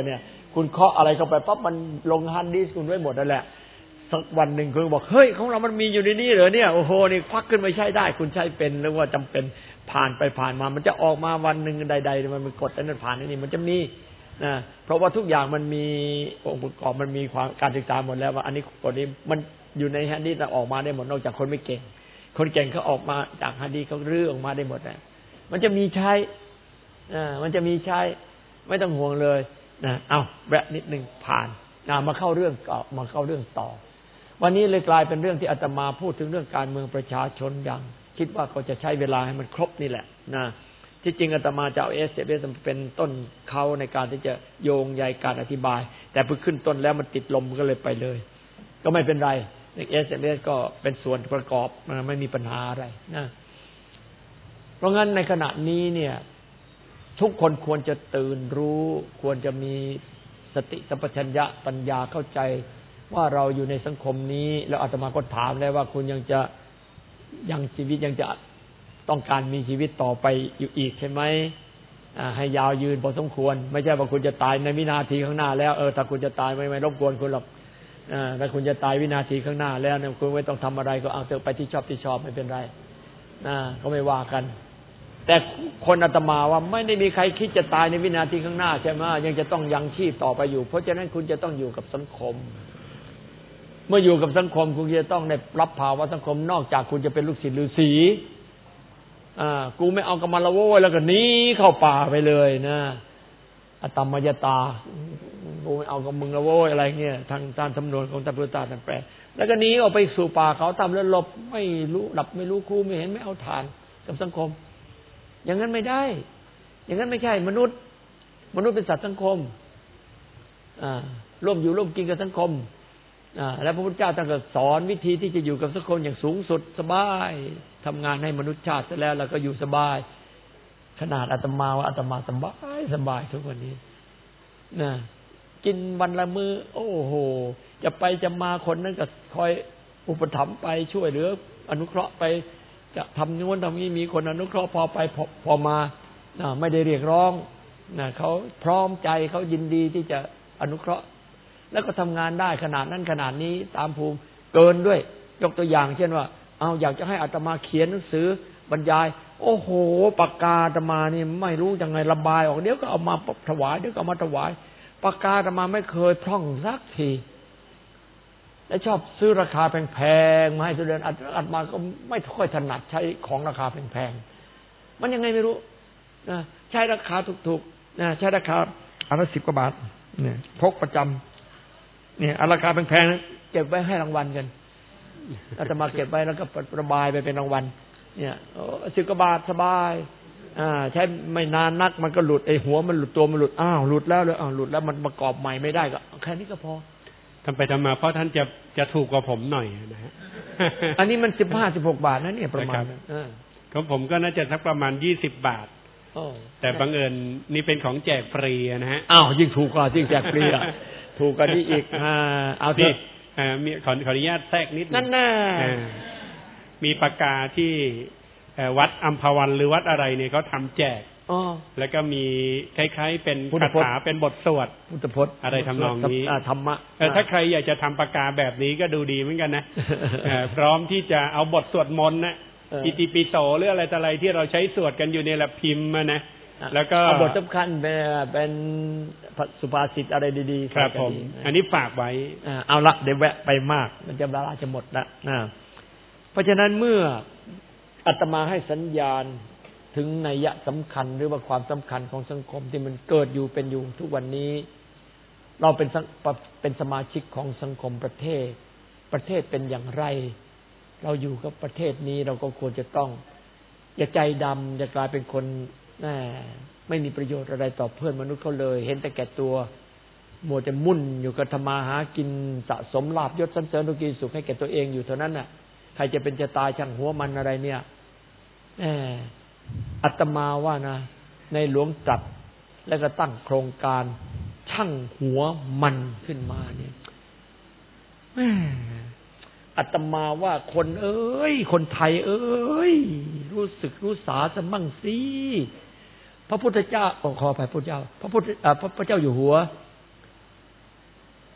คุณเคาะอะไรเข้าไปปั๊บมันลงฮาร์ดดิสก์คุณไว้หมดนั่นแหละสักวันหนึ่งคุณบอกเฮ้ยของเรามันมีอยู่ในนี้เหรอเนี่ยโอ้โหนี่ควักขึ้นมาใช้ได้คุณใช้เป็นหรือว่าจำเป็นผ่านไปผ่านมามันจะออกมาวันหนึ่งใดๆมันมันกดอันนั้นผ่านอันนี้มันจะมีนะเพราะว่าทุกอย่างมันมีองค์ประกอบมันมีความการศึกษาหมดแล้วว่าอันนี้กดนี้มันอยู่ในฮาร์ดดิสก์ออกมาได้หมดนอกจากคนไม่เก่งคนเก่งเขาออกมาจากฮาร์ดดิสก์เขารื้อออกมาได้หมดนะมันจะมีใช้อ่ามันจะมีใช้ไม่ต้องห่วงเลยนะเอาแวะนิดนึงผ่านนะมาเข้าเรื่องต่อมาเข้าเรื่องต่อวันนี้เลยกลายเป็นเรื่องที่อาตมาพูดถึงเรื่องการเมืองประชาชนอย่างคิดว่าเขาจะใช้เวลาให้มันครบนี่แหละนะที่จริงอาตมาจะเอาเอสเอสเป็นต้นเขาในการที่จะโยงใยการอธิบายแต่พอขึ้นต้นแล้วมันติดลมก็เลยไปเลยก็ไม่เป็นไรเอสเอสก็เป็นส่วนประกอบไม่มีปัญหาอะไรนะเพราะงั้นในขณะนี้เนี่ยทุกคนควรจะตื่นรู้ควรจะมีสติสัมปชัญญะปัญญาเข้าใจว่าเราอยู่ในสังคมนี้แล้วอาตมาก็ถามแล้วว่าคุณยังจะยังชีวิตยังจะต้องการมีชีวิตต่อไปอยู่อีกใช่ไหมให้ยาวยืนพอสมควรไม่ใช่ว่าคุณจะตายในวินาทีข้างหน้าแล้วเออถ้าคุณจะตายไม่ไม่รบกวนคุณหรอกถ้าคุณจะตายวินาทีข้างหน้าแล้วเนี่ยคุณไม่ต้องทำอะไรก็เอาเถอะไปที่ชอบที่ชอบไม่เป็นไรนะก็ไม่ว่ากันแต่คนอาตมาว่าไม่ได้มีใครคิดจะตายในวินาทีข้างหน้าใช่ไหมยังจะต้องยังชีพต่อไปอยู่เพราะฉะนั้นคุณจะต้องอยู่กับสังคมเมื่ออยู่กับสังคมคุณจะต้องได้รับภาวะสังคมนอกจากคุณจะเป็นลูกศิษย์ฤาษีอ่ากูไม่เอากับมันละโว้ยแล้วก็หนีเข้าป่าไปเลยนะอตมยตากูไม่เอากับมึงละโว้ยอะไรเงี้ยทางตามสำนวนของตพุทธาท่านแปลแล้วก็หนีออกไปสู่ป่าเขาทำแล้วหลบไม่รู้หลับไม่รู้คู่ไม่เห็นไม่เอาทานกับสังคมอย่างนั้นไม่ได้อย่างนั้นไม่ใช่มนุษย์มนุษย์เป็นสัตว์สังคมอ่าร่วมอยู่ร่วมกินกับสังคมอ่าแล้วพระพุทธเจ้าท่านก็สอนวิธีที่จะอยู่กับสังคมอย่างสูงสุดสบายทำงานให้มนุษยชาติเสร็จแล้วแล้วก็อยู่สบายขนาดอาตมาว่าอาตมาสบายสบายทุกวันนี้นะกินวันละมื้อโอ้โหจะไปจะมาคนนั้นก็คอยอุปถัมภ์ไปช่วยเหลืออนุเคราะห์ไปจะทำนู้นทำนี้มีคนอนุเคราะห์พอไปพอพอมาไม่ได้เรียกร้องนะเขาพร้อมใจเขายินดีที่จะอนุเคราะห์แล้วก็ทำงานได้ขนาดนั้นขนาดนี้ตามภูมิเกินด้วยยกตัวอย่างเช่นว่าเอาอยากจะให้อาตมาเขียนหนังสือบรรยายโอ้โหปากกาอาตมานี่ไม่รู้ยังไงระบายออกเดี๋ยวก็เอามาถวายเดี๋ยวก็เอามาถวายปากกาอาตมาไม่เคยพร่องสักทีและชอบซื้อราคาแพงๆมาให้ทุเรียนอาตมาก็ไม่ค่อยถนัดใช้ของราคาแพงๆมันยังไงไม่รู้นะใช้ราคาถูกๆนะใช้ราคาอันละสิบกว่าบาทเนี่ยพกประจำเนี่ยราคาแพงๆเก็บไว้ให้รางวัลกันอาตมาเก็บไว้แล้วก็ระบายไปเป็นรางวัลเนี่ยสิบกว่าบาทสบายอ่าใช้ไม่นานนักมันก็หลุดไอ้หัวมันหลุดตัวมันหลุดอ้าวหลุดแล้วเลยอ้าวหลุดแล้วมันประกอบใหม่ไม่ได้ก็แค่นี้ก็พอทำไปทำมาเพราะท่านจะจะถูกกว่าผมหน่อยนะฮะอันนี้มันสิบห้าสิบหกบาทนะเนี่ยประมาณของผมก็น่าจะสักประมาณยี่สิบบาทแต่บังเอิญนี่เป็นของแจกฟรีนะฮะอ้าวยิ่งถูกกว่ายิ่งแจกฟรีอ่ะถูกกว่านี้อีกอ่าเอาที่มีขอขออนุญาตแทรกนิดนั่นน่ะมีปากกาที่วัดอัมพวันหรือวัดอะไรเนี่ยเขาทำแจกแล้วก็มีคล้ายๆเป็นคาถาเป็นบทสวดพุทธพจน์อะไรทำนองนี้ธรรมะถ้าใครอยากจะทำปากกาแบบนี้ก็ดูดีเหมือนกันนะพร้อมที่จะเอาบทสวดมนต์นะอิติปิโสหรืออะไรต่ออะไรที่เราใช้สวดกันอยู่ในละพิมพ์นะแล้วก็บทสำคัญเป็นสุภาษิตอะไรดีๆครับผมอันนี้ฝากไว้เอาละเดี๋ยวแวะไปมากมันจะเวลาจะหมดละเพราะฉะนั้นเมื่ออาตมาให้สัญญาณถึงนัยยะสำคัญหรือว่าความสำคัญของสังคมที่มันเกิดอยู่เป็นอยู่ทุกวันนี้เราเป็นเป็นสมาชิกของสังคมประเทศประเทศเป็นอย่างไรเราอยู่กับประเทศนี้เราก็ควรจะต้องอย่าใจดำอย่ากลายเป็นคนไม่มีประโยชน์อะไรต่อเพื่อนมนุษย์เขาเลยเห็นแต่แก่ตัวมัวจะมุ่นอยู่กับทำมาหากินสะสมลาภยศสรรเสริญทุกข์สุขให้แก่ตัวเองอยู่เท่านั้นน่ะใครจะเป็นจะตายช่างหัวมันอะไรเนี่ยแหมอาตมาว่านะในหลวงตรัสแล้วก็ตั้งโครงการช่างหัวมันขึ้นมาเนี่ยแหมอาตมาว่าคนเอ้ยคนไทยเอ้ยรู้สึกรู้สาสมั่งสิพระพุทธเจ้าขออภัยพระพุทธเจ้าพระพุทธพระพุทธเจ้าอยู่หัว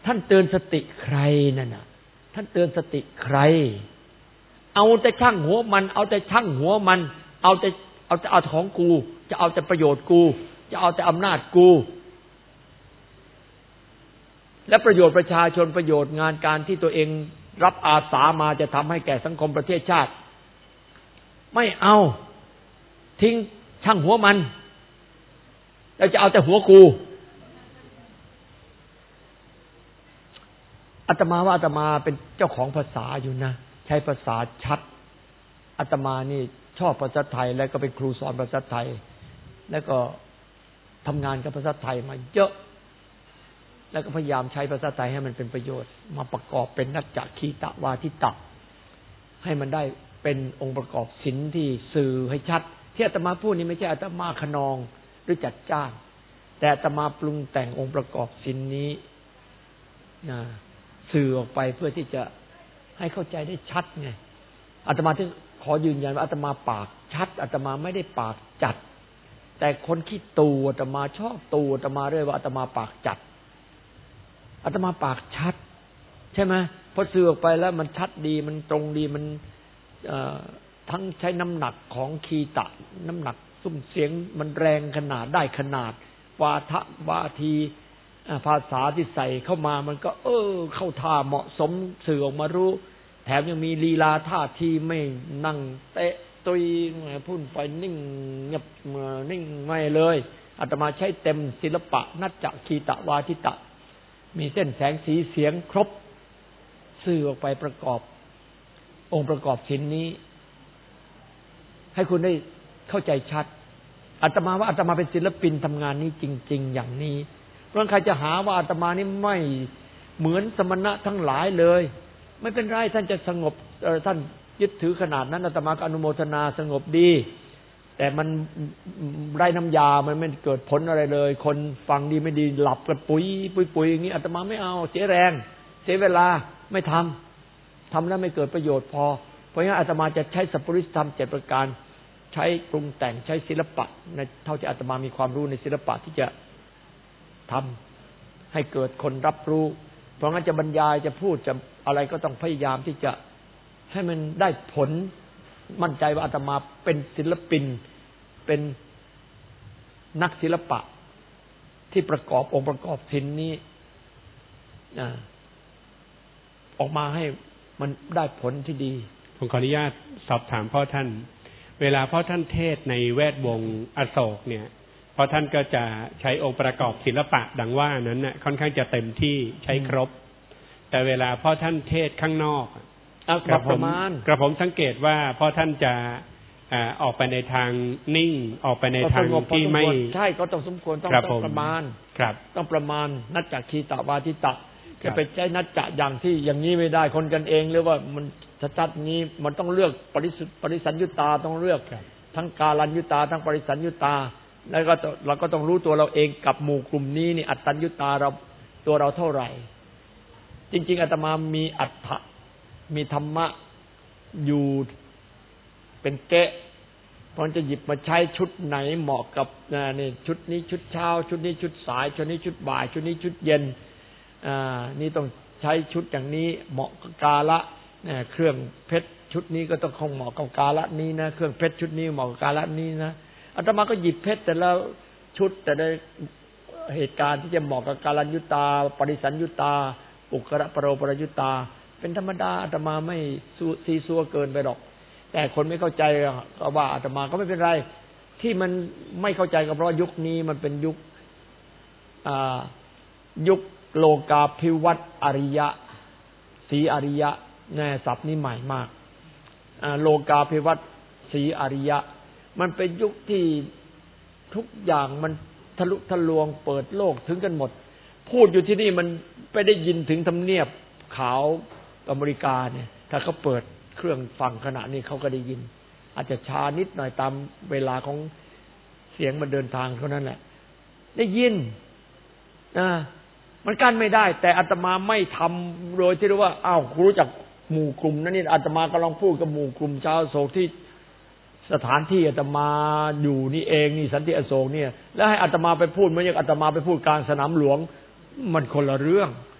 ท่านเตือนสติใครนั่นน่ะท่านเตือนสติใครเอาแต่ช่างหัวมันเอาแต่ช่างหัวมันเอาแต่เอาแต่เอาของกูจะเอาแต่ประโยชน์กูจะเอาแต่อำนาจกูและประโยชน์ประชาชนประโยชน์งานการที่ตัวเองรับอาสามาจะทำให้แก่สังคมประเทศชาติไม่เอาทิ้งช่างหัวมันแล้วจะเอาแต่หัวกูอาตมาว่าอาตมาเป็นเจ้าของภาษาอยู่นะใช้ภาษาชัดอาตมานี่ชอบภาษาไทยแล้วก็เป็นครูสอนภาษาไทยแล้วก็ทำงานกับภาษาไทยมาเยอะแล้วก็พยายามใช้ภาษาไทยให้มันเป็นประโยชน์มาประกอบเป็นนัจจคีตวาทิตะให้มันได้เป็นองค์ประกอบศิลป์ที่สื่อให้ชัดที่อาตมาพูดนี่ไม่ใช่อาตมาขนองหรือจัดจ้านแต่อาตมาปรุงแต่งองค์ประกอบศิลป์นี้นะสื่อออกไปเพื่อที่จะให้เข้าใจได้ชัดไงอาตมาถึงขอยืนยันว่าอาตมาปากชัดอาตมาไม่ได้ปากจัดแต่คนขี้ตูอาตมาชอบตูอาตมาเรื่อยว่าอาตมาปากจัดอาตมาปากชัดใช่ไหมพอสื่อออกไปแล้วมันชัดดีมันตรงดีมันทั้งใช้น้ำหนักของคีตะน้ำหนักซุ้มเสียงมันแรงขนาดได้ขนาดวาทะวาทีภาษาที่ใส่เข้ามามันก็เออเข้าท่าเหมาะสมสื่อออกมารู้แถมยังมีลีลาท่าทีไม่นั่งเตะตุยพุ่นไปนิ่งเงียบนิ่งไม่เลยอาตมาใช้เต็มศิลปะนัจจคีตะวาทิตะมีเส้นแสงสีเสียงครบสื่อออกไปประกอบองค์ประกอบชิ้นนี้ให้คุณได้เข้าใจชัดอาตมาว่าอาตมาเป็นศิลปินทำงานนี้จริงๆอย่างนี้เพราะใครจะหาว่าอาตมานี่ไม่เหมือนสมณะทั้งหลายเลยไม่เป็นไรท่านจะสงบท่านยึดถือขนาดนั้นอาตมาก็อนุโมทนาสงบดีแต่มันไร้น้ำยามันไม่เกิดผลอะไรเลยคนฟังดีไม่ดีหลับกันปุ๋ยปุยปุยอย่างนี้อาตมาไม่เอาเสียแรงเสียเวลาไม่ทำทำแล้วไม่เกิดประโยชน์พอเพราะงั้นอาตมาจะใช้สัพพุริสธรรมเจ็ดประการใช้ปรุงแต่งใช้ศิลปะในเท่าที่อาตมามีความรู้ในศิลปะที่จะทำให้เกิดคนรับรู้เพราะงั้นจะบรรยายจะพูดจะอะไรก็ต้องพยายามที่จะให้มันได้ผลมั่นใจว่าอาตมาเป็นศิลปินเป็นนักศิลปะที่ประกอบองค์ประกอบศิลป์นี้ออกมาให้มันได้ผลที่ดีผมขออนุญาตสอบถามพ่อท่านเวลาพ่อท่านเทศในแวดวงอโศกเนี่ยพ่อท่านก็จะใช้องค์ประกอบศิลปะดังว่านั้นน่ะค่อนข้างจะเต็มที่ใช้ครบแต่เวลาพ่อท่านเทศข้างนอกกระผมกระผมสังเกตว่าพ่อท่านจะออกไปในทางนิ่งออกไปในทางที่ไม่ใช่ก็ต้องสมควรต้องประมาณต้องประมาณนัจจคีตวาทิตะจะไปใช้นัจจะอย่างที่อย่างนี้ไม่ได้คนกันเองหรือว่ามันชัดๆนี้มันต้องเลือกปริสุทธิปริสัญญุตาต้องเลือกทั้งกาลัญญุตาทั้งปริสัญญุตาแล้วก็เราก็ต้องรู้ตัวเราเองกับหมู่กลุ่มนี้นี่อัตตัญญุตาเราตัวเราเท่าไหร่จริงๆอาตมามีอัตถะมีธรรมะอยู่เป็นเกะเพราะจะหยิบมาใช้ชุดไหนเหมาะกับนี่ชุดนี้ชุดเช้าชุดนี้ชุดสายชุดนี้ชุดบ่ายชุดนี้ชุดเย็นอ่านี่ต้องใช้ชุดอย่างนี้เหมาะกับกาละเนี่ยเครื่องเพชรชุดนี้ก็ต้องคงเหมาะกับกาละนี้นะเครื่องเพชรชุดนี้เหมาะกับกาละนี้นะอาตมาก็หยิบเพชรแต่ละชุดแต่ละเหตุการณ์ที่จะเหมาะกับกาลัญญุตาปริสัญญุตาอุกระปโรปรยุตาเป็นธรรมดาอาตมาไม่ซีซัวเกินไปหรอกแต่คนไม่เข้าใจก็ว่าอาตมาก็ไม่เป็นไรที่มันไม่เข้าใจก็เพราะยุคนี้มันเป็นยุคอ่ายุคโลกาภิวัตน์อริยะสีอริยะแน่ศัพท์นี้ใหม่มากอ่าโลกาภิวัตน์สีอริยะมันเป็นยุคที่ทุกอย่างมันทะลุทะลวงเปิดโลกถึงกันหมดพูดอยู่ที่นี่มันไปได้ยินถึงทำเนียบขาวอเมริกาเนี่ยถ้าเขาเปิดเครื่องฟังขณะนี้เขาก็ได้ยินอาจจะช้านิดหน่อยตามเวลาของเสียงมันเดินทางเท่านั้นแหละได้ยินนะมันกั้นไม่ได้แต่อาตมาไม่ทำโดยที่รู้ว่าอ้าวรู้จักหมู่กลุ่มนั้นนี่อาตมากำลังพูดกับหมู่กลุ่มชาวโศกที่สถานที่อาตมาอยู่นี่เองนี่สันติอโศกเนี่ยแล้วให้อาตมาไปพูดเหมือนอย่างอาตมาไปพูดกลางสนามหลวงมันคนละเรื่อง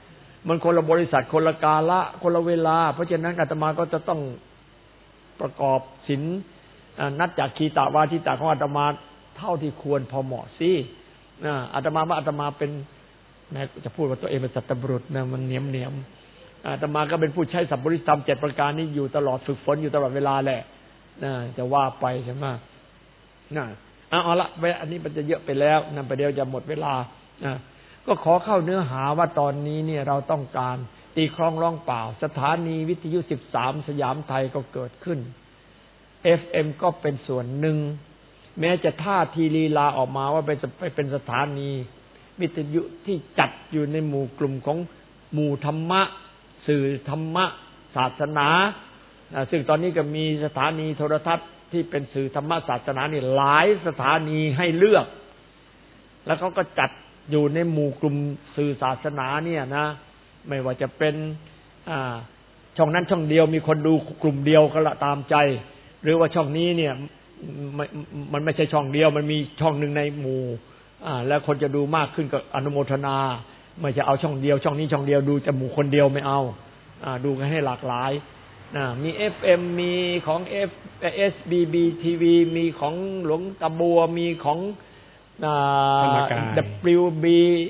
มันคนละบริษัทคนละกาละคนละเวลาเพราะฉะนั้นอาตมาก็จะต้องประกอบศีลนัดจากคีตาวาทิตาของอาตมาเท่าที่ควรพอเหมาะสิอาตมาว่าอาตมาเป็นแม้จะพูดว่าตัวเองเป็นสัตบุรุษนะมันเหนียมเหนียมอาตมาก็เป็นผู้ใช้สัพพุริธรรมเจ็ดประการนี้อยู่ตลอดฝึกฝนอยู่ตลอดเวลาแหละจะว่าไปใช่ไหมนะเอาละอันนี้มันจะเยอะไปแล้วนะประเดี๋ยวจะหมดเวลานะก็ขอเข้าเนื้อหาว่าตอนนี้เนี่ยเราต้องการตีคล้องร้องเปล่าสถานีวิทยุสิบสามสยามไทยก็เกิดขึ้น เอฟ เอ็ม ก็เป็นส่วนหนึ่งแม้จะท่าทีลีลาออกมาว่าเป็นเป็นสถานีวิทยุที่จัดอยู่ในหมู่กลุ่มของหมู่ธรรมะสื่อธรรมะศาสนาซึ่งตอนนี้ก็มีสถานีโทรทัศน์ที่เป็นสื่อธรรมะศาสนานี่หลายสถานีให้เลือกแล้วเขาก็จัดอยู่ในหมู่กลุ่มสื่อศาสนาเนี่ยนะไม่ว่าจะเป็นช่องนั้นช่องเดียวมีคนดูกลุ่มเดียวก็ละตามใจหรือว่าช่องนี้เนี่ยมันไม่ใช่ช่องเดียวมันมีช่องหนึ่งในหมู่แล้วคนจะดูมากขึ้นก็อนุโมทนาไม่จะเอาช่องเดียวช่องนี้ช่องเดียวดูจะหมู่คนเดียวไม่เอาดูกันให้หลากหลายมี เอฟ เอ็ม มีของ F เอส บี บี ที วี มีของหลวงตาบัวมีของ ดับเบิลยู บี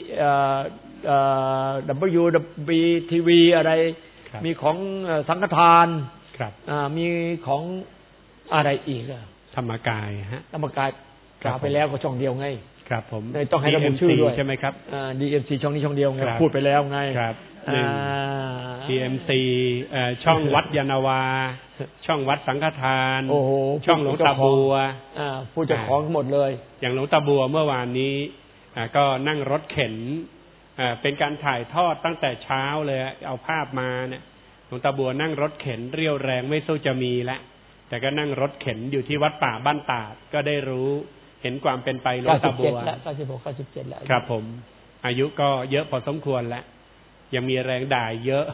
ดับเบิลยู บี ที วี อะไรมีของสังฆทานมีของอะไรอีกธรรมกายฮะธรรมกายกล่าวไปแล้วก็ช่องเดียวไงครับผมต้องให้ระบุชื่อด้วยใช่ไหมครับดี เอ็ม ซี ช่องนี้ช่องเดียวไงพูดไปแล้วไงครับหนึ่ง ที เอ็ม ซี ช่องวัดยานนาวาช่องวัดสังฆทานช่องหลวงตาบัวผู้เจ้าของหมดเลยอย่างหลวงตาบัวเมื่อวานนี้ก็นั่งรถเข็นเป็นการถ่ายทอดตั้งแต่เช้าเลยเอาภาพมาเนี่ยหลวงตาบัวนั่งรถเข็นเรี่ยวแรงไม่สู้จะมีแล้วแต่ก็นั่งรถเข็นอยู่ที่วัดป่าบ้านตาดก็ได้รู้เห็นความเป็นไปหลวงตาบัวเก้าสิบหก เก้าสิบเจ็ดแล้วครับผมอายุก็เยอะพอสมควรแล้วยังมีแรงด่าเยอะ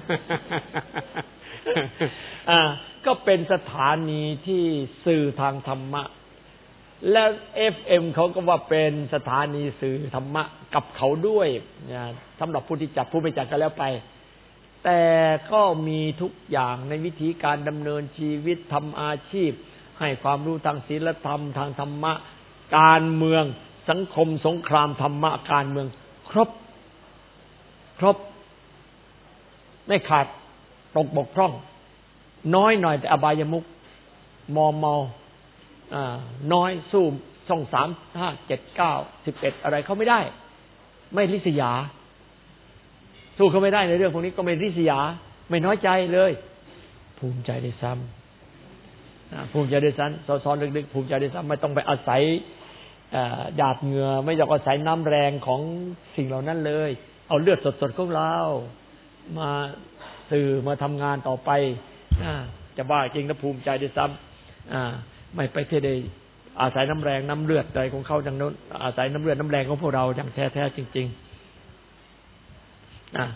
อ่าก็เป็นสถานีที่สื่อทางธรรมะแล้ว เอฟ เอ็ม เขาก็ว่าเป็นสถานีสื่อธรรมะกับเขาด้วยนะสำหรับผู้ที่จัดผู้ไม่จัดก็แล้วไปแต่ก็มีทุกอย่างในวิธีการดำเนินชีวิตทำอาชีพให้ความรู้ทางศีลธรรมทางธรรมะการเมืองสังคมสงครามธรรมะการเมืองครบครบไม่ขาดตกบกพร่องน้อยหน่อยแต่อบายมุขมอมเมาอ่าน้อยสู้ช่องสามห้าเจ็ดเก้าสิบเอ็ดอะไรเขาไม่ได้ไม่ริษยาสู้เขาไม่ได้ในเรื่องพวกนี้ก็ไม่ริษยาไม่น้อยใจเลยภูมิใจได้ซ้ำภูมิใจได้ซ้ำซ้อนๆลึกๆภูมิใจได้ซ้ำไม่ต้องไปอาศัยหยาดเหงื่อไม่ต้องอาศัยน้ำแรงของสิ่งเหล่านั้นเลยเอาเลือดสดๆของเรามาสื่อมาทำงานต่อไปจะบ้าจริงนะภูมิใจได้ซ้ำไม่ไปเทได้อาศัยน้ำแรงน้ำเลือดอะไรของเขาอย่างนั้นอาศัยน้ำเลือดน้ำแรงของพวกเราอย่างแท้ๆจริงๆอ่ะ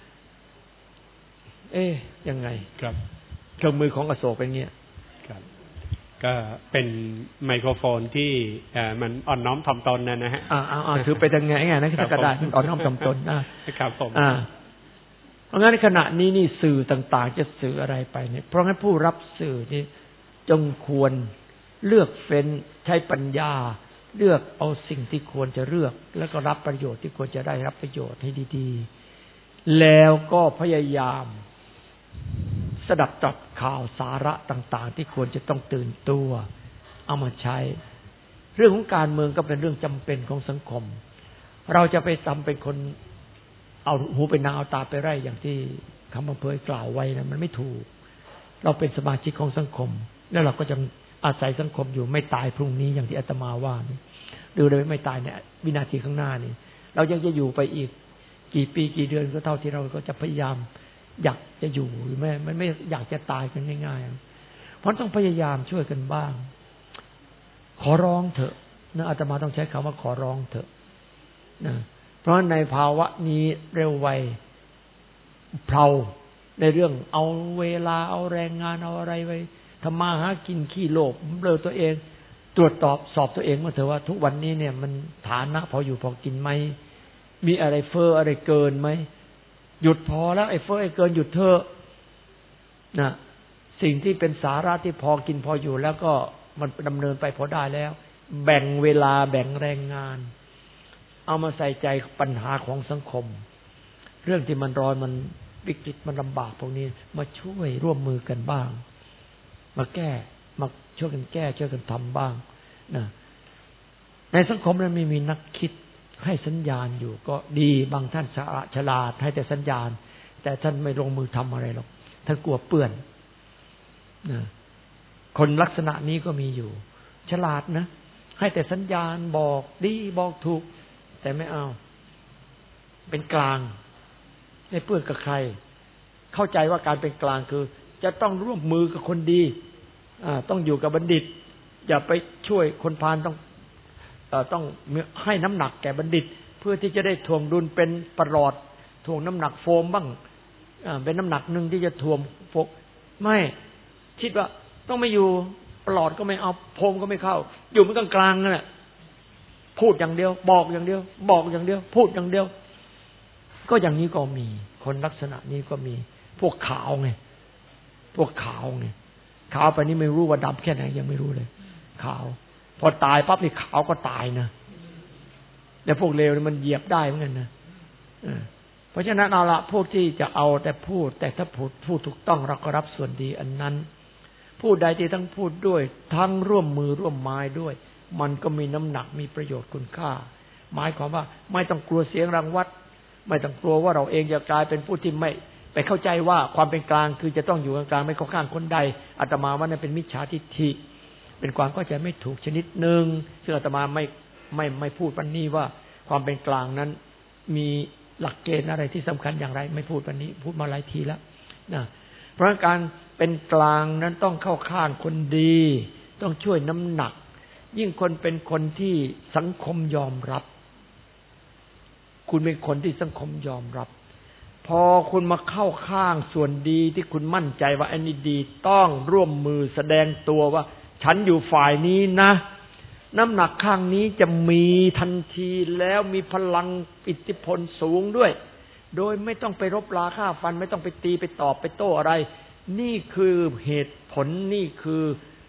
เอ๊ยยังไงครับเครื่องมือของอโศกเป็นเงี้ยครับก็เป็นไมโครโฟนที่มันอ่อนน้อมถ่อมตนนะฮะอ่าๆถือไปยังไงไงนะกระดาษมันอ่อนน้อมถ่อมตนนะครับผมอ่าเพราะงั้นขณะนี้นี่สื่อต่างๆจะสื่ออะไรไปเนี่ยเพราะงั้นผู้รับสื่อนี่จงควรเลือกเฟ้นใช้ปัญญาเลือกเอาสิ่งที่ควรจะเลือกแล้วก็รับประโยชน์ที่ควรจะได้รับประโยชน์ให้ดีๆแล้วก็พยายามสดับตับข่าวสาระต่างๆที่ควรจะต้องตื่นตัวเอามาใช้เรื่องของการเมืองก็เป็นเรื่องจำเป็นของสังคมเราจะไปทำเป็นคนเอาหูเป็นนางเอาตาไปไร่อย่างที่คำอำเภอกล่าวไว้นะมันไม่ถูกเราเป็นสมาชิกของสังคมแล้วเราก็จะอาศัยสังคมอยู่ไม่ตายพรุ่งนี้อย่างที่อาตมาว่านี่ดูเลยไม่ตายเนี่ยวินาทีข้างหน้านี่เรายังจะอยู่ไปอีกกี่ปีกี่เดือนก็เท่าที่เราก็จะพยายามอยากจะอยู่หรือไม่มันไม่อยากจะตายกันง่ายๆเพราะต้องพยายามช่วยกันบ้างขอร้องเถอะนะอาตมาต้องใช้คำว่าขอร้องเถอะนะเพราะในภาวะนี้เร็วไวเพลาในเรื่องเอาเวลาเอาแรงงานเอาอะไรไว้ทำมาหากินขี้โลภเบลอตัวเองตรวจสอบสอบตัวเองว่าเถอะว่าทุกวันนี้เนี่ยมันฐานะพออยู่พอกินไหมมีอะไรเฟ้ออะไรเกินไหมหยุดพอแล้วไอ้เฟ้อไอ้เกินหยุดเถอะนะสิ่งที่เป็นสาระที่พอกินพออยู่แล้วก็มันดำเนินไปพอได้แล้วแบ่งเวลาแบ่งแรงงานเอามาใส่ใจปัญหาของสังคมเรื่องที่มันร้อนมันวิกฤตมันลำบากพวกนี้มาช่วยร่วมมือกันบ้างมาแก้มาช่วยกันแก้ช่วยกันทำบ้างนะในสังคมนั้นไม่มีนักคิดให้สัญญาณอยู่ก็ดีบางท่านฉลาดให้แต่สัญญาณแต่ท่านไม่ลงมือทำอะไรหรอกท่านกลัวเปื้อนนะคนลักษณะนี้ก็มีอยู่ฉลาดนะให้แต่สัญญาณบอกดีบอกถูกแต่ไม่เอาเป็นกลางไม่เปื้อนกับใครเข้าใจว่าการเป็นกลางคือจะต้องร่วมมือกับคนดีอ่าต้องอยู่กับบัณฑิตอย่าไปช่วยคนพาลต้องเอ่อต้องให้น้ำหนักแก่บัณฑิตเพื่อที่จะได้ถ่วงดุลเป็นประหลอดถ่วงน้ำหนักโฟมบ้างอ่าเป็นน้ำหนักนึงที่จะถ่วงโฟมไม่คิดว่าต้องไม่อยู่ประหลอดก็ไม่เอาโฟมก็ไม่เข้าอยู่มันกลางๆนั่นแหละพูดอย่างเดียวบอกอย่างเดียวบอกอย่างเดียวพูดอย่างเดียวก็อย่างนี้ก็มีคนลักษณะนี้ก็มีพวกขาวไงพวกขาวไงขาวไปนี่ไม่รู้ว่าดำแค่ไหนยังไม่รู้เลยขาวพอตายปั๊บนี่ขาวก็ตายนะแต่พวกเลวนี่มันเหยียบได้เหมือนกันนะเพราะฉะนั้นเอาละพวกที่จะเอาแต่พูดแต่ถ้าพูดพูดถูกต้องเราก็รับส่วนดีอันนั้นพูดใดที่ทั้งพูดด้วยทั้งร่วมมือร่วมไม้ด้วยมันก็มีน้ำหนักมีประโยชน์คุณค่าหมายความว่าไม่ต้องกลัวเสียงรังวัดไม่ต้องกลัวว่าเราเองจะกลายเป็นผู้ที่ไม่ไปเข้าใจว่าความเป็นกลางคือจะต้องอยู่กลางๆไม่เข้าข้างคนใดอาตมาว่านั่นเป็นมิจฉาทิฏฐิเป็นความเข้าใจไม่ถูกชนิดหนึ่งซึ่งอาตมาไม่ไม่ไม่พูดวันนี้ว่าความเป็นกลางนั้นมีหลักเกณฑ์อะไรที่สำคัญอย่างไรไม่พูดวันนี้พูดมาหลายทีแล้วนะเพราะการเป็นกลางนั้นต้องเข้าข้างคนดีต้องช่วยน้ำหนักยิ่งคนเป็นคนที่สังคมยอมรับคุณเป็นคนที่สังคมยอมรับพอคุณมาเข้าข้างส่วนดีที่คุณมั่นใจว่าอันนี้ดีต้องร่วมมือแสดงตัวว่าฉันอยู่ฝ่ายนี้นะน้ำหนักข้างนี้จะมีทันทีแล้วมีพลังอิทธิพลสูงด้วยโดยไม่ต้องไปรบราฆ่าฟันไม่ต้องไปตีไปตอบไปโต้อะไรนี่คือเหตุผลนี่คือ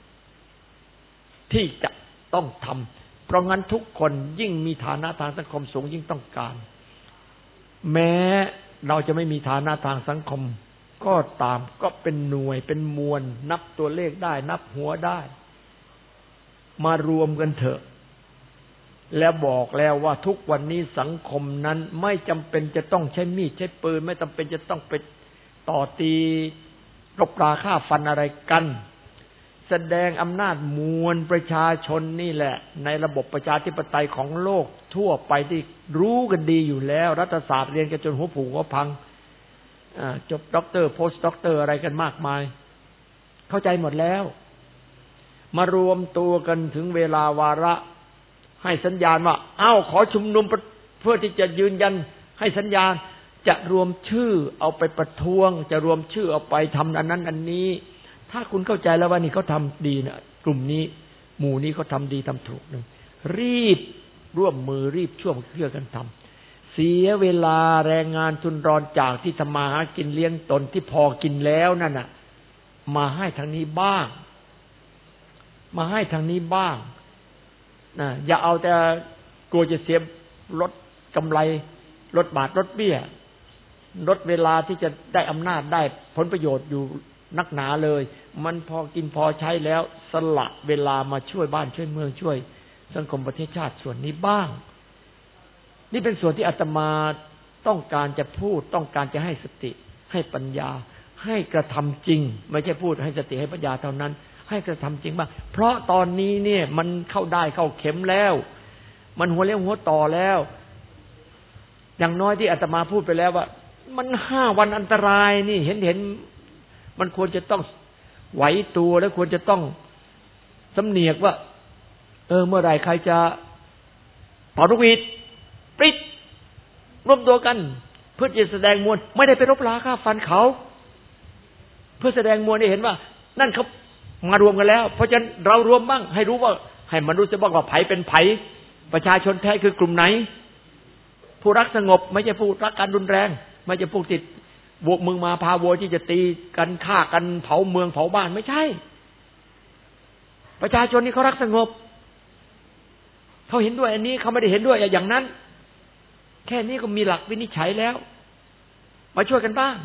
ที่จะต้องทำเพราะงั้นทุกคนยิ่งมีฐานะทางสังคมสูงยิ่งต้องการแม้เราจะไม่มีฐานะทางสังคมก็ตามก็เป็นหน่วยเป็นมวลนับตัวเลขได้นับหัวได้มารวมกันเถอะแล้วบอกแล้วว่าทุกวันนี้สังคมนั้นไม่จำเป็นจะต้องใช้มีดใช้ปืนไม่จำเป็นจะต้องไปต่อตีรบราฆ่าฟันอะไรกันแสดงอำนาจมวลประชาชนนี่แหละในระบบประชาธิปไตยของโลกทั่วไปที่รู้กันดีอยู่แล้วรัฐศาสตร์เรียนกันจนหัวผูกหัวพังจบด็อกเตอร์โพสต์ด็อกเตอร์อะไรกันมากมายเข้าใจหมดแล้วมารวมตัวกันถึงเวลาวาระให้สัญญาณว่าเอ้าขอชุมนุมเพื่อที่จะยืนยันให้สัญญาณจะรวมชื่อเอาไปประท้วงจะรวมชื่อเอาไปทำอันนั้นอันนี้ถ้าคุณเข้าใจแล้วว่านี่เขาทำดีนะกลุ่มนี้หมู่นี้เขาทำดีทำถูกนึงรีบร่วมมือรีบช่วยเพื่อกันทำเสียเวลาแรงงานทุนรอนจากที่ทำมาหากินเลี้ยงตนที่พอกินแล้วนั่นน่ะมาให้ทางนี้บ้างมาให้ทางนี้บ้างนะอย่าเอาแต่กลัวจะเสียลดกำไรลดบาทลดเบี้ยลดเวลาที่จะได้อำนาจได้ผลประโยชน์อยู่นักหนาเลยมันพอกินพอใช้แล้วสละเวลามาช่วยบ้านช่วยเมืองช่วยสังคมประเทศชาติส่วนนี้บ้างนี่เป็นส่วนที่อาตมาต้องการจะพูดต้องการจะให้สติให้ปัญญาให้กระทำจริงไม่ใช่พูดให้สติให้ปัญญาเท่านั้นให้กระทำจริงบ้างเพราะตอนนี้เนี่ยมันเข้าได้เข้าเข็มแล้วมันหัวเลี้ยวหัวต่อแล้วอย่างน้อยที่อาตมาพูดไปแล้วว่ามันห้าวันอันตรายนี่เห็นเห็นมันควรจะต้องไหวตัวและควรจะต้องสำเนียกว่าเออเมื่อไหร่ใครจะเป่านกหวีดปริ๊ดรวมตัวกันเพื่อจะแสดงมวลไม่ได้ไปรบราฆ่าฟันเขาเพื่อแสดงมวลให้เห็นว่านั่นเขามารวมกันแล้วเพราะฉะนั้นเรารวมบ้างให้รู้ว่าให้มันรู้จะบอกว่าไผเป็นไผประชาชนแท้คือกลุ่มไหนผู้รักสงบไม่ใช่ผู้รักการรุนแรงไม่จะพวกติดบวกมึงมาพาโวยที่จะตีกันฆ่ากันเผาเมืองเผาบ้านไม่ใช่ประชาชนนี่เขารักสงบเขาเห็นด้วยอันนี้เขาไม่ได้เห็นด้วยอย่างนั้นแค่นี้ก็มีหลักวินิจฉัยแล้วมาช่วยกันบ้าง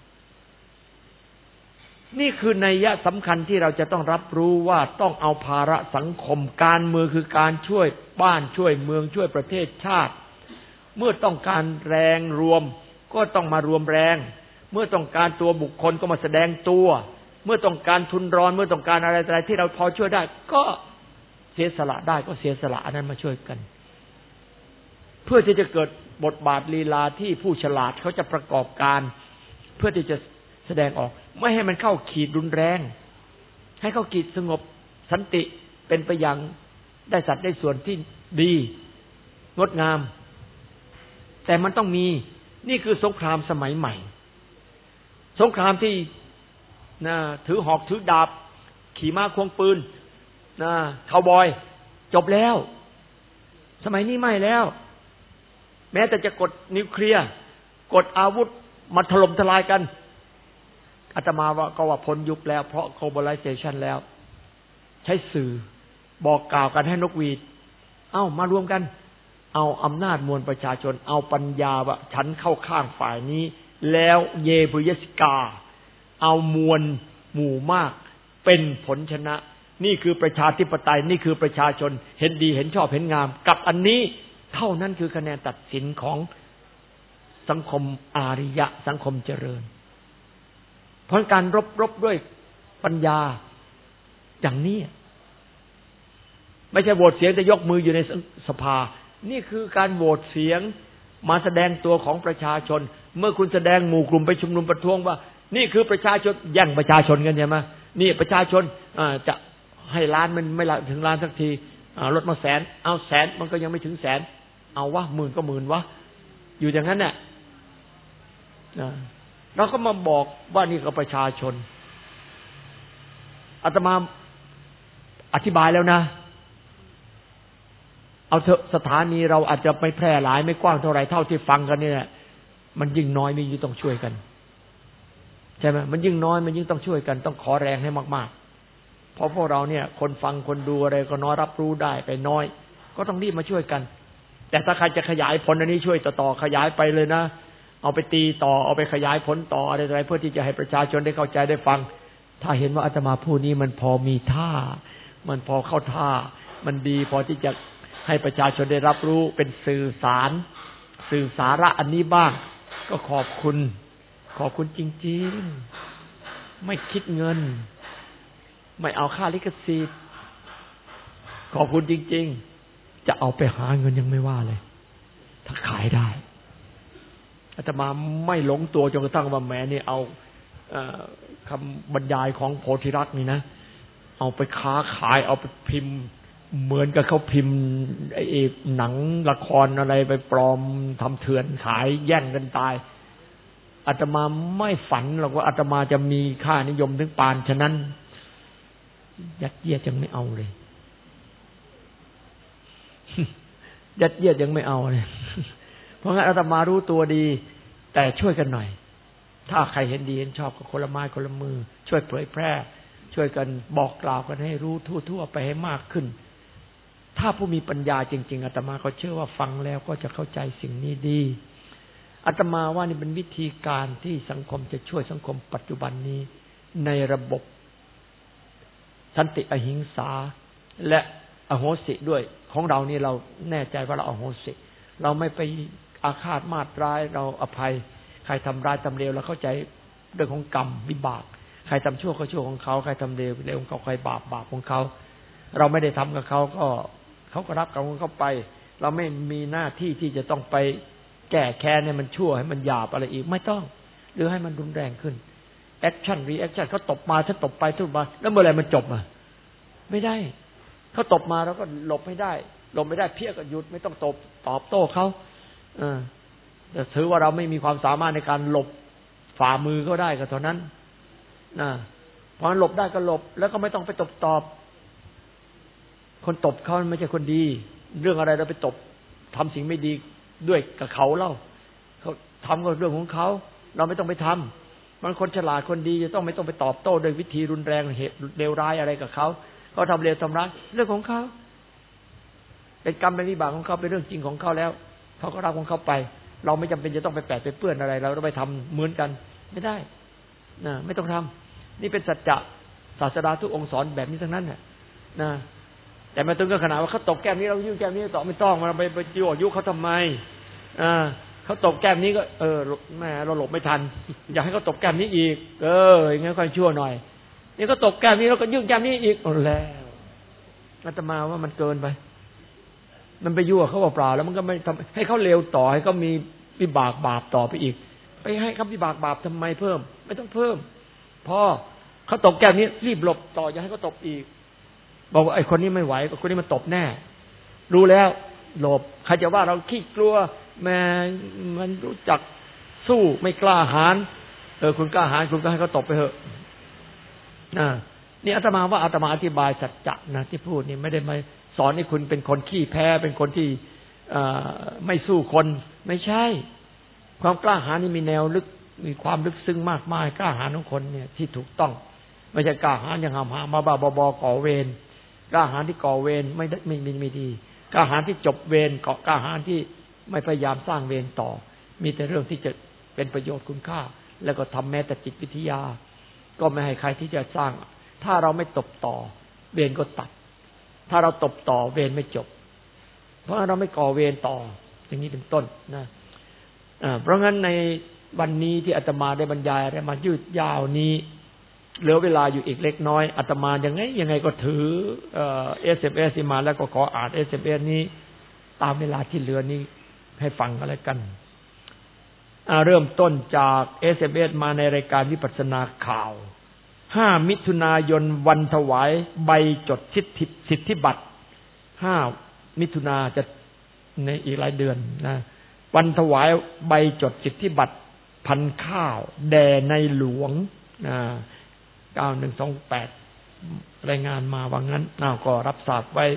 นี่คือนัยยะสำคัญที่เราจะต้องรับรู้ว่าต้องเอาภาระสังคมการเมืองคือการช่วยบ้านช่วยเมืองช่วยประเทศชาติเมื่อต้องการแรงรวมก็ต้องมารวมแรงเมื่อต้องการตัวบุคคลก็มาแสดงตัวเมื่อต้องการทุนรอนเมื่อต้องการอะไรอะไรที่เราพอช่วยได้ก็เสียสละได้ก็เสียสละอันนั้นมาช่วยกันเพื่อที่จะเกิดบทบาทลีลาที่ผู้ฉลาดเขาจะประกอบการเพื่อที่จะแสดงออกไม่ให้มันเข้าขีดรุนแรงให้เข้าขีดสงบสันติเป็นไปอย่างได้สัดได้ส่วนที่ดีงดงามแต่มันต้องมีนี่คือสงครามสมัยใหม่สงครามที่นะถือหอกถือดาบขี่ม้าควงปืนนะคาวบอยจบแล้วสมัยนี้ไม่แล้วแม้แต่จะกดนิวเคลียร์กดอาวุธมาถล่มทลายกันอาตมาว่าก็ว่าพ้นยุคแล้วเพราะ globalization แล้วใช้สื่อบอกกล่าวกันให้นกหวีดเอ้ามารวมกันเอาอำนาจมวลประชาชนเอาปัญญาว่าฉันเข้าข้างฝ่ายนี้แล้วเยบุยสกาเอามวลหมู่มากเป็นผลชนะนี่คือประชาธิปไตยนี่คือประชาชนเห็นดีเห็นชอบเห็นงามกับอันนี้เท่านั้นคือคะแนนตัดสินของสังคมอาริยะสังคมเจริญเพราะการรบรบด้วยปัญญาอย่างนี้ไม่ใช่โหวตเสียงแต่ยกมืออยู่ในสภานี่คือการโหวตเสียงมาแสดงตัวของประชาชนเมื่อคุณแสดงหมู่กลุ่มไปชุมนุมประท้วงว่านี่คือประชาชนแย่งประชาชนกันใช่ไหมนี่ประชาชนจะให้ล้านมันไม่ถึงล้านสักทีลดมาแสนเอาแสนมันก็ยังไม่ถึงแสนเอาวะหมื่นก็หมื่นวะอยู่อย่างนั้นเนี่ยเราก็มาบอกว่านี่ก็ประชาชนอาตมาอธิบายแล้วนะเอาเถอะสถานีเราอาจจะไม่แพร่หลายไม่กว้างเท่าไรเท่าที่ฟังกันเนี่ยมันยิ่งน้อยมีอยู่ต้องช่วยกันใช่ไหมมันยิ่งน้อยมันยิ่งต้องช่วยกันต้องขอแรงให้มากๆเพราะพวกเราเนี่ยคนฟังคนดูอะไรก็น้อยรับรู้ได้ไปน้อยก็ต้องรีบมาช่วยกันแต่ถ้าใครจะขยายผลอันนี้ช่วยต่อๆขยายไปเลยนะเอาไปตีต่อเอาไปขยายผลต่ออะไรๆเพื่อที่จะให้ประชาชนได้เข้าใจได้ฟังถ้าเห็นว่าอาตมาพูดนี้มันพอมีท่ามันพอเข้าท่ามันดีพอที่จะให้ประชาชนได้รับรู้เป็นสื่อสารสื่อสาระอันนี้บ้างก็ขอบคุณขอบคุณจริงๆไม่คิดเงินไม่เอาค่าลิขสิทธิ์ขอบคุณจริงๆจะเอาไปหาเงินยังไม่ว่าเลยถ้าขายได้อาตมาไม่หลงตัวจนกระทั่งว่าแม้นี่เอาเอ่อคำบรรยายของโพธิรักษ์นี่นะเอาไปค้าขายเอาไปพิมพ์เหมือนกับเขาพิมพ์ไอ้หนังละครอะไรไปปลอมทำเถื่อนขายแย่งกันตายอาตมาไม่ฝันหรอกว่าอาตมาจะมีค่านิยมถึงปานฉะนั้นยัดเยียดยังไม่เอาเลยยัดเยียดยังไม่เอาเลยเพราะงั้นอาตมารู้ตัวดีแต่ช่วยกันหน่อยถ้าใครเห็นดีเห็นชอบก็คนละไม้คนละมือช่วยเผยแพร่ช่วยกันบอกกล่าวกันให้รู้ทั่วๆไปให้มากขึ้นถ้าผู้มีปัญญาจริงๆอาตมาก็เชื่อว่าฟังแล้วก็จะเข้าใจสิ่งนี้ดีอาตมาว่านี่เป็นวิธีการที่สังคมจะช่วยสังคมปัจจุบันนี้ในระบบสันติอหิงสาและอโหสิด้วยของเรานี่เราแน่ใจว่าเราอโหสิเราไม่ไปอาฆาตมาตร้ายเราอภัยใครทำร้ายทำเลวเราเข้าใจเรื่องของกรรมวิบากใครทำชั่วก็ชั่วของเขาใครทำเลวเลวของเขาใครบาปบาปของเขาเราไม่ได้ทำกับเขาก็เขาก็รับกรรมของเขาไปเราไม่มีหน้าที่ที่จะต้องไปแก้แค้นให้มันชั่วให้มันหยาบอะไรอีกไม่ต้องหรือให้มันรุนแรงขึ้นแอคชั่นรีแอคชั่นเขาตบมาฉันตบไปทุบมาแล้วเมื่อไหร่มันจบอ่ะไม่ได้เขาตบมาเราก็หลบไม่ได้หลบไม่ได้เพี้ยก็หยุดไม่ต้องตบตอบโต้เขาเออแต่ถือว่าเราไม่มีความสามารถในการหลบฝ่ามือเขาได้ก็เท่านั้นนะพอหลบได้ก็หลบแล้วก็ไม่ต้องไปตบตอบคนตบเขาไม่ใช่คนดีเรื่องอะไรเราไปตบทำสิ่งไม่ดีด้วยกับเขาเล่าเขาทำก็เรื่องของเขาเราไม่ต้องไปทำมันคนฉลาดคนดีจะต้องไม่ต้องไปตอบโต้โดยวิธีรุนแรงเหตุเลวร้ายอะไรกับเขาเขาทำเลวทำร้ายเรื่องของเขาเป็นกรรมเป็นวิบากของเขาเป็นเรื่องจริงของเขาแล้วเขาก็รับของเขาไปเราไม่จำเป็นจะต้องไปแปะไปเปื้อนอะไรเราต้องไปทำเหมือนกันไม่ได้นะไม่ต้องทำนี่เป็นสัจจะศาสดาทุกองค์สอนแบบนี้ทั้งนั้นน่ะนะแต่มาถึงก็ขนาดว่าเขาตกแก้มนี้เรายุ่งแก้มนี้ต่อไม่ต้องมาไปไปยั่วยุเขาทำไมอ่าเขาตกแก้มนี้ก็เออแม่เราหลบไม่ทันอยากให้เขาตกแก้มนี้อีกเอออย่างงั้นค่อยชั่วหน่อยนี่ก็ตกแก้มนี้เราก็ยุ่งแก้มนี้อีกเอาแล้วอาตมาว่ามันเกินไปมันไปยั่วเขาเปล่าๆแล้วมันก็ไม่ทำให้เขาเลวต่อให้เขามีวิบากบาปต่อไปอีกไปให้เขาวิบากบาปทำไมเพิ่มไม่ต้องเพิ่มพอเขาตกแก้มนี้รีบหลบต่ออย่าให้เขาตกอีกบอกว่าไอ้คนนี้ไม่ไหวคนนี้มันตบแน่รู้แล้วหลบใครจะว่าเราขี้กลัวแม่มันรู้จักสู้ไม่กล้าหาญเออคุณกล้าหาญคุณก็ให้เขาตบไปเถอะนะนี่อาตมาว่าอาตมาอธิบายสัจจะนะที่พูดนี่ไม่ได้มาสอนให้คุณเป็นคนขี้แพ้เป็นคนที่ไม่สู้คนไม่ใช่ความกล้าหาญนี่มีแนวลึกมีความลึกซึ้งมากมายกล้าหาญของคนเนี่ยที่ถูกต้องไม่ใช่กล้าหาญอย่างหำหามาบ้าบอก่อเวรกล้าหาญที่ก่อเวรไม่ได้ไม่มีไม่ดีกล้าหาญที่จบเวรกล้าหาญที่ไม่พยายามสร้างเวรต่อมีแต่เรื่องที่จะเป็นประโยชน์คุณค่าแล้วก็ทำแม้แต่จิตวิทยาก็ไม่ให้ใครที่จะสร้างถ้าเราไม่ตบต่อเวรก็ตัดถ้าเราตบต่อเวรไม่จบเพราะเราไม่ก่อเวรต่ออย่างนี้เป็นต้นนะเพราะงั้นในวันนี้ที่อาตมาได้บรรยายอะไรมายืดยาวนี้เหลือเวลาอยู่อีกเล็กน้อยอาตมายังไงยังไงก็ถือเอ่อ เอส เอ็ม เอส มาแล้วก็ขออ่าน เอส เอ็ม เอส นี้ตามเวลาที่เหลือนี้ให้ฟังกันแล้วกันเริ่มต้นจาก เอส เอ็ม เอส มาในรายการวิปัสสนาข่าวห้ามิถุนายนวันถวายใบจดสิทธิสิทธิบัตรห้ามิถุนาจะในอีกหลายเดือนนะวันถวายใบจดสิทธิบัตรพันข้าวแด่ในหลวงนะเก้าหนึ่งสองแปดรายงานมาว่างั้นอ้าวก็รับทราบไว้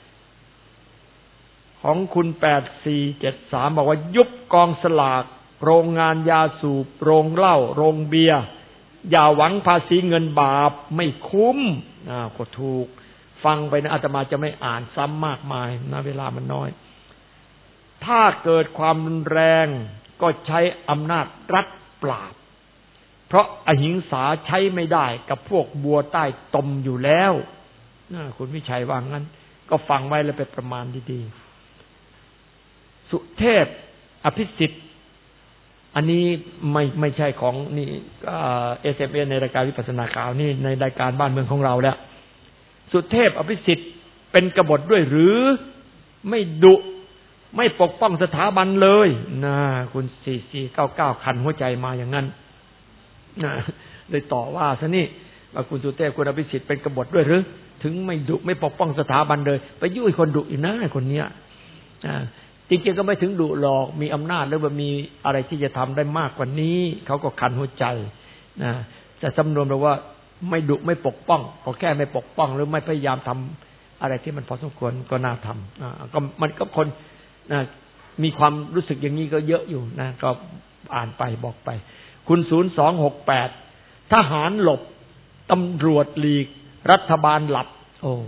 ของคุณแปดสี่เจ็ดสามบอกว่ายุบกองสลากโรงงานยาสูบโรงเหล้าโรงเบียร์อย่าหวังภาษีเงินบาปไม่คุ้มอ้าวก็ถูกฟังไปนะอาตมาจะไม่อ่านซ้ำมากมายนะเวลามันน้อยถ้าเกิดความรุนแรงก็ใช้อำนาจรัฐปราบเพราะอหิงสาใช้ไม่ได้กับพวกบัวใต้ตมอยู่แล้วนะคุณวิชัยว่างั้นก็ฟังไว้แล้วไปประมาณดีๆสุเทพอภิสิทธิ์อันนี้ไม่ไม่ใช่ของนี่เอสเอ็มเอในรายการวิปัสสนาข่าวนี่ในรายการบ้านเมืองของเราแล้วสุเทพอภิสิทธิ์เป็นกบฏด้วยหรือไม่ดุไม่ปกป้องสถาบันเลยนะคุณสี่สี่เก้าเก้าคันหัวใจมาอย่างนั้นนะเลยต่อว่าซะนี่ว่าคุณสุเทพคุณอภิสิทธิ์เป็นกบฏด้วยหรือถึงไม่ดุไม่ปกป้องสถาบันเลยไปยุ่ยคนดุอยู่นะคนเนี้ยอ่าจริงๆก็ไม่ถึงดุหรอกมีอำนาจหรือว่ามีอะไรที่จะทำได้มากกว่านี้เขาก็คันหัวใจนะแต่สำนวนแปลว่าไม่ดุไม่ปกป้องพอแค่ไม่ปกป้องหรือไม่พยายามทำอะไรที่มันพอสมควรก็น่าทำอ่าก็มันก็คนนะมีความรู้สึกอย่างนี้ก็เยอะอยู่นะก็อ่านไปบอกไปคุณศูนย์สองหกแปดทหารหลบตำรวจหลีกรัฐบาลหลับโอ้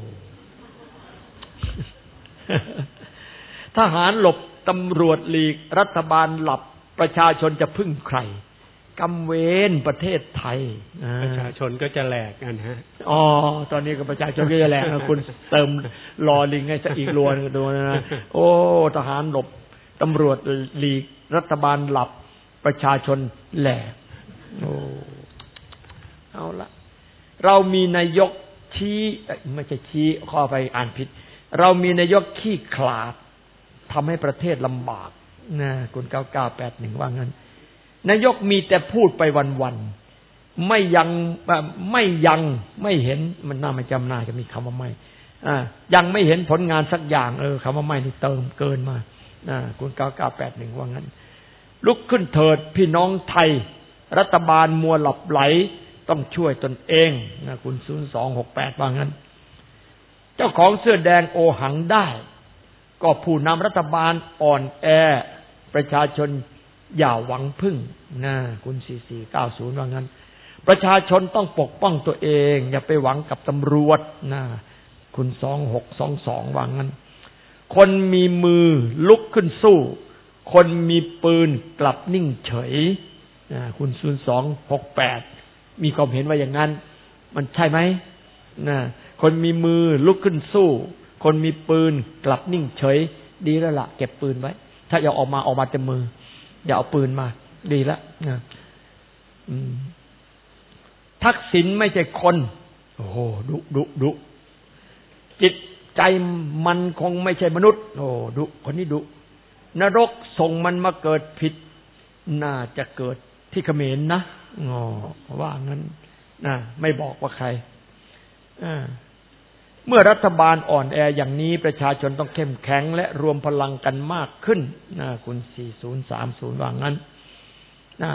ทหารหลบตำรวจหลีกรัฐบาลหลับประชาชนจะพึ่งใครกำเวรประเทศไทยประชาชนก็จะแหลกกันฮะอ๋อตอนนี้ก็ประชาชนก็จะแหลกนะคุณเติมรอลิงให้ซะอีกรัวนึงดูนะโอ้ทหารหลบตำรวจหลีกรัฐบาลหลับประชาชนแหลกโอ้เอาละเรามีนายกชี้ไม่ใช่ชี้ข้อไปอ่านผิดเรามีนายกขี้ขลาดทำให้ประเทศลำบากนะคุณเก้าเก้าแปดหนึ่งว่างั้นนายกมีแต่พูดไปวันๆไม่ยังไม่ยังไม่เห็นมันน่าไม่จำหน้าจะมีคำว่าไม่อ่ายังไม่เห็นผลงานสักอย่างเออคำว่าไม่นี่เติมเกินมาอ่าคุณเก้าเก้าแปดหนึ่งว่างั้นลุกขึ้นเถิดพี่น้องไทยรัฐบาลมัวหลับไหลต้องช่วยตนเองนะคุณศูนย์สองหกแปดว่างั้นเจ้าของเสื้อแดงโอหังได้ก็ผู้นำรัฐบาลอ่อนแอประชาชนอย่าหวังพึ่งนะคุณสี่สี่เก้าศูนย์ว่างั้นประชาชนต้องปกป้องตัวเองอย่าไปหวังกับตำรวจนะคุณสองหกสองสองว่างั้นคนมีมือลุกขึ้นสู้คนมีปืนกลับนิ่งเฉยนะคุณศูนย์สองหกแปดมีความเห็นว่าอย่างนั้นมันใช่ไหมนะคนมีมือลุกขึ้นสู้คนมีปืนกลับนิ่งเฉยดีแล้วล่ะเก็บปืนไว้ถ้าอย่าออกมาออกมาแต่มืออย่าเอาปืนมาดีแล้วนะทักษิณไม่ใช่คนโอ้โหดุดุดุจิตใจมันคงไม่ใช่มนุษย์โอ้ดุคนนี้ดุนรกส่งมันมาเกิดผิดน่าจะเกิดที่เขมรนะอ๋อว่างั้นนะไม่บอกว่าใครอ่าเมื่อรัฐบาลอ่อนแออย่างนี้ประชาชนต้องเข้มแข็งและรวมพลังกันมากขึ้นนะคุณสี่ศูนย์สามศูนย์ว่างั้นนะ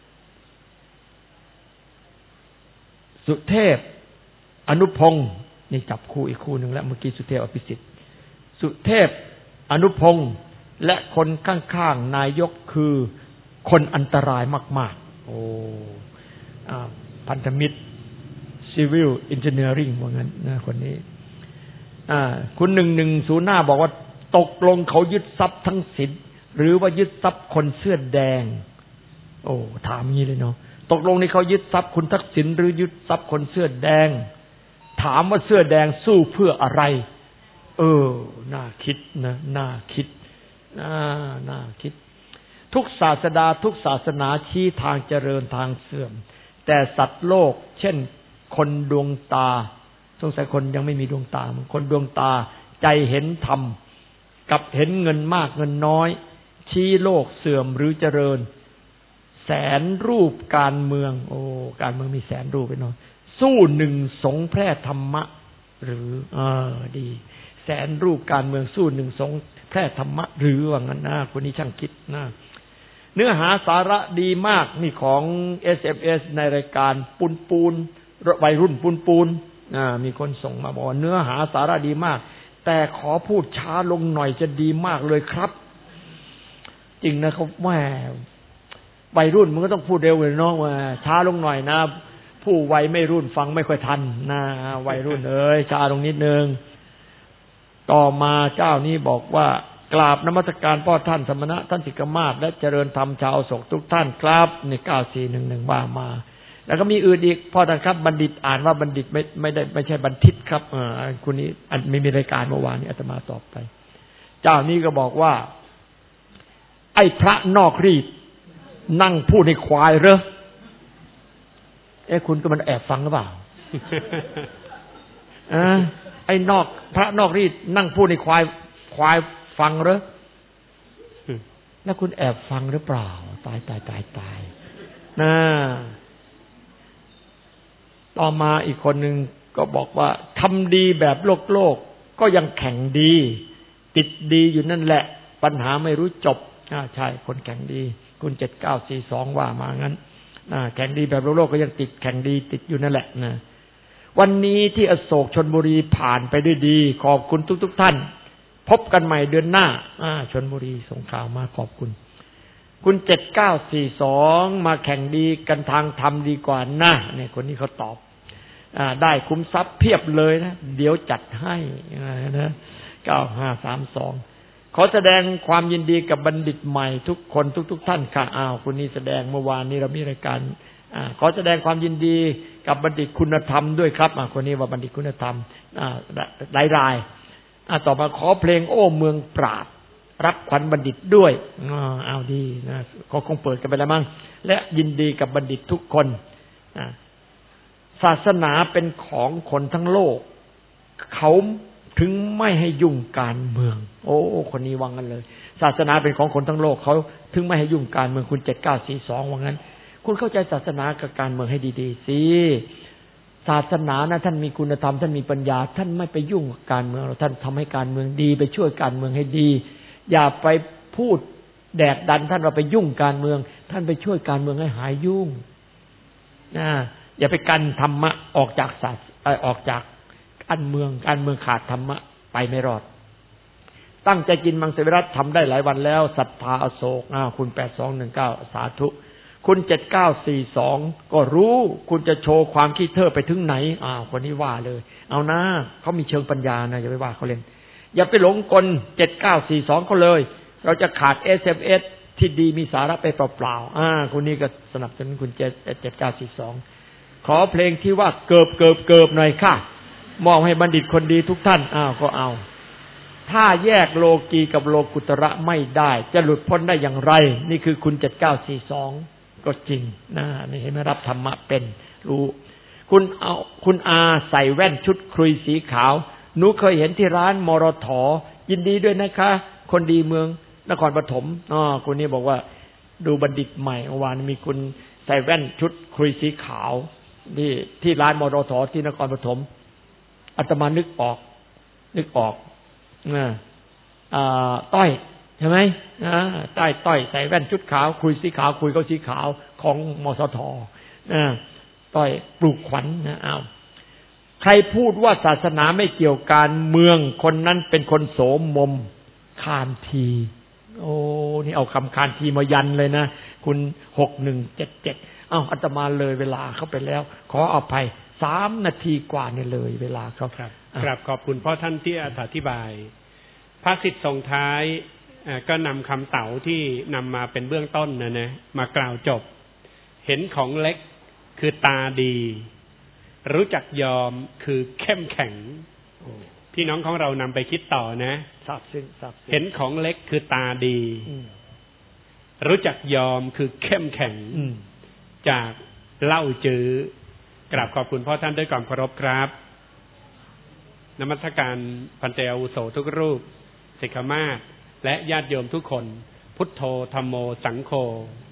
สุเทพอนุพงศ์นี่จับคู่อีกคู่หนึ่งแล้วเมื่อกี้สุเทพอภิสิทธิ์สุเทพอนุพงศ์และคนข้างๆนายกคือคนอันตรายมากๆโอ้พันธมิตร Civil Engineering ว่างั้นนะคนนี้คุณหนึ่งหนึ่งศูนย์หน้าบอกว่าตกลงเขายึดทรัพย์ทั้งสิ้นหรือว่ายึดทรัพย์คนเสื้อแดงโอ้ถามงี้เลยเนาะตกลงนี่เขายึดทรัพย์คุณทักษิณหรือยึดทรัพย์คนเสื้อแดงถามว่าเสื้อแดงสู้เพื่ออะไรเออน่าคิดนะน่าคิดน่าน่าคิดทุกศาสดาทุกศาสนาชี้ทางเจริญทางเสื่อมแต่สัตว์โลกเช่นคนดวงตาสงสัยคนยังไม่มีดวงตาคนดวงตาใจเห็นธรรมกับเห็นเงินมากเงินน้อยชี้โลกเสื่อมหรือเจริญแสนรูปการเมืองโอ้การเมืองมีแสนรูปไปหน่อยสู้หนึ่งสงแพร่ธรรมะหรือเออดีแสนรูปการเมืองสู้หนึ่งสงแพร่ธรรมะหรือว่างั้นนะคนนี้ช่างคิดนะเนื้อหาสาระดีมากนี่ของ เอส เอ็ม เอส ในรายการปูนปูนวัยรุ่นปูนปูนอ่ามีคนส่งมาบอกเนื้อหาสาระดีมากแต่ขอพูดช้าลงหน่อยจะดีมากเลยครับจริงนะเขาแม่วัยรุ่นมันก็ต้องพูดเร็วเลยเนาะว่าช้าลงหน่อยนะผู้วัยไม่รุ่นฟังไม่ค่อยทันนะวัยรุ่นเอ้ยช้าลงนิดนึงต่อมาเจ้านี้บอกว่ากราบนมัสการพ่อท่านสมณะท่านสิกมาศและเจริญธรรมชาวโศกทุกท่านครับในเก้าสี่หนึ่งหนึ่งว่ามาแล้วก็มีอื่นอีกพ่อท่านครับบัณฑิตอ่านว่าบัณฑิตไม่ไม่ได้ไม่ใช่บัณฑิตครับอ่าคุณนี้อันไม่มีรายการเมื่อวานนี้อาตมาตอบไปเจ้านี้ก็บอกว่าไอ้พระนอกรีดนั่งพูดในควายเหรอเอ้คุณก็มันแอบฟังหรือเปล่าอ่าไอ้นอกพระนอกรีดนั่งพูดในควายควายฟังเหรอแล้วคุณแอบฟังหรือเปล่าตายตายตายตายนะต่อมาอีกคนหนึ่งก็บอกว่าทำดีแบบโลกโลกก็ยังแข่งดีติดดีอยู่นั่นแหละปัญหาไม่รู้จบอ่าใช่คนแข่งดีคุณเจ็ดเก้าสี่สองว่ามางั้นอ่าแข่งดีแบบโลกโลกก็ยังติดแข่งดีติดอยู่นั่นแหละนะวันนี้ที่อโศกชลบุรีผ่านไปด้วยดีขอบคุณทุกๆท่านพบกันใหม่เดือนหน้าอ่าชลบุรีส่งข่าวมาขอบคุณคุณเจ็ดเก้าสี่สองมาแข่งดีกันทางธรรมดีกว่านะเนี่ยคนนี้เขาตอบอ่าได้คุ้มทรัพย์เพียบเลยนะเดี๋ยวจัดให้นะเก้าห้าสามสองขอแสดงความยินดีกับบัณฑิตใหม่ทุกคนทุกๆท่านค่ะอ้าวคุณนี้แสดงเมื่อวานนี้เรามีรายการอ่าขอแสดงความยินดีกับบัณฑิตคุณธรรมด้วยครับอ่าคนนี้ว่าบัณฑิตคุณธรรมอ่าหลายรายอ่าต่อมาขอเพลงโอ้เมืองปราดรับขวัญบัณฑิตด้วยอ๋อเอาดีนะเขาคงเปิดกันไปแล้วมั้งและยินดีกับบัณฑิตทุกคนอ่าศาสนาเป็นของคนทั้งโลกเขาถึงไม่ให้ยุ่งการเมืองโอ้คนนี้ว่างั้นเลยศาสนาเป็นของคนทั้งโลกเขาถึงไม่ให้ยุ่งการเมืองคุณเจ็ดเก้าสี่สองว่างั้นคุณเข้าใจศาสนากับการเมืองให้ดีๆสิศาสนานะท่านมีคุณธรรมท่านมีปัญญาท่านไม่ไปยุ่งกับการเมืองท่านทำให้การเมืองดีไปช่วยการเมืองให้ดีอย่าไปพูดแดกดันท่านว่าไปยุ่งการเมืองท่านไปช่วยการเมืองให้หายยุ่งนะอย่าไปกันธรรมะออกจากศาสออกจากการเมืองการเมืองขาดธรรมะไปไม่รอดตั้งใจกินมังสวิรัติทำได้หลายวันแล้วศรัทธาอโศกอ้าวคุณแปดสองหนึ่งเก้าสาธุคุณเจ็ดเก้าสี่สองก็รู้คุณจะโชว์ความขี้เถ้อไปถึงไหนอ้าวคนนี้ว่าเลยเอานะเขามีเชิงปัญญานะอย่าไปว่าเขาเล่นอย่าไปหลงกลเจ็ดเก้าสี่สองเขาเลยเราจะขาด เอส เอ็ม เอส ที่ดีมีสาระไปเปล่าๆอ่าคุณนี้ก็สนับสนุนคุณเจ็ดเจ็ดเก้าสี่สองขอเพลงที่ว่าเกิบเกิบเกิบหน่อยค่ะมอบให้บัณฑิตคนดีทุกท่านอ้าวก็เอาถ้าแยกโลกีกับโลกุตระไม่ได้จะหลุดพ้นได้อย่างไรนี่คือคุณเจ็ดเก้าสี่สองก็จริงนะนี่เห็นไหมรับธรรมะเป็นรู้คุณเอาคุณอาใส่แว่นชุดครุยสีขาวหนูเคยเห็นที่ร้านมรถยินดีด้วยนะคะคนดีเมืองนครปฐมอ๋อคนนี้บอกว่าดูบัณฑิตใหม่เมื่อวานมีคุณใส่แว่นชุดครุยสีขาวที่ที่ร้านมรถที่นครปฐมอาตมานึกออกนึกออกอ่าต้อยใช่ไหมอ่าต้อยต้อยใส่แว่นชุดขาวคุยสีขาวคุยเขาสีขาวของมสทอ่าต้อยปลูกขวัญนะอ้าวใครพูดว่าศาสนาไม่เกี่ยวการเมืองคนนั้นเป็นคนโสมมคานทีโอ้นี่เอาคำคานทีมายันเลยนะคุณหกหนึ่งเจ็ดเจ็ดอ้าวอาตมาเลยเวลาเข้าไปแล้วขออภัยสามนาทีกว่าเนี่ยเลยเวลาเขาครับครับขอบคุณพ่อท่านที่อธิบายภาษิตส่งท้ายก็นำคำเต๋าที่นำมาเป็นเบื้องต้นนะนะมากล่าวจบเห็นของเล็กคือตาดีรู้จักยอมคือเข้มแข็งพี่น้องของเรานำไปคิดต่อนะทราบซึ้งทราบซึ้งเห็นของเล็กคือตาดีรู้จักยอมคือเข้มแข็งจากเล่าจื้อกราบขอบคุณพ่อท่านด้วยความเคารพครับนมัสการพันเตอาวุโสทุกรูปศิกขามาศและญาติโยมทุกคนพุทโธธัมโมสังโฆ